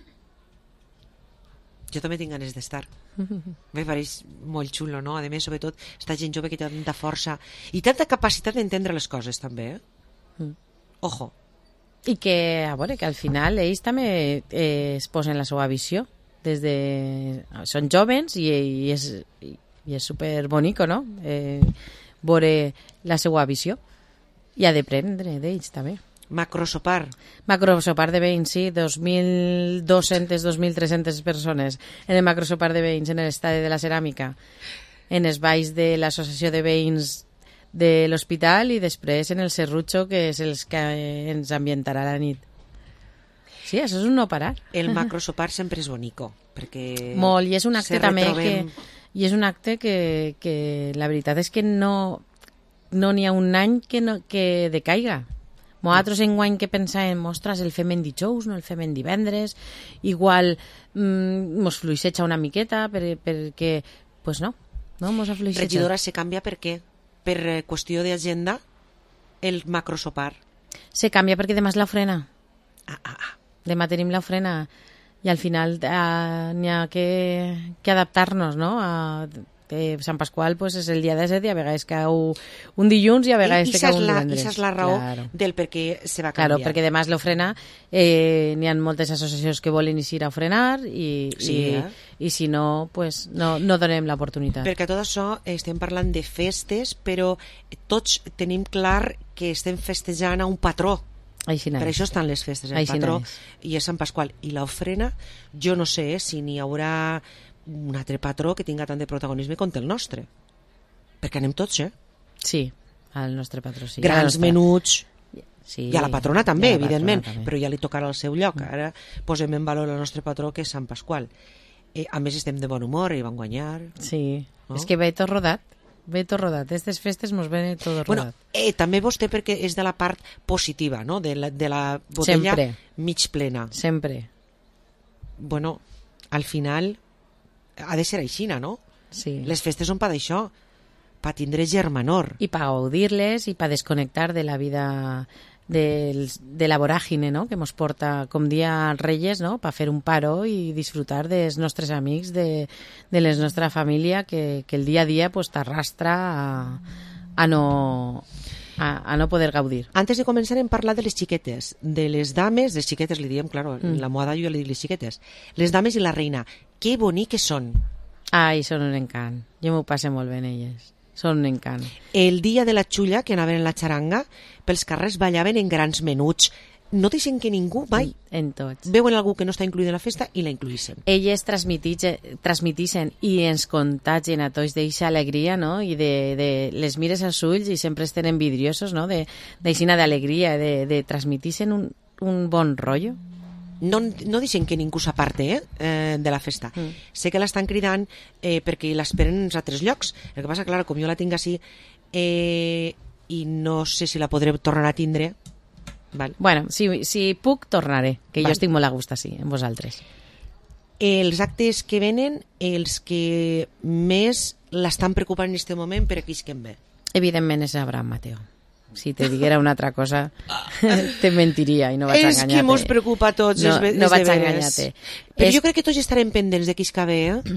Jo també tinc ganes d'estar. Me pareix molt xulo, no? A més, sobretot, esta gent jove que té tanta força i tanta capacitat d'entendre les coses, també, Ojo. I que, a veure, que al final ells també es posen la seva visió. Són jovens i és super bonico, no? Veure la seva visió. I ha d'aprendre d'ells, també. Macrosopar de veïns, sí, 2.200, 2.300 persones en el macrosopar de veïns en l'estadi de la ceràmica, en els balls de l'associació de veïns de l'hospital i després en el serrutxo, que és els que ens ambientarà la nit. Sí, això és un no parar. El macrosopar sempre és bonico, perquè molt, i és un acte també i és un acte que la veritat és que no n'hi ha un any que decaiga. Nosaltres enguany que pensàvem, ostres, el fem en dijous, no el fem en divendres, igual mos fluixeja una miqueta, perquè, pues no mos afluixeja. Regidora, se canvia per què? Per qüestió d'agenda, el macrosopar. Se canvia perquè demà és l'ofrena. Demà tenim l'ofrena i al final n'hi ha que adaptar-nos, no? Sant Pasqual pues, és el dia de set i a vegades cau un dilluns i a vegades cau un divendres. I és la raó del per què se va canviar. Claro, perquè demà és l'ofrena, n'hi ha moltes associacions que volen eixir a ofrenar i si no, pues, no donem l'oportunitat. Perquè tot això estem parlant de festes, però tots tenim clar que estem festejant a un patró. Per això estan les festes, el patró i és Sant Pasqual. I l'ofrena, jo no sé si n'hi haurà un altre patró que tinga tant de protagonisme com el nostre, perquè anem tots, Sí, el nostre patró sí. Grans menuts, i a la patrona també, evidentment, però ja li tocarà el seu lloc. Ara posem en valor el nostre patró, que és Sant Pasqual. A més, estem de bon humor i van guanyar. Sí, és que ve tot rodat. Aquestes festes mos ve tot rodat. També vostè, perquè és de la part positiva, no? De la botella mig plena. Sempre. Bueno, al final ha de ser aixina, no? Sí. Les festes són per això, per tindre germanor. I per gaudir-les i per desconnectar de la vida de la voràgine, no? Que mos porta, com dia Reyes, no? Per fer un paro i disfrutar dels nostres amics, de la nostra família, que el dia a dia pues, t'arrastra a no poder gaudir. Antes de començar hem parlat de les xiquetes, de les dames, les xiquetes li diem, claro, la moda jo li dic les xiquetes, les dames i la reina, que boniques són. Ai, són un encant, jo m'ho passo molt bé en elles, són un encant. El dia de la xulla, que anaven en la xaranga, pels carrers ballaven en grans menuts, no deixen que ningú mai en tots veuen algú que no està incluït en la festa i la incluïssen. Elles transmitixen i ens contagien a tots d'eixa alegria, no? I de les mires als ulls i sempre estan envidriosos, no? D'eixina d'alegria, de transmitixen un bon rotllo. No deixen que ningú s'aparte de la festa. Sé que l'estan cridant perquè l'esperen en altres llocs. El que passa, clar, com jo la tinc així i no sé si la podré tornar a tindre. Val. Bueno, si puc, tornaré, que jo estic molt a gust així, amb vosaltres. Els actes que venen, els que més l'estan preocupant en aquest moment per aquells que en ve? Evidentment és Abraham Mateo. Si te diguera una altra cosa, te mentiria i no vaig enganyar-te. És que mos preocupa a tots. No vaig enganyar-te. Però jo crec que tots estarem pendents d'aquells que ve,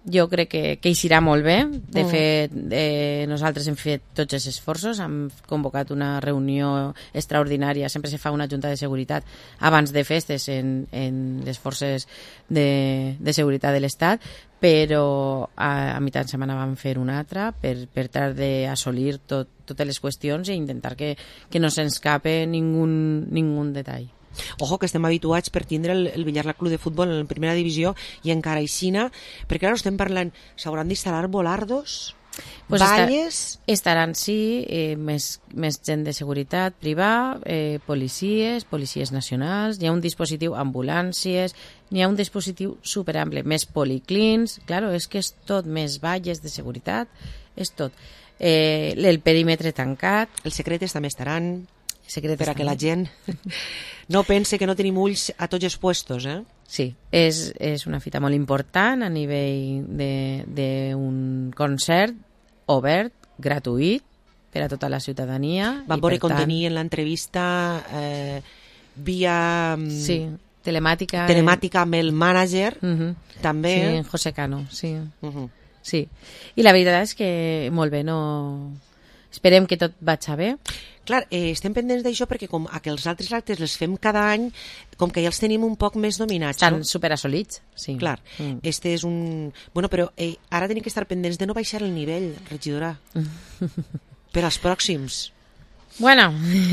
Jo crec que eixirà molt bé. De fet, nosaltres hem fet tots els esforços, hem convocat una reunió extraordinària, sempre se fa una junta de seguretat abans de festes en les forces de seguretat de l'Estat, però a mitjà de setmana vam fer una altra per tal d'assolir totes les qüestions i intentar que no se'ns escape ningun detall. Ojo, que estem habituats per tindre el Villarreal Club de Futbol en la primera divisió i encara aixina, perquè ara estem parlant, s'hauran d'instal·lar volardos, pues valles... Estaran, sí, més gent de seguretat privada, policies nacionals, hi ha un dispositiu ambulàncies, n'hi ha un dispositiu superample, més policlins, claro, és que és tot, més valles de seguretat, és tot. El perímetre tancat. Els secretes també estaran... per a que la gent no pense que no tenim ulls a tots els puestos, eh? Sí, és una fita molt important a nivell d'un concert obert, gratuït, per a tota la ciutadania. Vam veure com tenia en l'entrevista via... Sí, telemàtica amb el mànager, també. Sí, en José Cano, sí. Sí. I la veritat és que molt bé, esperem que tot vagi bé. Clar, estem pendents d'això perquè com que els altres actes els fem cada any, com que ja els tenim un poc més dominats. Estan superassolits, sí. Clar, este és un... Bueno, però ara tenim que estar pendents de no baixar el nivell, regidora, per als pròxims. Bueno,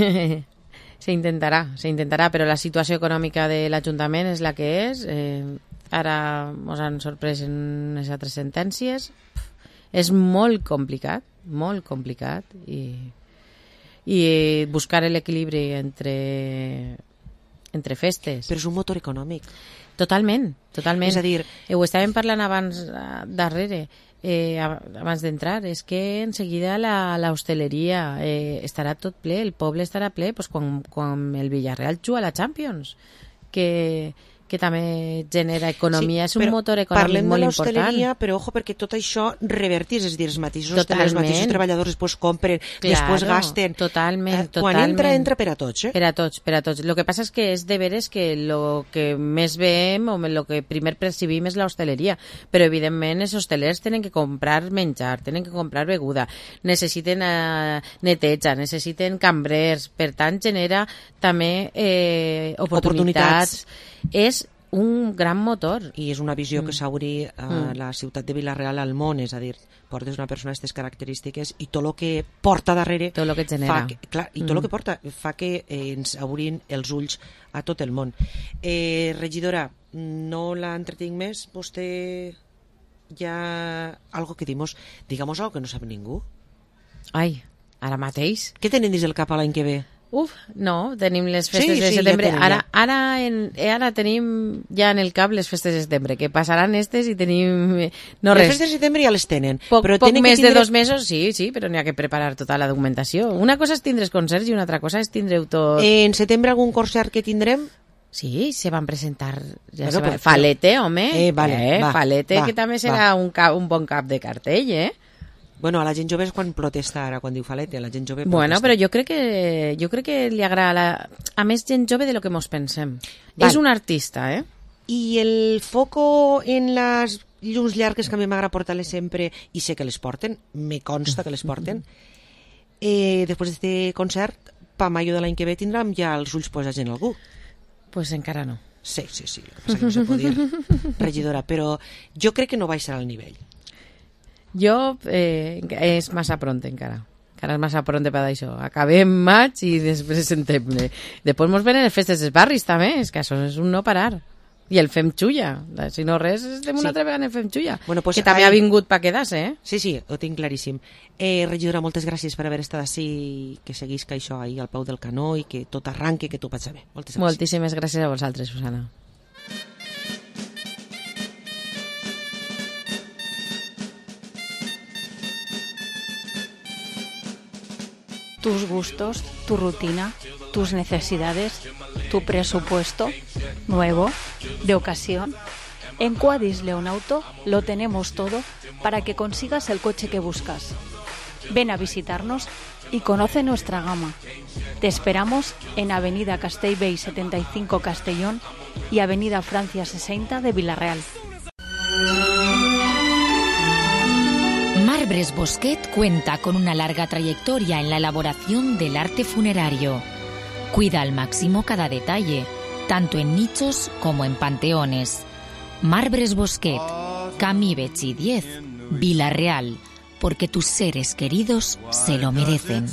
s'intentarà, però la situació econòmica de l'Ajuntament és la que és. Ara ens han sorprès en les altres sentències. És molt complicat i buscar l'equilibri entre festes. Però és un motor econòmic. Totalment. És a dir... Ho estàvem parlant abans d'entrar, és que en seguida l'hostaleria estarà tot ple, el poble estarà ple quan el Villarreal juga a la Champions, que també genera economia, és un motor econòmic molt important. Parlem de l'hostaleria, però ojo, perquè tot això revertís, és a dir, els mateixos treballadors després compren, després gasten. Totalment. Quan entra per a tots, Per a tots. El que passa és que és de veres que el que més veiem o el que primer percibim és l'hostaleria, però evidentment els hostelers tenen que comprar menjar, tenen que comprar beguda, necessiten neteja, necessiten cambrers, per tant genera també oportunitats. És un gran motor. I és una visió que s'obri a la ciutat de Vila-real al món, és a dir, portes una persona d'aquestes característiques i tot el que porta darrere... Tot el que genera. I tot el que porta fa que ens obrin els ulls a tot el món. Regidora, no la entretinc més, vostè ja... algo que digamos algo que no sap ningú. Ai, ara mateix? Què tenen dins el cap a l'any que ve? No, tenim les festes de setembre. Ara tenim ja en el cap les festes de setembre, que passaran estes i tenim... Les festes de setembre ja les tenen. Poc més de 2 mesos, sí, però n'hi ha que preparar tota la documentació. Una cosa és tindre els concerts i una altra cosa és tindre-ho tot... En setembre algun concert que tindrem? Sí, se van presentar Falete, home. Falete, que també serà un bon cap de cartell, Bueno, a la gent jove és quan protesta ara, quan diu Falete, la gent jove protesta. Bueno, però jo crec que li agrada a més gent jove de lo que mos pensem. És un artista, I el foco en les llums llargues que a mi m'agrada portar-les sempre, i sé que les porten, me consta que les porten, després d'aquest concert, pa maio de l'any que ve tindrem ja els ulls posats en algú. Pues encara no. Sí, el que passa que no se pot dir, regidora, però jo crec que no baixarà al nivell. És massa pront encara és massa pront per això. Acabem maig i després setembre. Després mos venen les festes dels barris també, és que això és un no parar. I el fem xulla, si no res estem una altra vegada en fem xulla, que també ha vingut per quedar-se. Sí, ho tinc claríssim. Regidora, moltes gràcies per haver estat així, que seguisca això ahir al peu del canó i que tot arranque, que tot vagi bé. Moltíssimes gràcies a vosaltres, Susana. Tus gustos, tu rutina, tus necesidades, tu presupuesto, nuevo, de ocasión. En Quadis Leonauto lo tenemos todo para que consigas el coche que buscas. Ven a visitarnos y conoce nuestra gama. Te esperamos en Avenida Castellbell 75 Castellón y Avenida Francia 60 de Vila-real. Marbres Bosquet cuenta con una larga trayectoria en la elaboración del arte funerario. Cuida al máximo cada detalle, tanto en nichos como en panteones. Marbres Bosquet, Camí Betxí 10, Vila-real, porque tus seres queridos se lo merecen.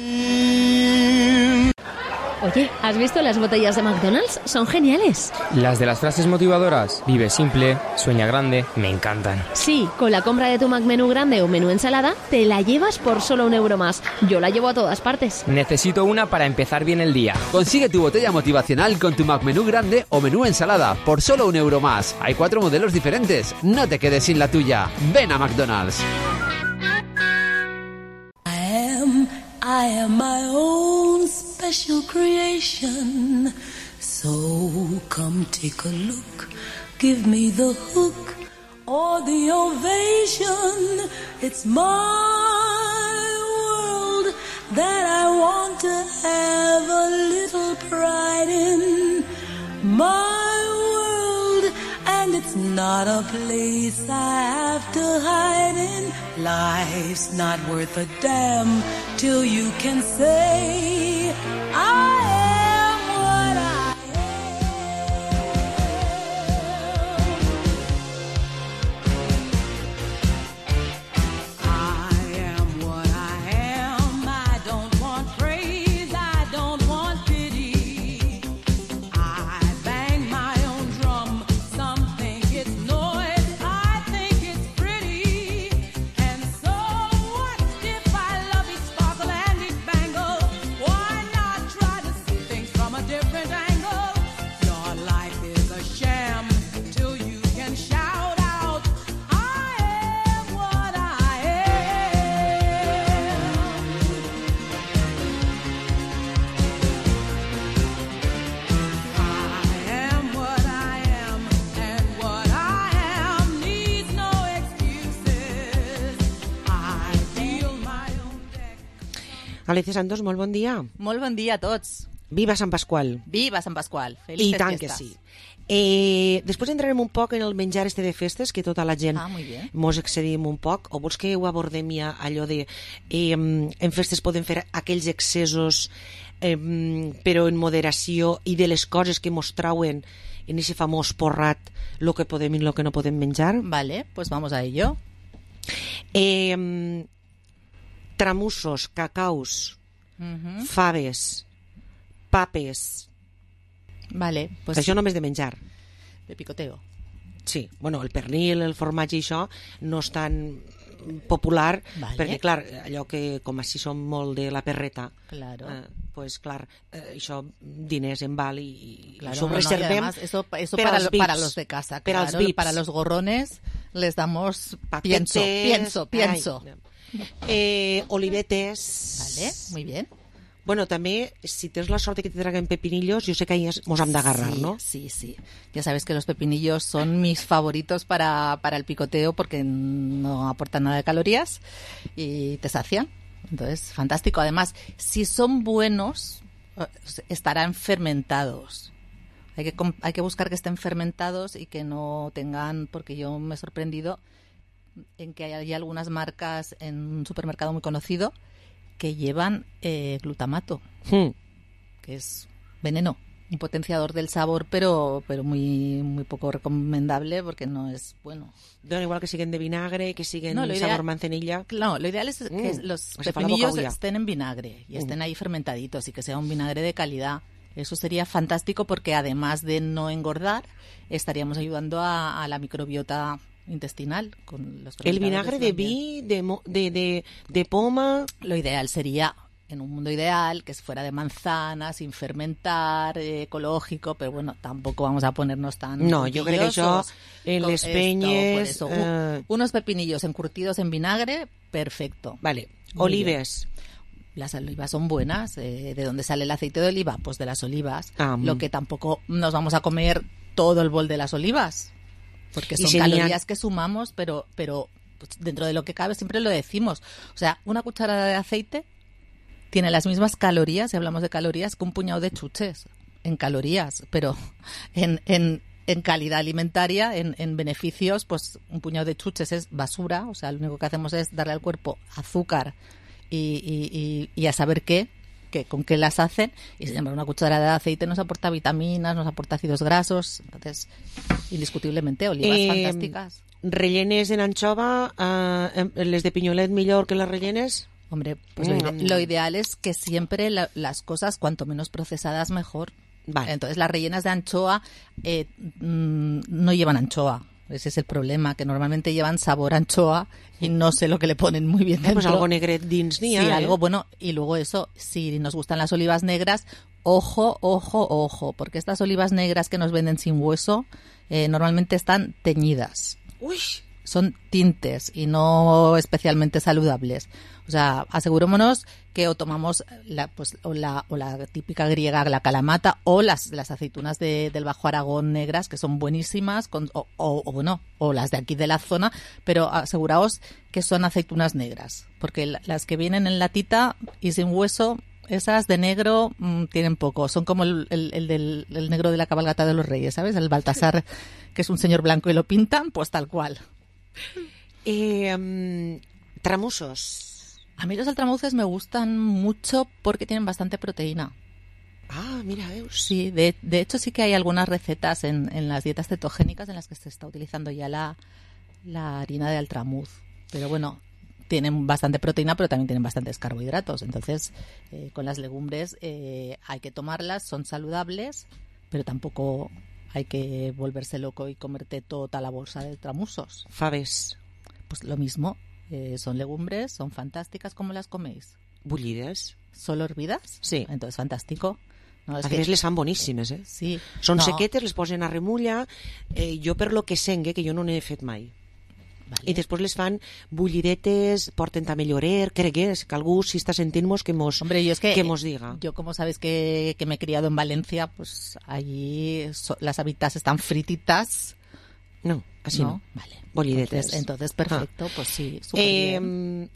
Oye, ¿has visto las botellas de McDonald's? Son geniales. Las de las frases motivadoras, vive simple, sueña grande, me encantan. Sí, con la compra de tu McMenú grande o menú ensalada, te la llevas por solo €1 más. Yo la llevo a todas partes. Necesito una para empezar bien el día. Consigue tu botella motivacional con tu McMenú grande o menú ensalada por solo €1 más. Hay 4 modelos diferentes. No te quedes sin la tuya. Ven a McDonald's. I am my own special creation. So come take a look. Give me the hook or the ovation. It's my world that I want to have a little pride in. My world, and it's not a place I have to hide in. Life's not worth a damn till you can say I am what I am. I am what I am. I don't want praise, I don't want pity. I bang my own drum. Some think it's noise, I think it's pretty. And so what if I love each sparkle and each bangle? Why not try to see things from a different angle? Your life is a sham till you can shout out, I am what I am. I am what I am, and what I am needs no excuses. I feel my own deck. Alicia Santos, molt bon dia. Molt bon dia a tots. Viva Sant Pasqual. Viva Sant Pasqual. Felices I tant fiestas. que sí. Després entrarem un poc en el menjar este de festes, que tota la gent muy bien. mos excedim un poc, o vols que ho abordem ja allò de en festes podem fer aquells excessos però en moderació, i de les coses que mos trauen en ese famós porrat lo que podem i lo que no podem menjar? Vale, pues vamos a ello. Tramussos, cacaus, Ujú. faves, papes. Vale, pues Això només de menjar. de picoteo. Sí, bueno, el pernil, el formatge i això no és tan popular, Vale. perquè clar, allò que com així som molt de la perreta, Claro. pues clar, això diners en val i Claro, això ho no, no, y reservem además eso per para, als VIPs, para los de casa, per als claro, VIPs. para los gorrones les damos Paquetes, pienso. olivetes. Vale, muy bien. Bueno, també, si tens la sort de que te traguen pepinillos, jo sé que ahí mos hem d'agarrar, Sí, ¿no? Sí, sí. Ya sabes que los pepinillos son mis favoritos para el picoteo porque no aportan nada de calorías y te sacian. Entonces, fantástico. Además, si son buenos, estarán fermentados. Hay que buscar que estén fermentados y que no tengan, porque yo me he sorprendido en que hay algunas marcas en un supermercado muy conocido que llevan glutamato, que es veneno, un potenciador del sabor, pero muy muy poco recomendable porque no es bueno. Dona igual que siguen de vinagre, que siguen No, lo ideal- sabor manzanilla. No, lo ideal es que los se fa la boca pepinillos olla. estén en vinagre y estén ahí fermentaditos y que sea un vinagre de calidad. Eso sería fantástico porque además de no engordar, estaríamos ayudando a la microbiota intestinal con los El fermentadores vinagre de también. de poma. Lo ideal sería, en un mundo ideal, que fuera de manzana, sin fermentar, ecológico, pero bueno, tampoco vamos a ponernos tan No, yo creo que això, quisquillosos en con les esto, penyes, por eso. Unos pepinillos encurtidos en vinagre, perfecto. Vale. Muy Olives. bien. Las olivas son buenas. ¿De dónde sale el aceite de oliva? Pues de las olivas. Lo que tampoco nos vamos a comer todo el bol de las olivas, porque Y son serían- calorías que sumamos, pero pues, dentro de lo que cabe siempre lo decimos. O sea, una cucharada de aceite tiene las mismas calorías, si hablamos de calorías, que un puñado de chuches en calorías, pero en en calidad alimentaria, en beneficios, pues un puñado de chuches es basura, o sea, lo único que hacemos es darle al cuerpo azúcar y a saber con qué las hacen, y sin embargo una cucharada de aceite nos aporta vitaminas, nos aporta ácidos grasos, entonces indiscutiblement olivas fantàstiques. Rellenes en anchova, les de piñolet millor que las rellenes? Hombre, pues lo ideal es que siempre las cosas cuanto menos procesadas mejor. Vale. Entonces las rellenas de anchoa no llevan anchoa. Ese es el problema, que normalmente llevan sabor a anchoa y no sé lo que le ponen muy bien dentro. Pues algo negret dins n'hi ha, Sí, algo bueno. Y luego eso, si nos gustan las olivas negras, ojo, porque estas olivas negras que nos venden sin hueso normalmente están teñidas. Uy. Son tintes y no especialmente saludables. O sea, asegurémonos que o tomamos la típica griega, la calamata, o las aceitunas del Bajo Aragón negras, que son buenísimas, o las de aquí de la zona, pero aseguraos que son aceitunas negras, porque las que vienen en latita y sin hueso, esas de negro tienen poco. Son como el negro de la cabalgata de los reyes, ¿sabes? El Baltasar, que es un señor blanco y lo pintan, pues tal cual. Tramusos. A mí los altramuces me gustan mucho porque tienen bastante proteína. Ah, mira, veus. Sí, de hecho sí que hay algunas recetas en las dietas cetogénicas en las que se está utilizando ya la harina de altramuz. Pero bueno, tienen bastante proteína, pero también tienen bastantes carbohidratos. Entonces, con las legumbres hay que tomarlas, son saludables, pero tampoco hay que volverse loco y comerte toda la bolsa de tramusos. Faves. Pues lo mismo. Son legumbres, son fantàstiques. ¿Cómo las coméis? Bullides. ¿Solo hervidas? Sí. Entonces, fantástico. No, a més les fan boníssimes, eh? Sí. Són sequetes, les posen a remulla. Jo per lo que sengue, que jo no n'he fet mai. Vale. I després les fan bullidetes, porten també llorer, cregues, que algú si està sentint-nos que mos diga. Yo, como sabes que me he criado en Valencia, pues allí las habitas están frititas. No, así no. Vale. Bollidetes. Entonces perfecto, pues sí, súper bien.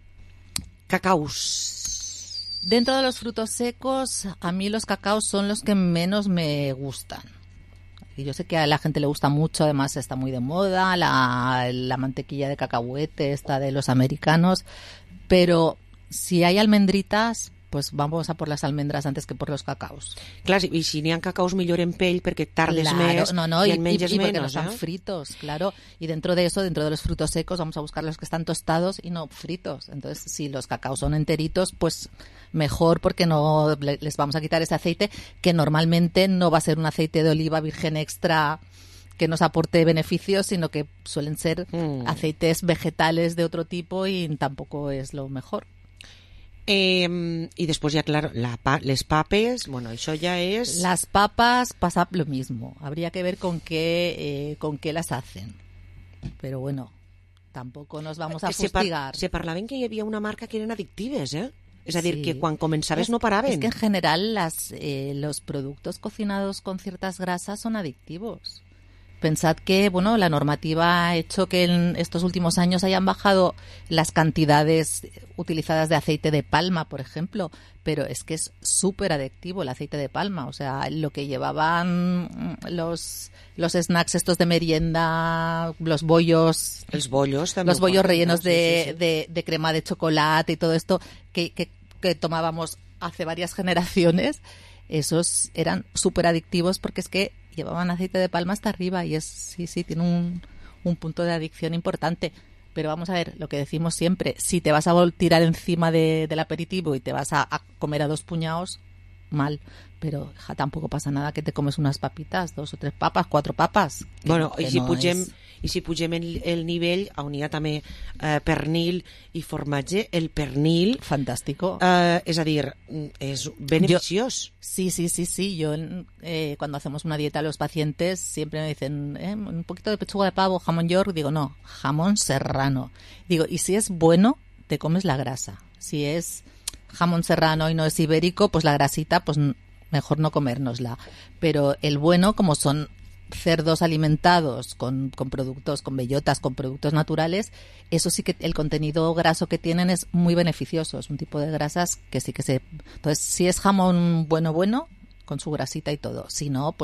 Cacaos. Dentro de los frutos secos, a mí los cacaos son los que menos me gustan. Y yo sé que a la gente le gusta mucho, además está muy de moda, la mantequilla de cacahuete, esta de los americanos, pero si hay almendritas, pues vamos a por las almendras antes que por los cacaos. Claro, y si n'hi ha cacaos millor en pell perquè tardes més y en menges y porque menos, no están fritos, claro. Y dentro de eso, dentro de los frutos secos, vamos a buscar los que están tostados y no fritos. Entonces, si los cacaos son enteritos, pues mejor, porque no les vamos a quitar ese aceite, que normalmente no va a ser un aceite de oliva virgen extra que nos aporte beneficios, sino que suelen ser aceites vegetales de otro tipo y tampoco es lo mejor. Y después ya, claro, les papes, bueno, eso ya es... Las papas pasa lo mismo. Habría que ver con qué las hacen. Pero bueno, tampoco nos vamos a fustigar. Se parlaven que hi havia una marca que eren addictives, eh? És a dir, que quan començaves no paraven. Es que en general los productos cocinados con ciertas grasas son adictivos. Pensad que, bueno, la normativa ha hecho que en estos últimos años hayan bajado las cantidades utilizadas de aceite de palma, por ejemplo, pero es que es súper adictivo el aceite de palma. O sea, lo que llevaban los snacks estos de merienda, los bollos... Els bollos también. Los bollos rellenos de crema de chocolate y todo esto que tomábamos hace varias generaciones, esos eran súper adictivos porque es que llevaban aceite de palma hasta arriba y tiene un punto de adicción importante. Pero vamos a ver, lo que decimos siempre, si te vas a tirar encima del aperitivo y te vas a comer a 2 puñados, mal. Pero tampoco pasa nada que te comes unas papitas, 2 o 3 papas, 4 papas. Bueno, i si pugem el nivell, on hi ha també pernil i formatge, el pernil... Fantástico. És a dir, és beneficiós. Sí. Yo, cuando hacemos una dieta a los pacientes, siempre me dicen, un poquito de pechuga de pavo, jamón york. Digo, no, jamón serrano. Digo, y si es bueno, te comes la grasa. Si es jamón serrano y no es ibérico, pues la grasita, pues mejor no comérnosla. Pero el bueno, como son cerdos alimentados con productos, con bellotas, con productos naturales, eso sí que el contenido graso que tienen es muy beneficioso. Es un tipo de grasas que sí que se... Entonces, si es jamón bueno, con su grasita y todo. Si no, pues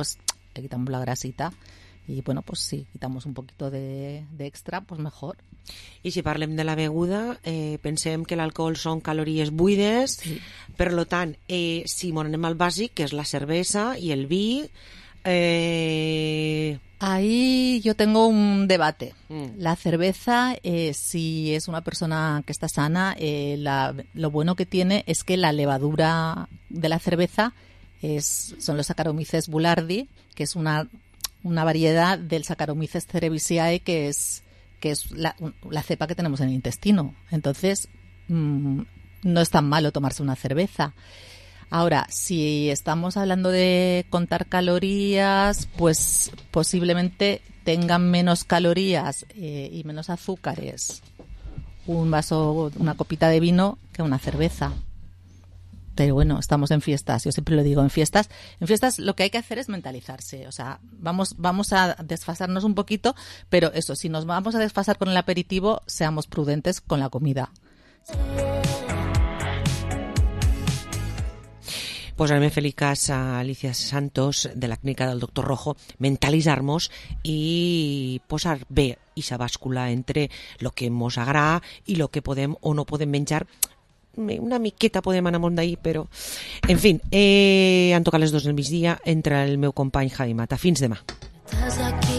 le quitamos la grasita. Y bueno, pues si quitamos un poquito de extra, pues mejor. I si parlem de la beguda, pensem que l'alcohol són calories buides, sí. Per lo tant, si anem al bàsic, que és la cervesa i el vi... Ahí yo tengo un debate. La cerveza, si es una persona que está sana, lo bueno que tiene es que la levadura de la cerveza son los Saccharomyces boulardii, que es una variedad del Saccharomyces cerevisiae, que es la cepa que tenemos en el intestino. Entonces, no es tan malo tomarse una cerveza. Ahora, si estamos hablando de contar calorías, pues posiblemente tengan menos calorías y menos azúcares un vaso, una copita de vino que una cerveza. Pero bueno, estamos en fiestas, yo siempre lo digo, en fiestas lo que hay que hacer es mentalizarse, o sea, vamos a desfasarnos un poquito, pero eso, si nos vamos a desfasar con el aperitivo, seamos prudentes con la comida. Pues anem a fer-li cas a Alicia Santos, de la clínica del doctor Rojo, mentalitzar-nos i posar bé ixa bàscula entre el que mos agrada i el que podem o no podem menjar. Una miqueta podem anar molt d'ahir, però... En fi, han tocat les 2 del migdia entre el meu company Javi Mata. Fins demà.